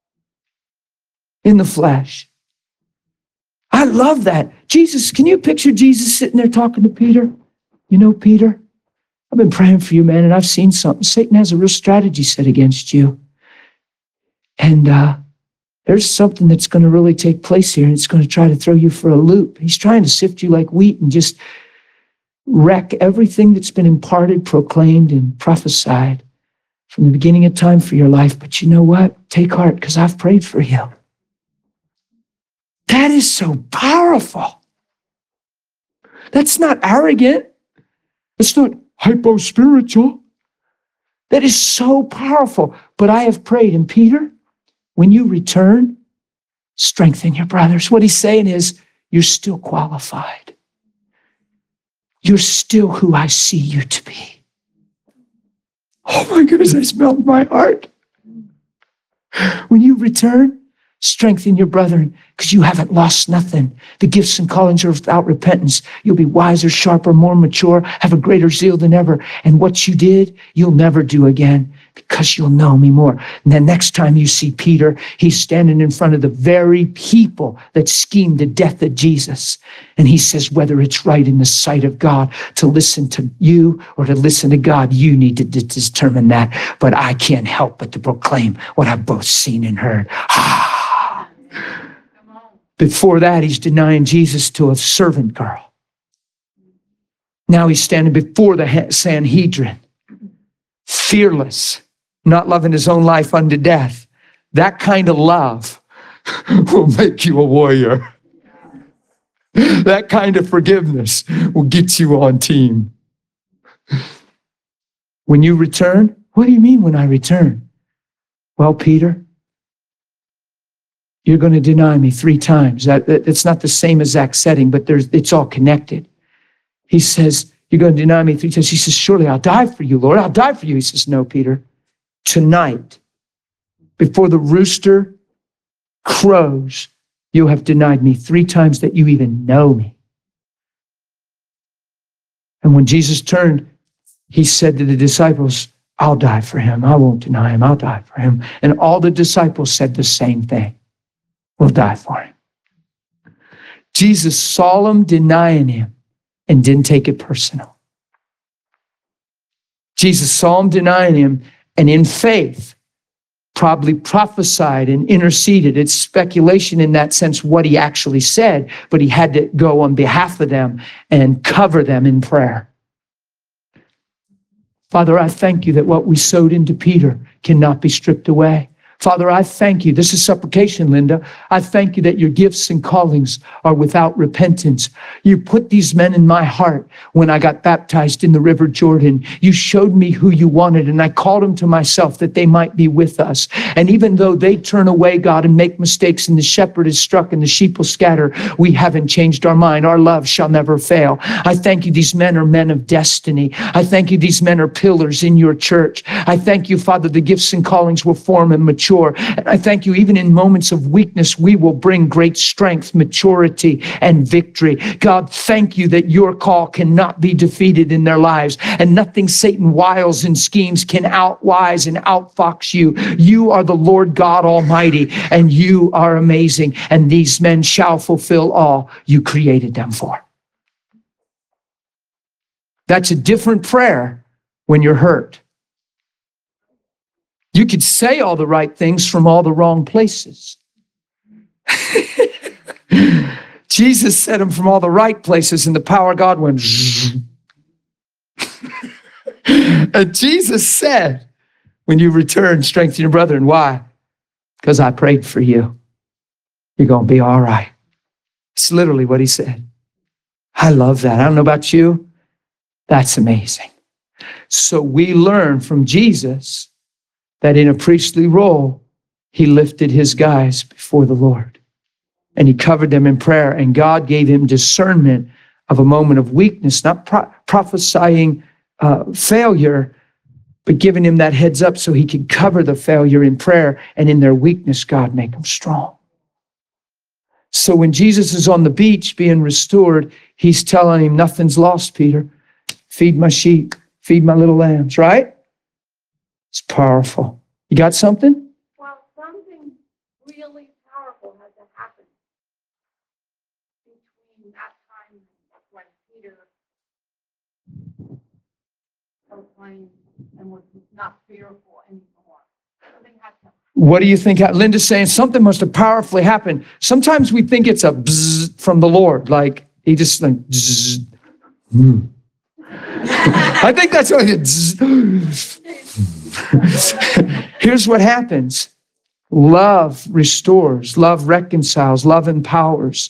in the flesh. I love that. Jesus, can you picture Jesus sitting there talking to Peter? You know, Peter, I've been praying for you, man, and I've seen something. Satan has a real strategy set against you. And uh, there's something that's going to really take place here, and it's going to try to throw you for a loop. He's trying to sift you like wheat and just wreck everything that's been imparted, proclaimed, and prophesied from the beginning of time for your life. But you know what? Take heart, because I've prayed for you. That is so powerful. That's not arrogant. It's not hypo-spiritual. That is so powerful. But I have prayed. And Peter, when you return, strengthen your brothers. What he's saying is, you're still qualified. You're still who I see you to be. Oh my goodness, I smelled in my heart. When you return, strengthen your brethren, because you haven't lost nothing. The gifts and callings are without repentance. You'll be wiser, sharper, more mature, have a greater zeal than ever. And what you did, you'll never do again, because you'll know me more. And then next time you see Peter, he's standing in front of the very people that schemed the death of Jesus. And he says, whether it's right in the sight of God to listen to you or to listen to God, you need to de- determine that. But I can't help but to proclaim what I've both seen and heard. Ah. Before that, he's denying Jesus to a servant girl. Now he's standing before the Sanhedrin, fearless, not loving his own life unto death. That kind of love will make you a warrior. That kind of forgiveness will get you on team. When you return, what do you mean when I return? Well, Peter, you're going to deny me three times. That, that, it's not the same exact setting, but there's, it's all connected. He says, you're going to deny me three times. He says, surely I'll die for you, Lord. I'll die for you. He says, no, Peter. Tonight, before the rooster crows, you have denied me three times that you even know me. And when Jesus turned, he said to the disciples, I'll die for him. I won't deny him. I'll die for him. And all the disciples said the same thing. We'll die for him. Jesus saw him denying him and didn't take it personal. Jesus saw him denying him, and in faith, probably prophesied and interceded. It's speculation in that sense what he actually said, but he had to go on behalf of them and cover them in prayer. Father, I thank you that what we sowed into Peter cannot be stripped away. Father, I thank you. This is supplication, Linda. I thank you that your gifts and callings are without repentance. You put these men in my heart when I got baptized in the River Jordan. You showed me who you wanted, and I called them to myself that they might be with us. And even though they turn away, God, and make mistakes, and the shepherd is struck and the sheep will scatter, we haven't changed our mind. Our love shall never fail. I thank you these men are men of destiny. I thank you these men are pillars in your church. I thank you, Father, the gifts and callings will form and mature. And I thank you, even in moments of weakness, we will bring great strength, maturity, and victory. God, thank you that your call cannot be defeated in their lives, and nothing Satan wiles and schemes can outwise and outfox you. You are the Lord God Almighty, and you are amazing, and these men shall fulfill all you created them for. That's a different prayer when you're hurt. You could say all the right things from all the wrong places. Jesus said them from all the right places, and the power of God went. And Jesus said, when you return, strengthen your brother. And why? Because I prayed for you. You're going to be all right. It's literally what he said. I love that. I don't know about you. That's amazing. So we learn from Jesus that in a priestly role, he lifted his guys before the Lord. And he covered them in prayer. And God gave him discernment of a moment of weakness, not pro- prophesying uh, failure, but giving him that heads up so he could cover the failure in prayer. And in their weakness, God make them strong. So when Jesus is on the beach being restored, he's telling him, nothing's lost, Peter. Feed my sheep, feed my little lambs, right? It's powerful. You got something? Well, something really powerful had to happen between that time when Peter proclaimed and was not fearful anymore. Something had to. What do you think? Linda's saying something must have powerfully happened. Sometimes we think it's a bzzz from the Lord, like he just like bzzz. Mm. I think that's what it is. Here's what happens. Love restores. Love reconciles. Love empowers.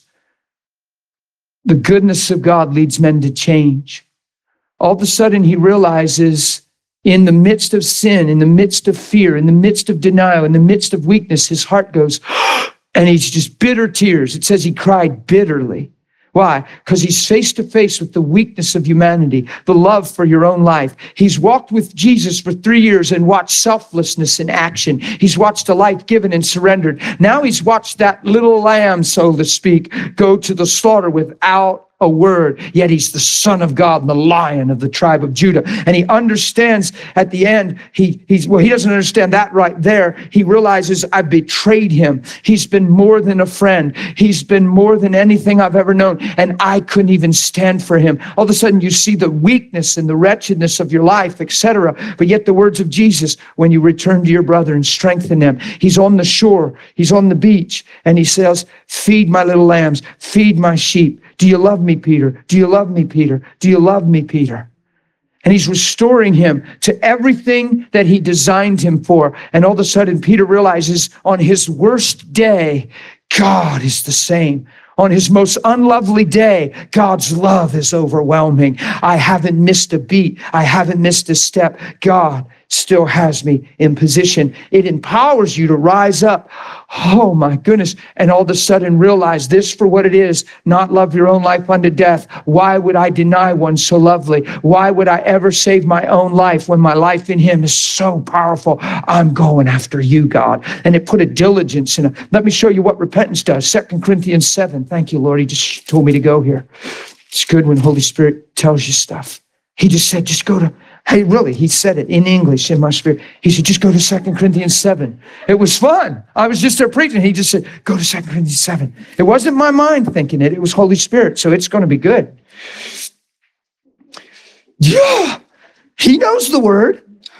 The goodness of God leads men to change. All of a sudden, he realizes in the midst of sin, in the midst of fear, in the midst of denial, in the midst of weakness, his heart goes, and he's just bitter tears. It says he cried bitterly. Why? Because he's face to face with the weakness of humanity, the love for your own life. He's walked with Jesus for three years and watched selflessness in action. He's watched a life given and surrendered. Now he's watched that little lamb, so to speak, go to the slaughter without a word, yet he's the Son of God and the Lion of the tribe of Judah. And he understands at the end, he he's well, he doesn't understand that right there. He realizes I betrayed him. He's been more than a friend. He's been more than anything I've ever known. And I couldn't even stand for him. All of a sudden you see the weakness and the wretchedness of your life, et cetera. But yet the words of Jesus, when you return to your brother and strengthen them, he's on the shore, he's on the beach, and he says, feed my little lambs, feed my sheep. Do you love me, Peter? Do you love me, Peter? Do you love me, Peter? And he's restoring him to everything that he designed him for. And all of a sudden, Peter realizes on his worst day, God is the same. On his most unlovely day, God's love is overwhelming. I haven't missed a beat. I haven't missed a step. God still has me in position. It empowers you to rise up. Oh my goodness. And all of a sudden realize this for what it is, not love your own life unto death. Why would I deny one so lovely? Why would I ever save my own life when my life in him is so powerful? I'm going after you, God. And it put a diligence in it. Let me show you what repentance does. Second Corinthians seven. Thank you, Lord. He just told me to go here. It's good when Holy Spirit tells you stuff. He just said, just go to, hey, really, he said it in English in my spirit. He said, just go to Second Corinthians seven. It was fun. I was just there preaching. He just said, go to Second Corinthians seven. It wasn't my mind thinking it. It was Holy Spirit. So it's going to be good. Yeah. He knows the word.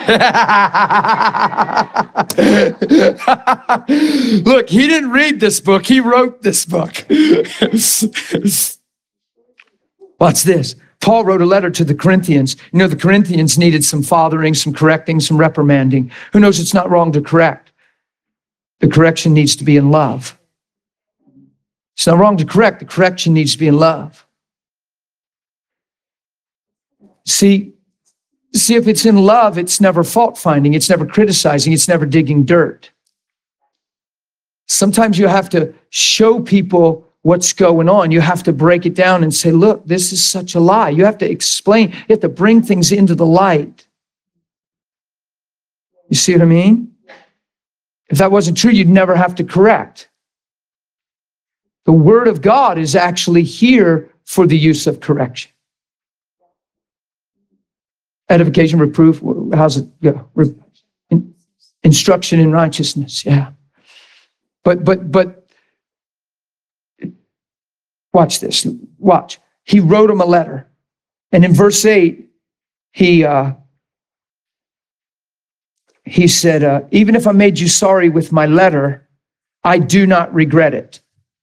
Look, he didn't read this book. He wrote this book. Watch this. Paul wrote a letter to the Corinthians. You know, the Corinthians needed some fathering, some correcting, some reprimanding. Who knows it's not wrong to correct? The correction needs to be in love. It's not wrong to correct. The correction needs to be in love. See, see, if it's in love, it's never fault finding. It's never criticizing. It's never digging dirt. Sometimes you have to show people what's going on. You have to break it down and say, look, this is such a lie. You have to explain. You have to bring things into the light. You see what I mean? If that wasn't true, you'd never have to correct. The Word of God is actually here for the use of correction. Edification, reproof, how's it go? Re- in- instruction in righteousness, yeah. But, but, but, watch this, watch. He wrote him a letter. And in verse eight, he, uh, he said, uh, even if I made you sorry with my letter, I do not regret it.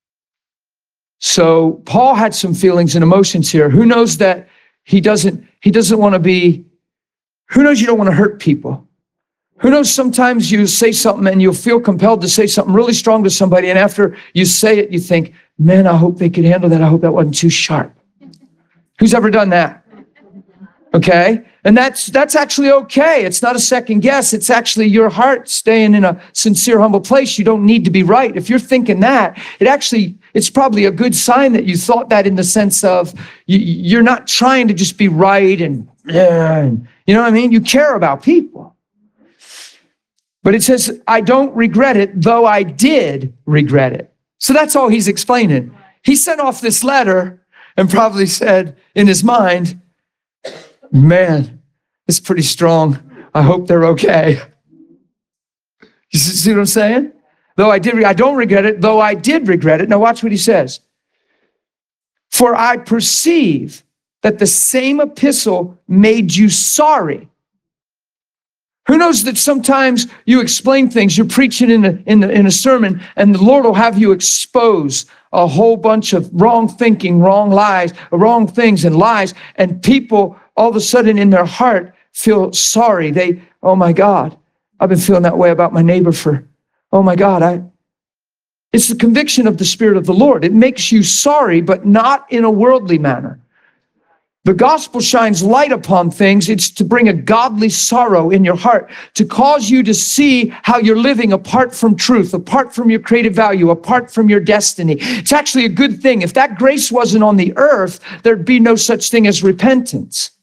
So Paul had some feelings and emotions here. Who knows that he doesn't, he doesn't want to be, who knows you don't want to hurt people? Who knows sometimes you say something and you'll feel compelled to say something really strong to somebody, and after you say it, you think, man, I hope they could handle that. I hope that wasn't too sharp. Who's ever done that? Okay? And that's that's actually okay. It's not a second guess. It's actually your heart staying in a sincere, humble place. You don't need to be right. If you're thinking that, it actually, it's probably a good sign that you thought that, in the sense of you, you're not trying to just be right and, and, you know what I mean? You care about people. But it says, I don't regret it, though I did regret it. So that's all he's explaining. He sent off this letter and probably said in his mind, man, it's pretty strong. I hope they're okay. You see what I'm saying? Though I did, I don't regret it, though I did regret it. Now watch what he says. For I perceive that the same epistle made you sorry. Who knows that sometimes you explain things, you're preaching in a, in a, in a sermon, and the Lord will have you expose a whole bunch of wrong thinking, wrong lies, wrong things and lies, and people all of a sudden in their heart feel sorry. They, oh my God, I've been feeling that way about my neighbor for, oh my God, I. It's the conviction of the Spirit of the Lord. It makes you sorry, but not in a worldly manner. The gospel shines light upon things. It's to bring a godly sorrow in your heart, to cause you to see how you're living apart from truth, apart from your creative value, apart from your destiny. It's actually a good thing. If that grace wasn't on the earth, there'd be no such thing as repentance.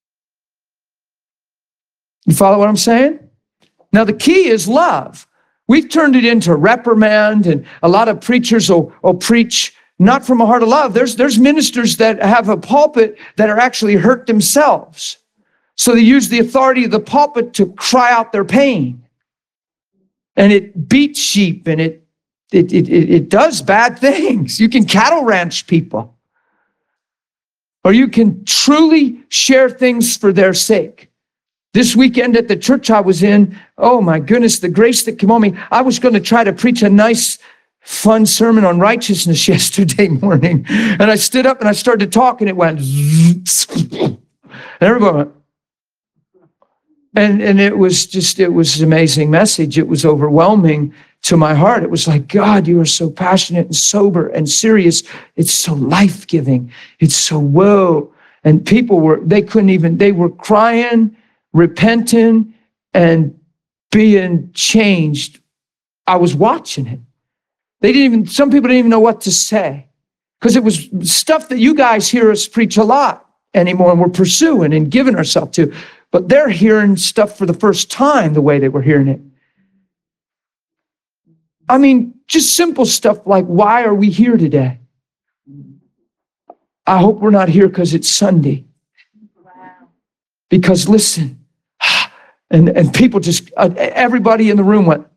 You follow what I'm saying? Now, the key is love. We've turned it into reprimand, and a lot of preachers will, will preach not from a heart of love. There's, there's ministers that have a pulpit that are actually hurt themselves. So they use the authority of the pulpit to cry out their pain. And it beats sheep, and it, it, it, it does bad things. You can cattle ranch people. Or you can truly share things for their sake. This weekend at the church I was in, oh my goodness, the grace that came on me. I was going to try to preach a nice, fun sermon on righteousness yesterday morning. And I stood up and I started to talk, and it went, and everybody went, and, and it was just, it was an amazing message. It was overwhelming to my heart. It was like, God, you are so passionate and sober and serious. It's so life-giving. It's so whoa. And people were, they couldn't even, they were crying, repenting, and being changed. I was watching it. They didn't even, some people didn't even know what to say, because it was stuff that you guys hear us preach a lot anymore, and we're pursuing and giving ourselves to. But they're hearing stuff for the first time the way they were hearing it. I mean, just simple stuff like, why are we here today? I hope we're not here because it's Sunday. Wow. Because listen, and, and people just, uh, everybody in the room went,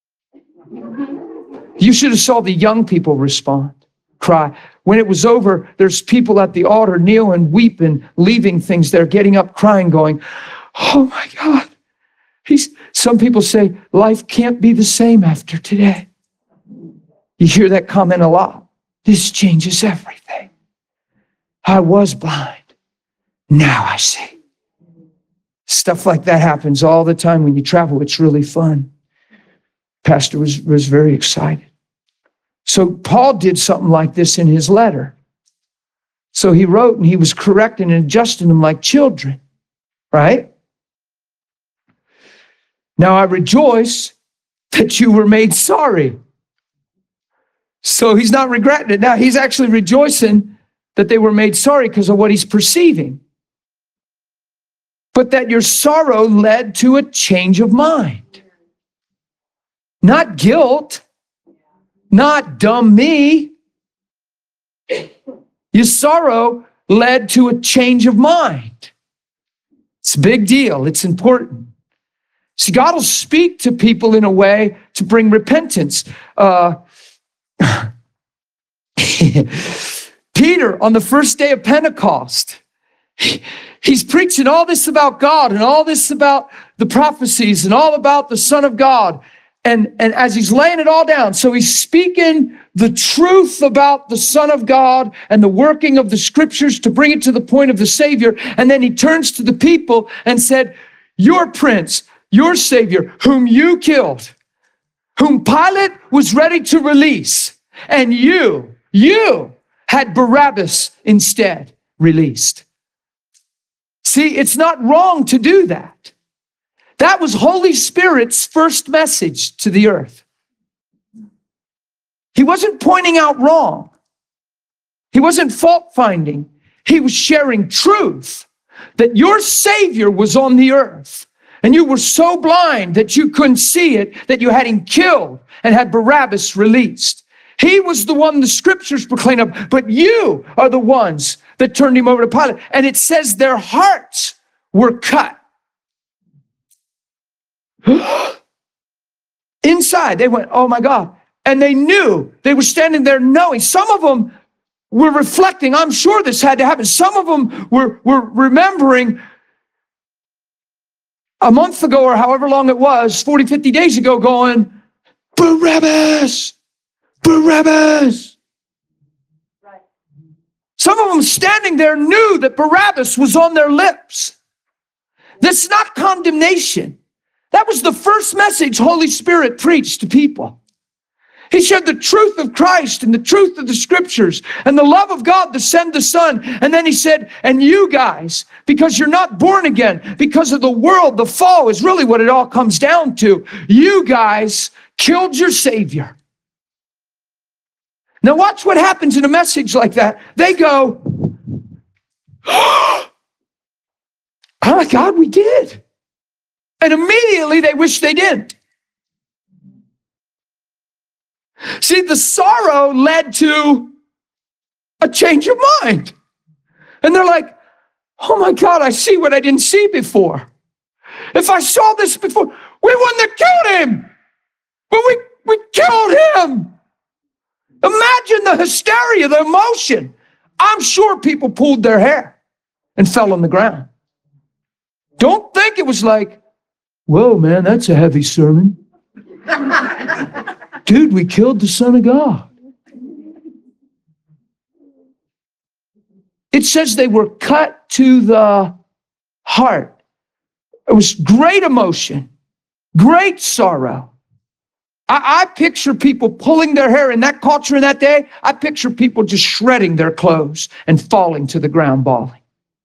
you should have saw the young people respond, cry. When it was over, there's people at the altar kneeling, weeping, leaving things there, getting up, crying, going, oh my God, He's, some people say life can't be the same after today. You hear that comment a lot. This changes everything. I was blind. Now I see. Stuff like that happens all the time when you travel. It's really fun. Pastor was, was very excited. So Paul did something like this in his letter. So he wrote and he was correcting and adjusting them like children, right? Now I rejoice that you were made sorry. So he's not regretting it. Now he's actually rejoicing that they were made sorry because of what he's perceiving. But that your sorrow led to a change of mind. Not guilt. Not dumb me. Your sorrow led to a change of mind. It's a big deal. It's important. See, God will speak to people in a way to bring repentance. Uh, Peter, on the first day of Pentecost, he, he's preaching all this about God and all this about the prophecies and all about the Son of God. And, and as he's laying it all down, so he's speaking the truth about the Son of God and the working of the scriptures to bring it to the point of the Savior. And then he turns to the people and said, your prince, your Savior, whom you killed, whom Pilate was ready to release, and you, you had Barabbas instead released. See, it's not wrong to do that. That was Holy Spirit's first message to the earth. He wasn't pointing out wrong. He wasn't fault finding. He was sharing truth that your Savior was on the earth and you were so blind that you couldn't see it, that you had him killed and had Barabbas released. He was the one the scriptures proclaim of, but you are the ones that turned him over to Pilate. And it says their hearts were cut. Inside, they went, oh my God. And they knew, they were standing there knowing. Some of them were reflecting, I'm sure this had to happen. Some of them were, were remembering a month ago or however long it was, forty, fifty days ago, going, Barabbas, Barabbas. Right. Some of them standing there knew that Barabbas was on their lips. That's not condemnation. That was the first message Holy Spirit preached to people. He shared the truth of Christ and the truth of the scriptures and the love of God to send the Son. And then he said, and you guys, because you're not born again, because of the world, the fall is really what it all comes down to. You guys killed your Savior. Now watch what happens in a message like that. They go, oh my God, we did. And immediately they wish they didn't. See, the sorrow led to a change of mind. And they're like, oh my God, I see what I didn't see before. If I saw this before, we wouldn't have killed him. But we, we killed him. Imagine the hysteria, the emotion. I'm sure people pulled their hair and fell on the ground. Don't think it was like, whoa, man, that's a heavy sermon. Dude, we killed the Son of God. It says they were cut to the heart. It was great emotion, great sorrow. I, I picture people pulling their hair in that culture in that day. I picture people just shredding their clothes and falling to the ground bawling.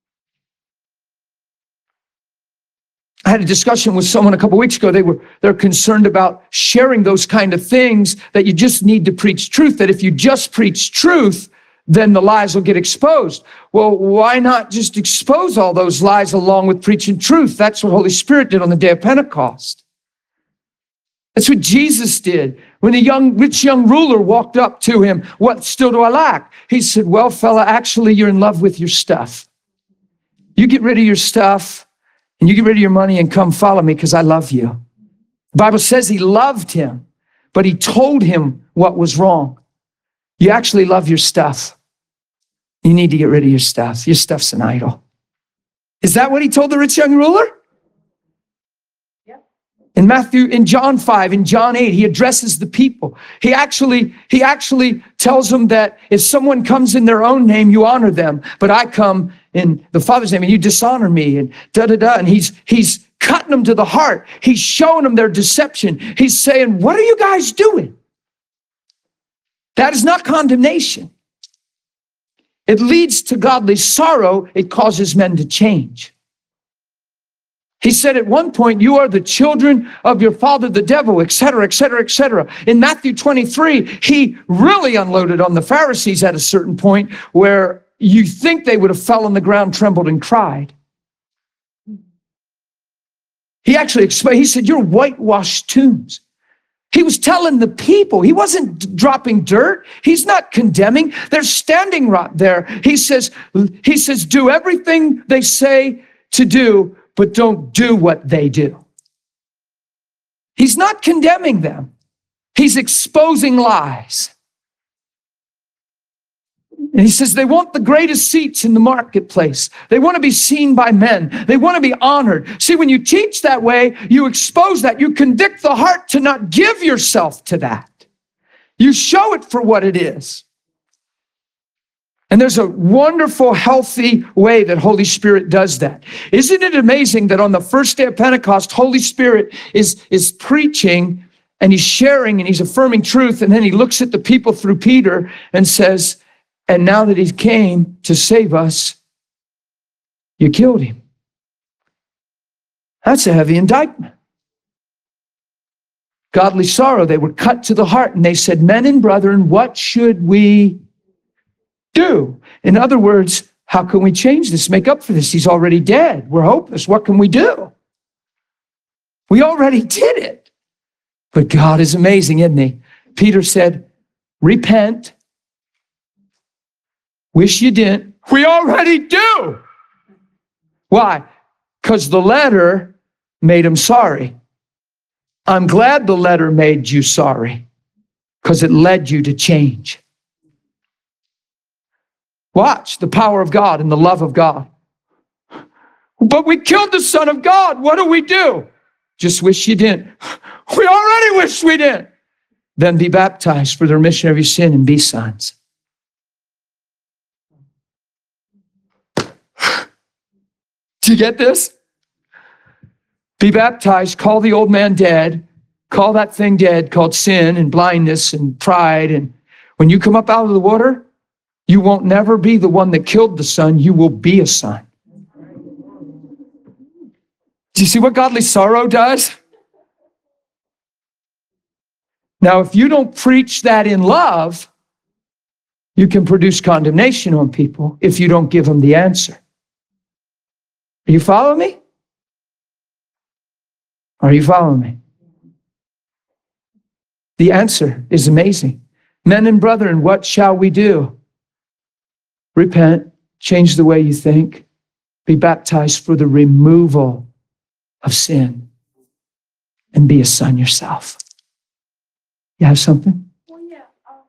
I had a discussion with someone a couple weeks ago. They were, they're concerned about sharing those kind of things, that you just need to preach truth, that if you just preach truth, then the lies will get exposed. Well, why not just expose all those lies along with preaching truth? That's what Holy Spirit did on the day of Pentecost. That's what Jesus did. When the young, rich young ruler walked up to him, what still do I lack? He said, well, fella, actually, you're in love with your stuff. You get rid of your stuff, and you get rid of your money and come follow me because I love you. The Bible says he loved him, but he told him what was wrong. You actually love your stuff. You need to get rid of your stuff. Your stuff's an idol. Is that what he told the rich young ruler? Yep. In Matthew, in John five, in John eight, he addresses the people. He actually, he actually tells them that if someone comes in their own name, you honor them. But I come in the Father's name and you dishonor me, and da da da. And he's he's cutting them to the heart. He's showing them their deception. He's saying, what are you guys doing? That is not condemnation. It leads to godly sorrow. It causes men to change. He said at one point, you are the children of your father, the devil, et cetera, et cetera, et cetera. In Matthew twenty-three, he really unloaded on the Pharisees at a certain point where you think they would have fell on the ground, trembled, and cried. He actually explained, he said, you're whitewashed tombs. He was telling the people, he wasn't dropping dirt. He's not condemning. They're standing right there. He says, he says, do everything they say to do, but don't do what they do. He's not condemning them. He's exposing lies. And he says they want the greatest seats in the marketplace. They want to be seen by men. They want to be honored. See, when you teach that way, you expose that. You convict the heart to not give yourself to that. You show it for what it is. And there's a wonderful, healthy way that Holy Spirit does that. Isn't it amazing that on the first day of Pentecost, Holy Spirit is, is preaching and he's sharing and he's affirming truth. And then he looks at the people through Peter and says, and now that he came to save us, you killed him. That's a heavy indictment. Godly sorrow, they were cut to the heart and they said, men and brethren, what should we do? In other words, how can we change this, make up for this? He's already dead. We're hopeless. What can we do? We already did it. But God is amazing, isn't he? Peter said, repent. Wish you didn't. We already do. Why? Because the letter made him sorry. I'm glad the letter made you sorry because it led you to change. Watch the power of God and the love of God. But we killed the Son of God. What do we do? Just wish you didn't. We already wish we didn't. Then be baptized for the remission of your sin and be sons. Do you get this? Be baptized, call the old man dead, call that thing dead called sin and blindness and pride. And when you come up out of the water, you won't never be the one that killed the son. You will be a son. Do you see what godly sorrow does? Now, if you don't preach that in love, you can produce condemnation on people if you don't give them the answer. Are you following me? Are you following me? The answer is amazing. Men and brethren, what shall we do? Repent, change the way you think, be baptized for the removal of sin, and be a son yourself. You have something? Well, yeah.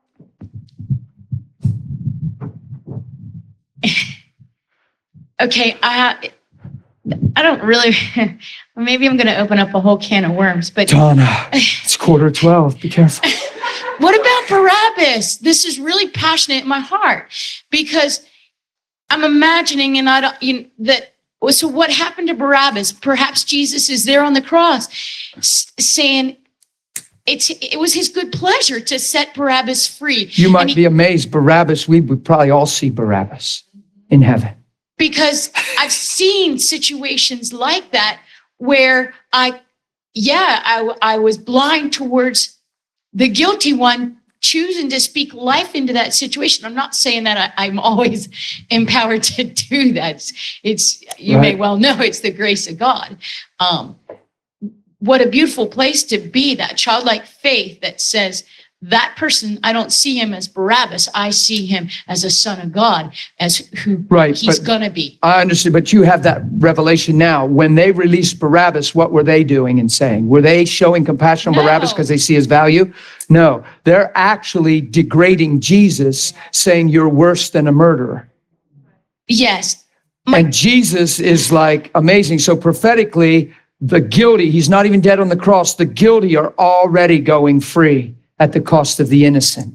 Um, Okay, I I don't really, maybe I'm going to open up a whole can of worms, but Donna, it's quarter to twelve. Be careful. what about Barabbas? This is really passionate in my heart because I'm imagining, and I don't, you know, that, so what happened to Barabbas? Perhaps Jesus is there on the cross s- saying, It's, it was his good pleasure to set Barabbas free. You might And he- be amazed. Barabbas, we would probably all see Barabbas in heaven. Because I've seen situations like that where I, yeah, I, I was blind towards the guilty one choosing to speak life into that situation. I'm not saying that I, I'm always empowered to do that. It's, it's you may Right. well know it's the grace of God. Um, what a beautiful place to be, that childlike faith that says, that person, I don't see him as Barabbas. I see him as a son of God, as who Right, he's but- going to be. I understand, but you have that revelation now. When they released Barabbas, what were they doing and saying? Were they showing compassion on No. Barabbas because they see his value? No, they're actually degrading Jesus, saying you're worse than a murderer. Yes. My- And Jesus is like amazing. So prophetically, The guilty, he's not even dead on the cross. The guilty are already going free at the cost of the innocent.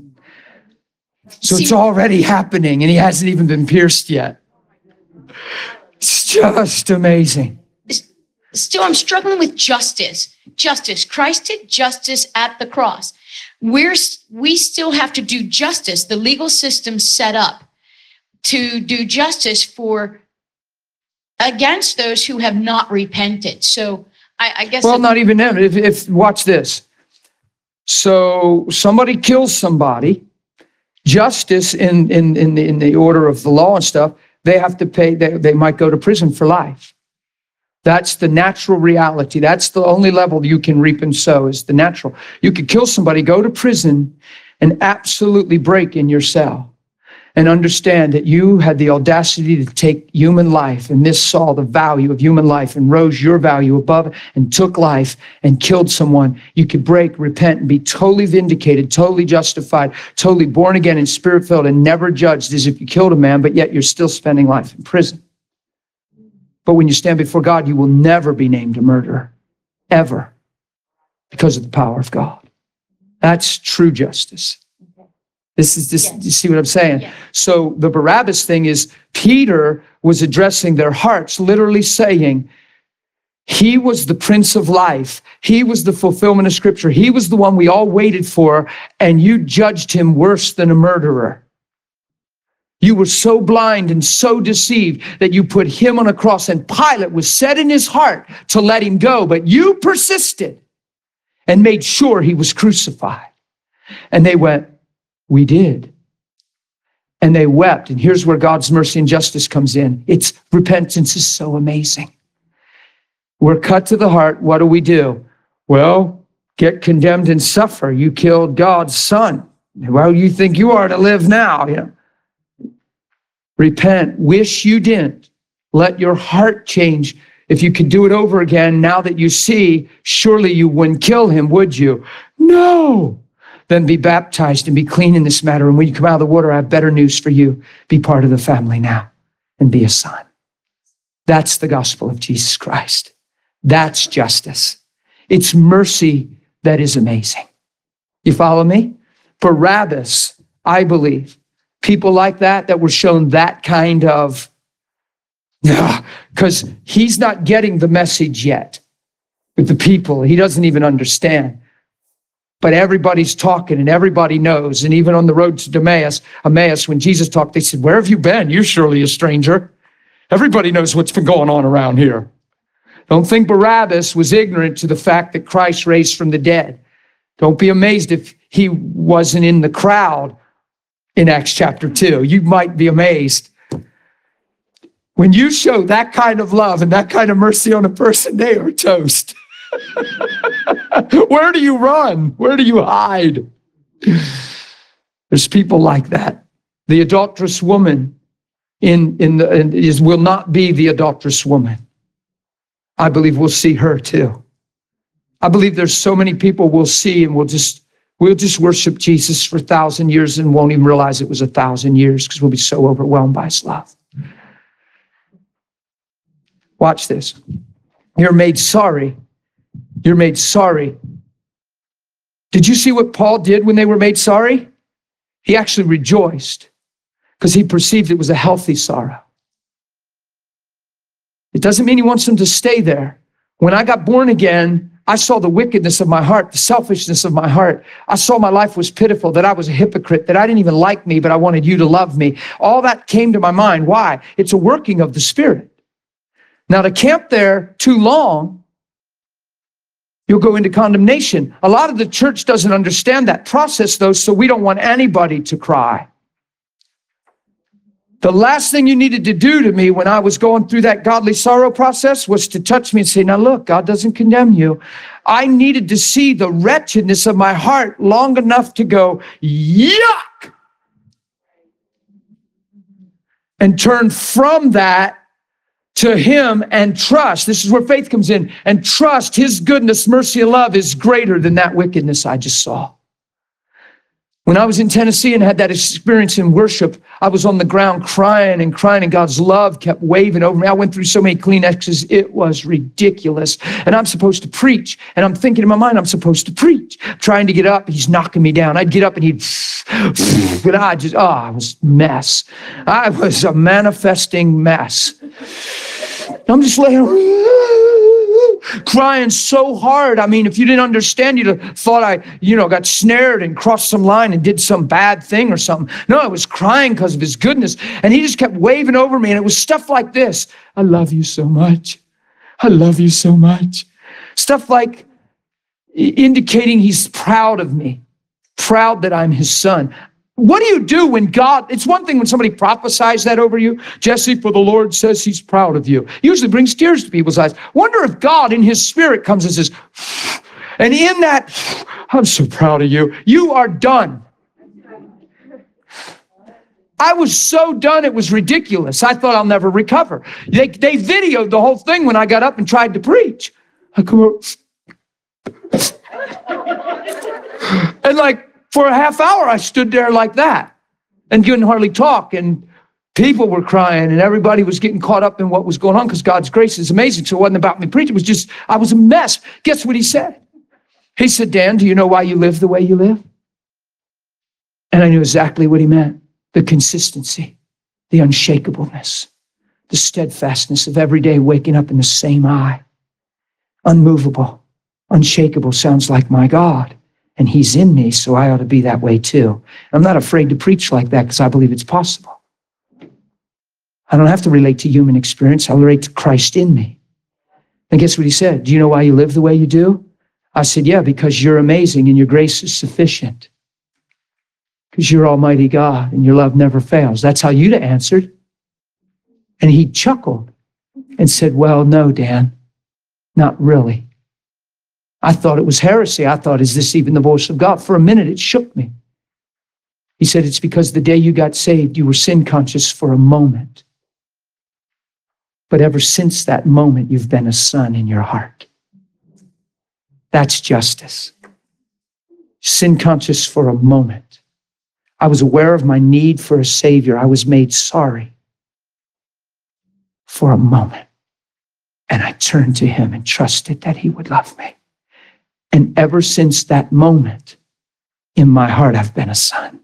So it's See- already happening, and he hasn't even been pierced yet. It's just amazing. Still, I'm struggling with justice. Justice. Christ did justice at the cross. We're, we still have to do justice. The legal system's set up to do justice for against those who have not repented. So I, I guess. Well, not even them. If, if watch this. So somebody kills somebody, justice in, in, in, the, in the order of the law and stuff, they have to pay, they, they might go to prison for life. That's the natural reality. That's the only level you can reap and sow is the natural. You could kill somebody, go to prison, and absolutely break in your cell. And understand that you had the audacity to take human life and missaw the value of human life and rose your value above it and took life and killed someone. You could break, repent, and be totally vindicated, totally justified, totally born again and spirit-filled and never judged as if you killed a man, but yet you're still spending life in prison. But when you stand before God, you will never be named a murderer, ever, because of the power of God. That's true justice. This is this, Yes. you see what I'm saying? Yes. So the Barabbas thing is Peter was addressing their hearts, literally saying, he was the Prince of Life. He was the fulfillment of Scripture. He was the one we all waited for, and you judged him worse than a murderer. You were so blind and so deceived that you put him on a cross, and Pilate was set in his heart to let him go, but you persisted and made sure he was crucified. And they went, we did. And they wept. And here's where God's mercy and justice comes in. It's repentance is so amazing. We're cut to the heart. What do we do? Well, get condemned and suffer. You killed God's son. Well, you think you are to live now. You know. Repent. Wish you didn't. Let your heart change. If you could do it over again, now that you see, surely you wouldn't kill him, would you? No. Then be baptized and be clean in this matter. And when you come out of the water, I have better news for you. Be part of the family now and be a son. That's the gospel of Jesus Christ. That's justice. It's mercy that is amazing. You follow me? Barabbas, I believe, people like that, that were shown that kind of, because he's not getting the message yet with the people. He doesn't even understand. But everybody's talking and everybody knows. And even on the road to Emmaus, Emmaus, when Jesus talked, they said, where have you been? You're surely a stranger. Everybody knows what's been going on around here. Don't think Barabbas was ignorant to the fact that Christ raised from the dead. Don't be amazed if he wasn't in the crowd in Acts chapter two. You might be amazed. When you show that kind of love and that kind of mercy on a person, they are toast. Where do you run? Where do you hide? There's people like that. The adulterous woman in, in the, in, is, will not be the adulterous woman. I believe we'll see her too. I believe there's so many people we'll see and we'll just, we'll just worship Jesus for a thousand years and won't even realize it was a thousand years because we'll be so overwhelmed by his love. Watch this. You're made sorry. You're made sorry. Did you see what Paul did when they were made sorry? He actually rejoiced because he perceived it was a healthy sorrow. It doesn't mean he wants them to stay there. When I got born again, I saw the wickedness of my heart, the selfishness of my heart. I saw my life was pitiful, that I was a hypocrite, that I didn't even like me, but I wanted you to love me. All that came to my mind. Why? It's a working of the Spirit. Now, to camp there too long, you'll go into condemnation. A lot of the church doesn't understand that process, though, so we don't want anybody to cry. The last thing you needed to do to me when I was going through that godly sorrow process was to touch me and say, now look, God doesn't condemn you. I needed to see the wretchedness of my heart long enough to go, yuck! And turn from that to him and trust. This is where faith comes in. And trust his goodness, mercy, and love is greater than that wickedness I just saw. When I was in Tennessee and had that experience in worship, I was on the ground crying and crying, and God's love kept waving over me. I went through so many Kleenexes, it was ridiculous. And I'm supposed to preach, and I'm thinking in my mind, I'm supposed to preach. Trying to get up, he's knocking me down. I'd get up and he'd, and I just, oh, I was a mess. I was a manifesting mess. I'm just laying crying so hard. I mean, if you didn't understand, you'd have thought I, you know, got snared and crossed some line and did some bad thing or something. No, I was crying because of his goodness. And he just kept waving over me. And it was stuff like this. I love you so much. I love you so much. Stuff like indicating he's proud of me, proud that I'm his son. What do you do when God, it's one thing when somebody prophesies that over you. Jesse, for the Lord says he's proud of you. Usually brings tears to people's eyes. Wonder if God in his spirit comes and says, and in that, I'm so proud of you. You are done. I was so done, it was ridiculous. I thought I'll never recover. They, they videoed the whole thing when I got up and tried to preach. I come up, and like, for a half hour, I stood there like that and couldn't hardly talk. And people were crying and everybody was getting caught up in what was going on because God's grace is amazing. So it wasn't about me preaching. It was just, I was a mess. Guess what he said? He said, Dan, do you know why you live the way you live? And I knew exactly what he meant. The consistency, the unshakableness, the steadfastness of every day waking up in the same eye. Unmovable, unshakable sounds like my God. And he's in me, so I ought to be that way too. I'm not afraid to preach like that because I believe it's possible. I don't have to relate to human experience. I relate to Christ in me. And guess what he said? Do you know why you live the way you do? I said, yeah, because you're amazing and your grace is sufficient. Because you're Almighty God and your love never fails. That's how Yuda answered. And he chuckled and said, well, no, Dan, not really. I thought it was heresy. I thought, is this even the voice of God? For a minute, it shook me. He said, it's because the day you got saved, you were sin conscious for a moment. But ever since that moment, you've been a son in your heart. That's justice. Sin conscious for a moment. I was aware of my need for a Savior. I was made sorry for a moment. And I turned to him and trusted that he would love me. And ever since that moment, in my heart, I've been a son.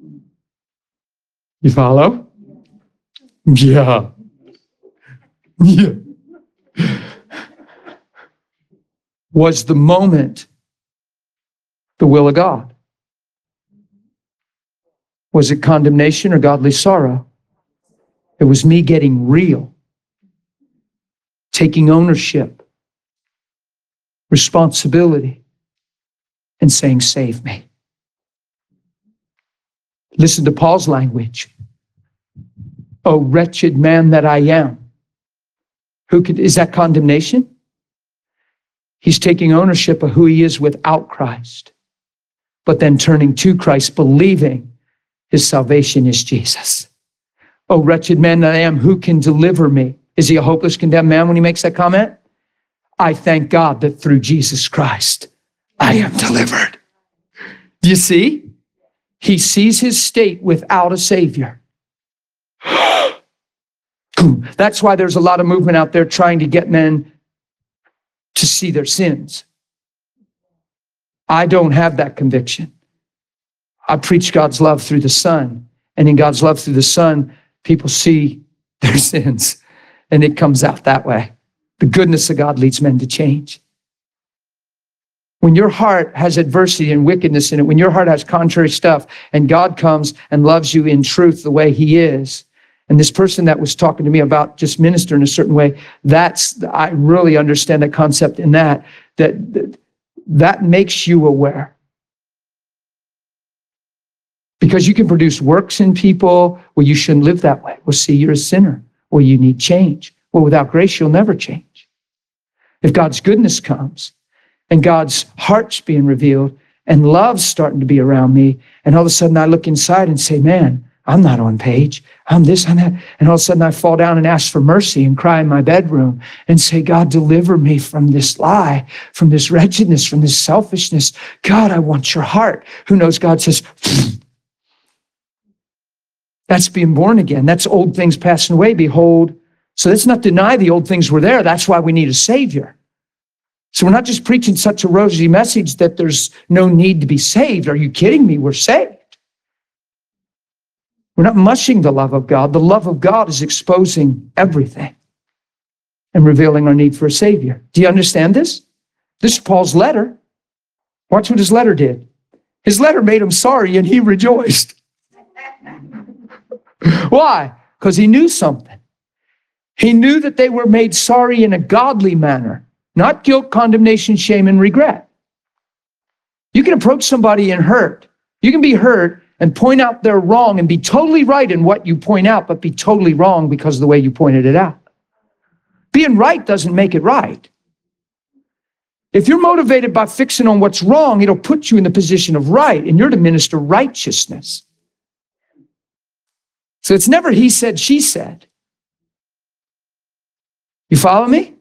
You follow? Yeah. Yeah. Was the moment the will of God? Was it condemnation or godly sorrow? It was me getting real, taking ownership, responsibility, and saying, save me. Listen to Paul's language. Oh, wretched man that I am. Who could, is that condemnation? He's taking ownership of who he is without Christ, but then turning to Christ, believing his salvation is Jesus. Oh, wretched man that I am, who can deliver me? Is he a hopeless, condemned man when he makes that comment? I thank God that through Jesus Christ, I am delivered. Do you see? He sees his state without a Savior. That's why there's a lot of movement out there trying to get men to see their sins. I don't have that conviction. I preach God's love through the Son. And in God's love through the Son, people see their sins. And it comes out that way. The goodness of God leads men to change. When your heart has adversity and wickedness in it, when your heart has contrary stuff, and God comes and loves you in truth the way he is, and this person that was talking to me about just minister in a certain way, that's, I really understand the concept in that, that, that, that makes you aware. Because you can produce works in people, well, you shouldn't live that way. Well, see, you're a sinner, or you need change. Well, without grace, you'll never change. If God's goodness comes, and God's heart's being revealed, and love's starting to be around me, and all of a sudden I look inside and say, man, I'm not on page. I'm this, I'm that. And all of a sudden I fall down and ask for mercy and cry in my bedroom and say, God, deliver me from this lie, from this wretchedness, from this selfishness. God, I want your heart. Who knows? God says, that's being born again. That's old things passing away. Behold. So let's not deny the old things were there. That's why we need a Savior. So we're not just preaching such a rosy message that there's no need to be saved. Are you kidding me? We're saved. We're not mushing the love of God. The love of God is exposing everything and revealing our need for a Savior. Do you understand this? This is Paul's letter. Watch what his letter did. His letter made him sorry and he rejoiced. Why? Because he knew something. He knew that they were made sorry in a godly manner, not guilt, condemnation, shame, and regret. You can approach somebody and hurt. You can be hurt and point out they're wrong and be totally right in what you point out, but be totally wrong because of the way you pointed it out. Being right doesn't make it right. If you're motivated by fixing on what's wrong, it'll put you in the position of right, and you're to minister righteousness. So it's never he said, she said. You follow me?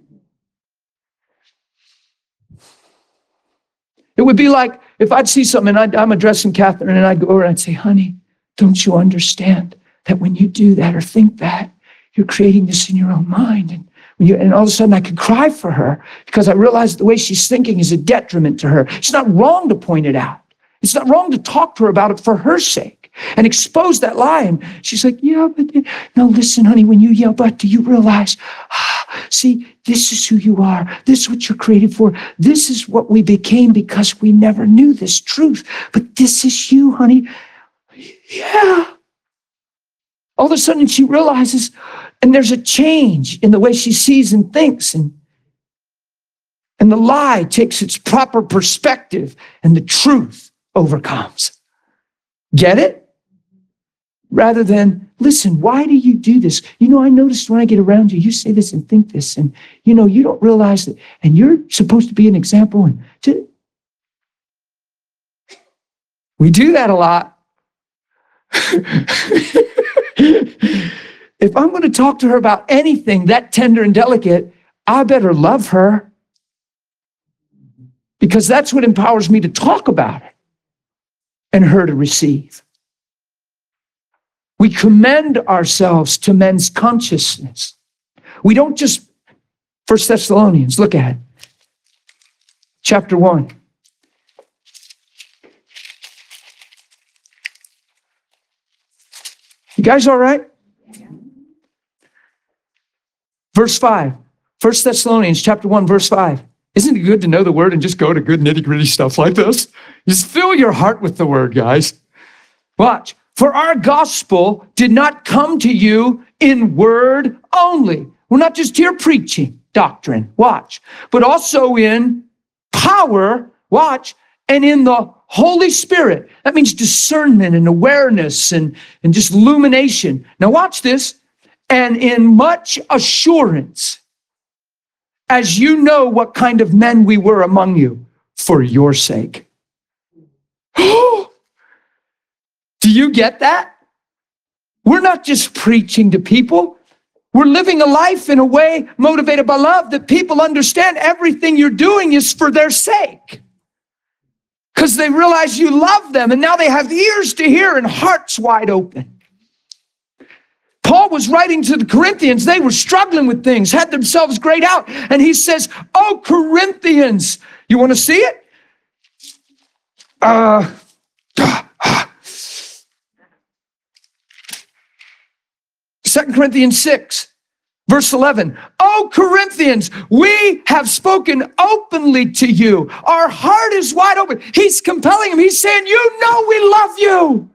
It would be like if I'd see something and I'd, I'm addressing Catherine and I'd go over and I'd say, honey, don't you understand that when you do that or think that, you're creating this in your own mind? And when you, and all of a sudden I could cry for her because I realized the way she's thinking is a detriment to her. It's not wrong to point it out. It's not wrong to talk to her about it for her sake and expose that lie. And she's like, yeah, but no, listen, honey, when you yell, but do you realize, ah, see, this is who you are. This is what you're created for. This is what we became because we never knew this truth. But this is you, honey. Yeah. All of a sudden she realizes, and there's a change in the way she sees and thinks. And, and the lie takes its proper perspective and the truth overcomes. Get it? Rather than, listen, why do you do this? You know, I noticed when I get around you, you say this and think this, and you know, you don't realize that, and you're supposed to be an example. And to, we do that a lot. If I'm going to talk to her about anything that tender and delicate, I better love her, because that's what empowers me to talk about it and her to receive. We commend ourselves to men's consciousness. We don't just, First Thessalonians, look at it. Chapter one. You guys all right? Verse five. First Thessalonians chapter one, verse five. Isn't it good to know the word and just go to good nitty-gritty stuff like this? Just fill your heart with the word, guys. Watch. For our gospel did not come to you in word only. We're not just here preaching doctrine, watch, but also in power, watch, and in the Holy Spirit. That means discernment and awareness and, and just illumination. Now watch this. And in much assurance, as you know what kind of men we were among you, for your sake. Do you get that? We're not just preaching to people. We're living a life in a way motivated by love that people understand everything you're doing is for their sake. Because they realize you love them, and now they have ears to hear and hearts wide open. Paul was writing to the Corinthians. They were struggling with things, had themselves grayed out. And he says, oh, Corinthians, you want to see it? Uh, Second Corinthians six, verse eleven. Oh, Corinthians, we have spoken openly to you. Our heart is wide open. He's compelling him. He's saying, you know we love you.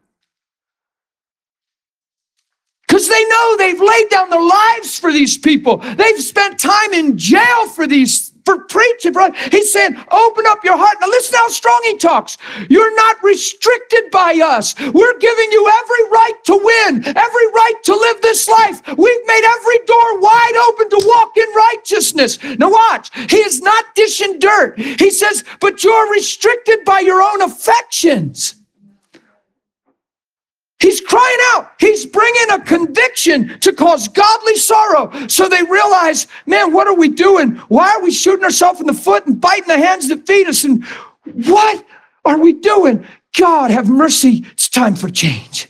Because they know they've laid down their lives for these people. They've spent time in jail for these, for preaching. He's saying, open up your heart. Now listen how strong he talks. You're not restricted by us. We're giving you every right to win, every right to live this life. We've made every door wide open to walk in righteousness. Now watch, he is not dishing dirt. He says, but you're restricted by your own affections. He's crying out. He's bringing a conviction to cause godly sorrow. So they realize, man, what are we doing? Why are we shooting ourselves in the foot and biting the hands that feed us? And what are we doing? God, have mercy. It's time for change.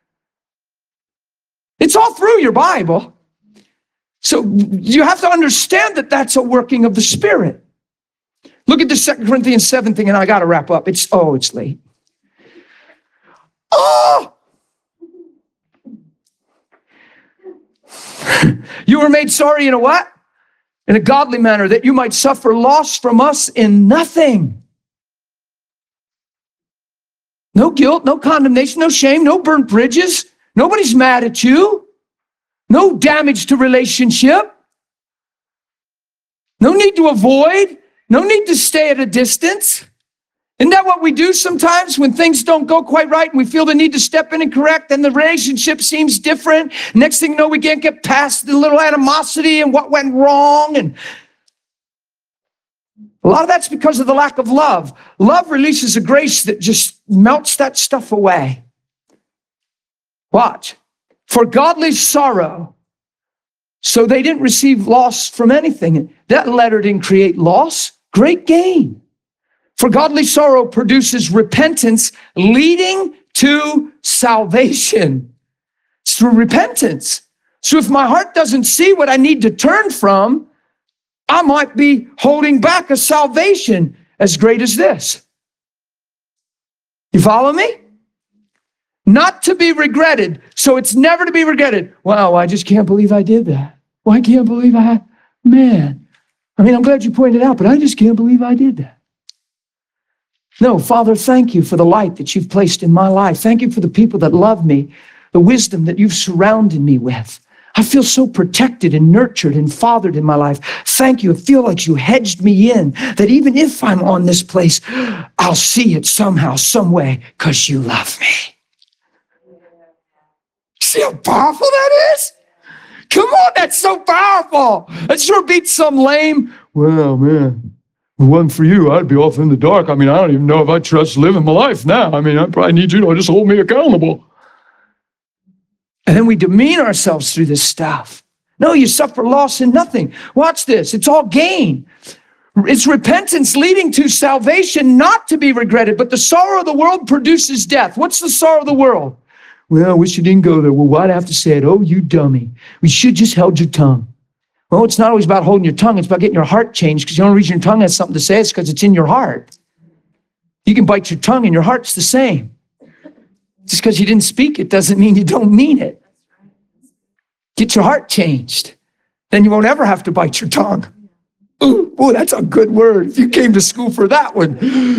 It's all through your Bible. So you have to understand that that's a working of the Spirit. Look at the Second Corinthians seven thing, and I got to wrap up. It's, oh, it's late. Oh! You were made sorry in a what? In a godly manner, that you might suffer loss from us in nothing. No guilt, no condemnation, no shame, no burnt bridges. Nobody's mad at you. No damage to relationship. No need to avoid. No need to stay at a distance. Isn't that what we do sometimes when things don't go quite right and we feel the need to step in and correct and the relationship seems different? Next thing you know, we can't get past the little animosity and what went wrong. And a lot of that's because of the lack of love. Love releases a grace that just melts that stuff away. Watch. For godly sorrow. So they didn't receive loss from anything. That letter didn't create loss. Great gain. For godly sorrow produces repentance leading to salvation. It's through repentance. So if my heart doesn't see what I need to turn from, I might be holding back a salvation as great as this. You follow me? Not to be regretted. So it's never to be regretted. Wow, I just can't believe I did that. Well, I can't believe I, man. I mean, I'm glad you pointed it out, but I just can't believe I did that. No, Father, thank you for the light that you've placed in my life. Thank you for the people that love me, the wisdom that you've surrounded me with. I feel so protected and nurtured and fathered in my life. Thank you. I feel like you hedged me in, that even if I'm on this place, I'll see it somehow, some way, because you love me. See how powerful that is? Come on, that's so powerful. That sure beats some lame, well, man, if it wasn't for you, I'd be off in the dark. I mean, I don't even know if I trust living my life now. I mean, I probably need you to just hold me accountable. And then we demean ourselves through this stuff. No, you suffer loss in nothing. Watch this. It's all gain. It's repentance leading to salvation, not to be regretted. But the sorrow of the world produces death. What's the sorrow of the world? Well, I wish you didn't go there. Well, why'd I have to say it? Oh, you dummy. We should just held your tongue. Well, it's not always about holding your tongue. It's about getting your heart changed, because the only reason your tongue has something to say is because it's in your heart. You can bite your tongue and your heart's the same. Just because you didn't speak it doesn't mean you don't mean it. Get your heart changed. Then you won't ever have to bite your tongue. Ooh, boy, that's a good word. If you came to school for that one.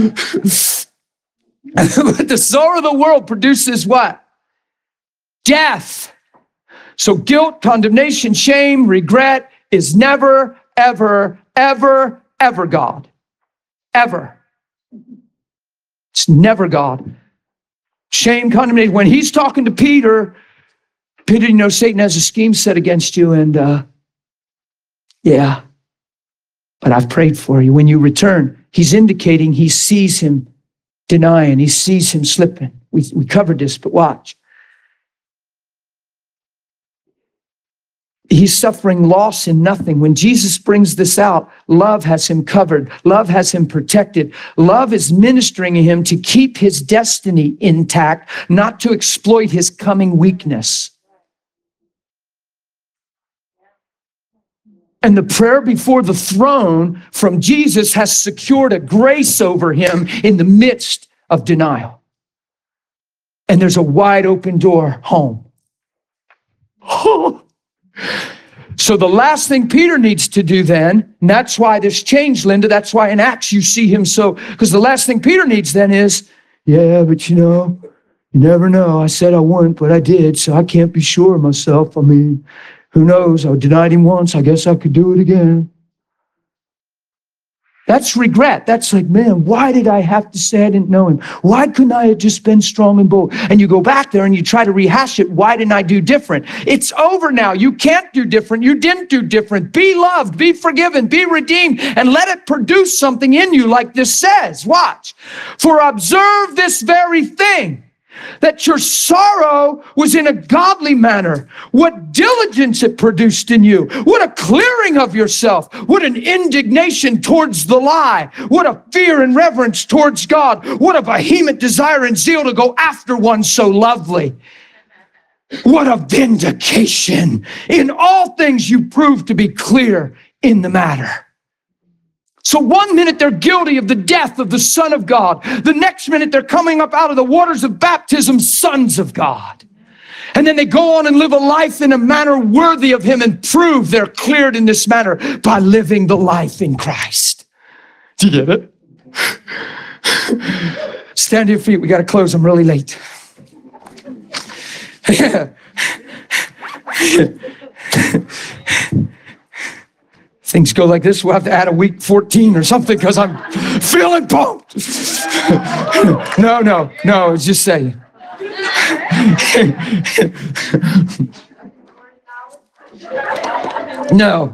But the sorrow of the world produces what? Death. So guilt, condemnation, shame, regret is never, ever, ever, ever God. Ever. It's never God. Shame, condemnation. When he's talking to Peter, Peter, you know, Satan has a scheme set against you, and uh, yeah, but I've prayed for you. When you return, he's indicating he sees him denying, he sees him slipping. We, we covered this, but watch. He's suffering loss in nothing. When Jesus brings this out, love has him covered. Love has him protected. Love is ministering to him to keep his destiny intact, not to exploit his coming weakness. And the prayer before the throne from Jesus has secured a grace over him in the midst of denial. And there's a wide open door home. Oh. So the last thing Peter needs to do then, and that's why this changed, Linda, that's why in Acts you see him so, because the last thing Peter needs then is, yeah, but you know, you never know. I said I wouldn't, but I did, so I can't be sure of myself. I mean, who knows? I denied him once. I guess I could do it again. That's regret. That's like, man, why did I have to say I didn't know him? Why couldn't I have just been strong and bold? And you go back there and you try to rehash it. Why didn't I do different? It's over now. You can't do different. You didn't do different. Be loved, be forgiven, be redeemed, and let it produce something in you like this says. Watch. For observe this very thing, that your sorrow was in a godly manner. What diligence it produced in you. What a clearing of yourself. What an indignation towards the lie. What a fear and reverence towards God. What a vehement desire and zeal to go after one so lovely. What a vindication. In all things you prove to be clear in the matter. So one minute they're guilty of the death of the Son of God. The next minute they're coming up out of the waters of baptism, sons of God. And then they go on and live a life in a manner worthy of Him and prove they're cleared in this manner by living the life in Christ. Do you get it? Stand to your feet. We got to close. I'm really late. Things go like this, we'll have to add a week fourteen or something because I'm feeling pumped. No, no, no, it's just saying. No.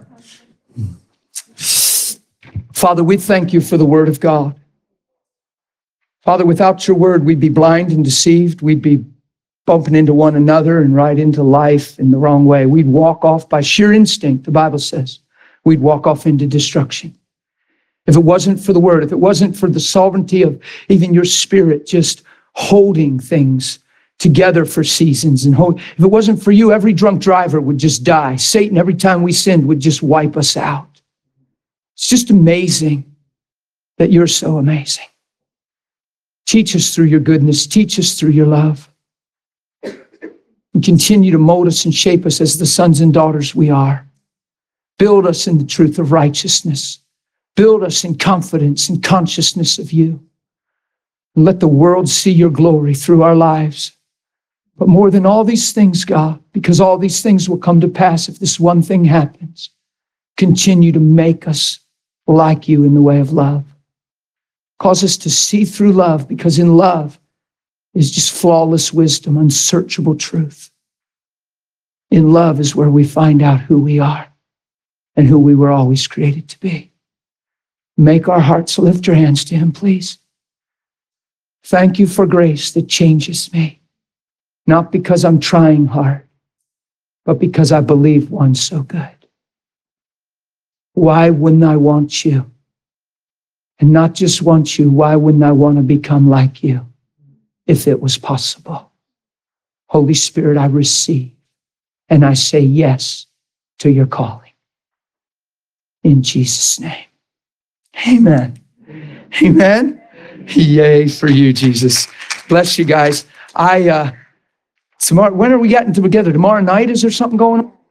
Father, we thank you for the word of God. Father, without your word, we'd be blind and deceived. We'd be bumping into one another and right into life in the wrong way. We'd walk off by sheer instinct, the Bible says. We'd walk off into destruction. If it wasn't for the word, if it wasn't for the sovereignty of even your spirit just holding things together for seasons and hold, if it wasn't for you, every drunk driver would just die. Satan, every time we sinned, would just wipe us out. It's just amazing that you're so amazing. Teach us through your goodness. Teach us through your love. And continue to mold us and shape us as the sons and daughters we are. Build us in the truth of righteousness. Build us in confidence and consciousness of you. And let the world see your glory through our lives. But more than all these things, God, because all these things will come to pass if this one thing happens, continue to make us like you in the way of love. Cause us to see through love, because in love is just flawless wisdom, unsearchable truth. In love is where we find out who we are and who we were always created to be. Make our hearts, lift your hands to him, please. Thank you for grace that changes me, not because I'm trying hard, but because I believe one so good. Why wouldn't I want you? And not just want you, why wouldn't I want to become like you if it was possible? Holy Spirit, I receive and I say yes to your calling. In Jesus' name. Amen. Amen. Yay for you, Jesus. Bless you guys. I, uh, tomorrow, when are we getting together? Tomorrow night? Is there something going on?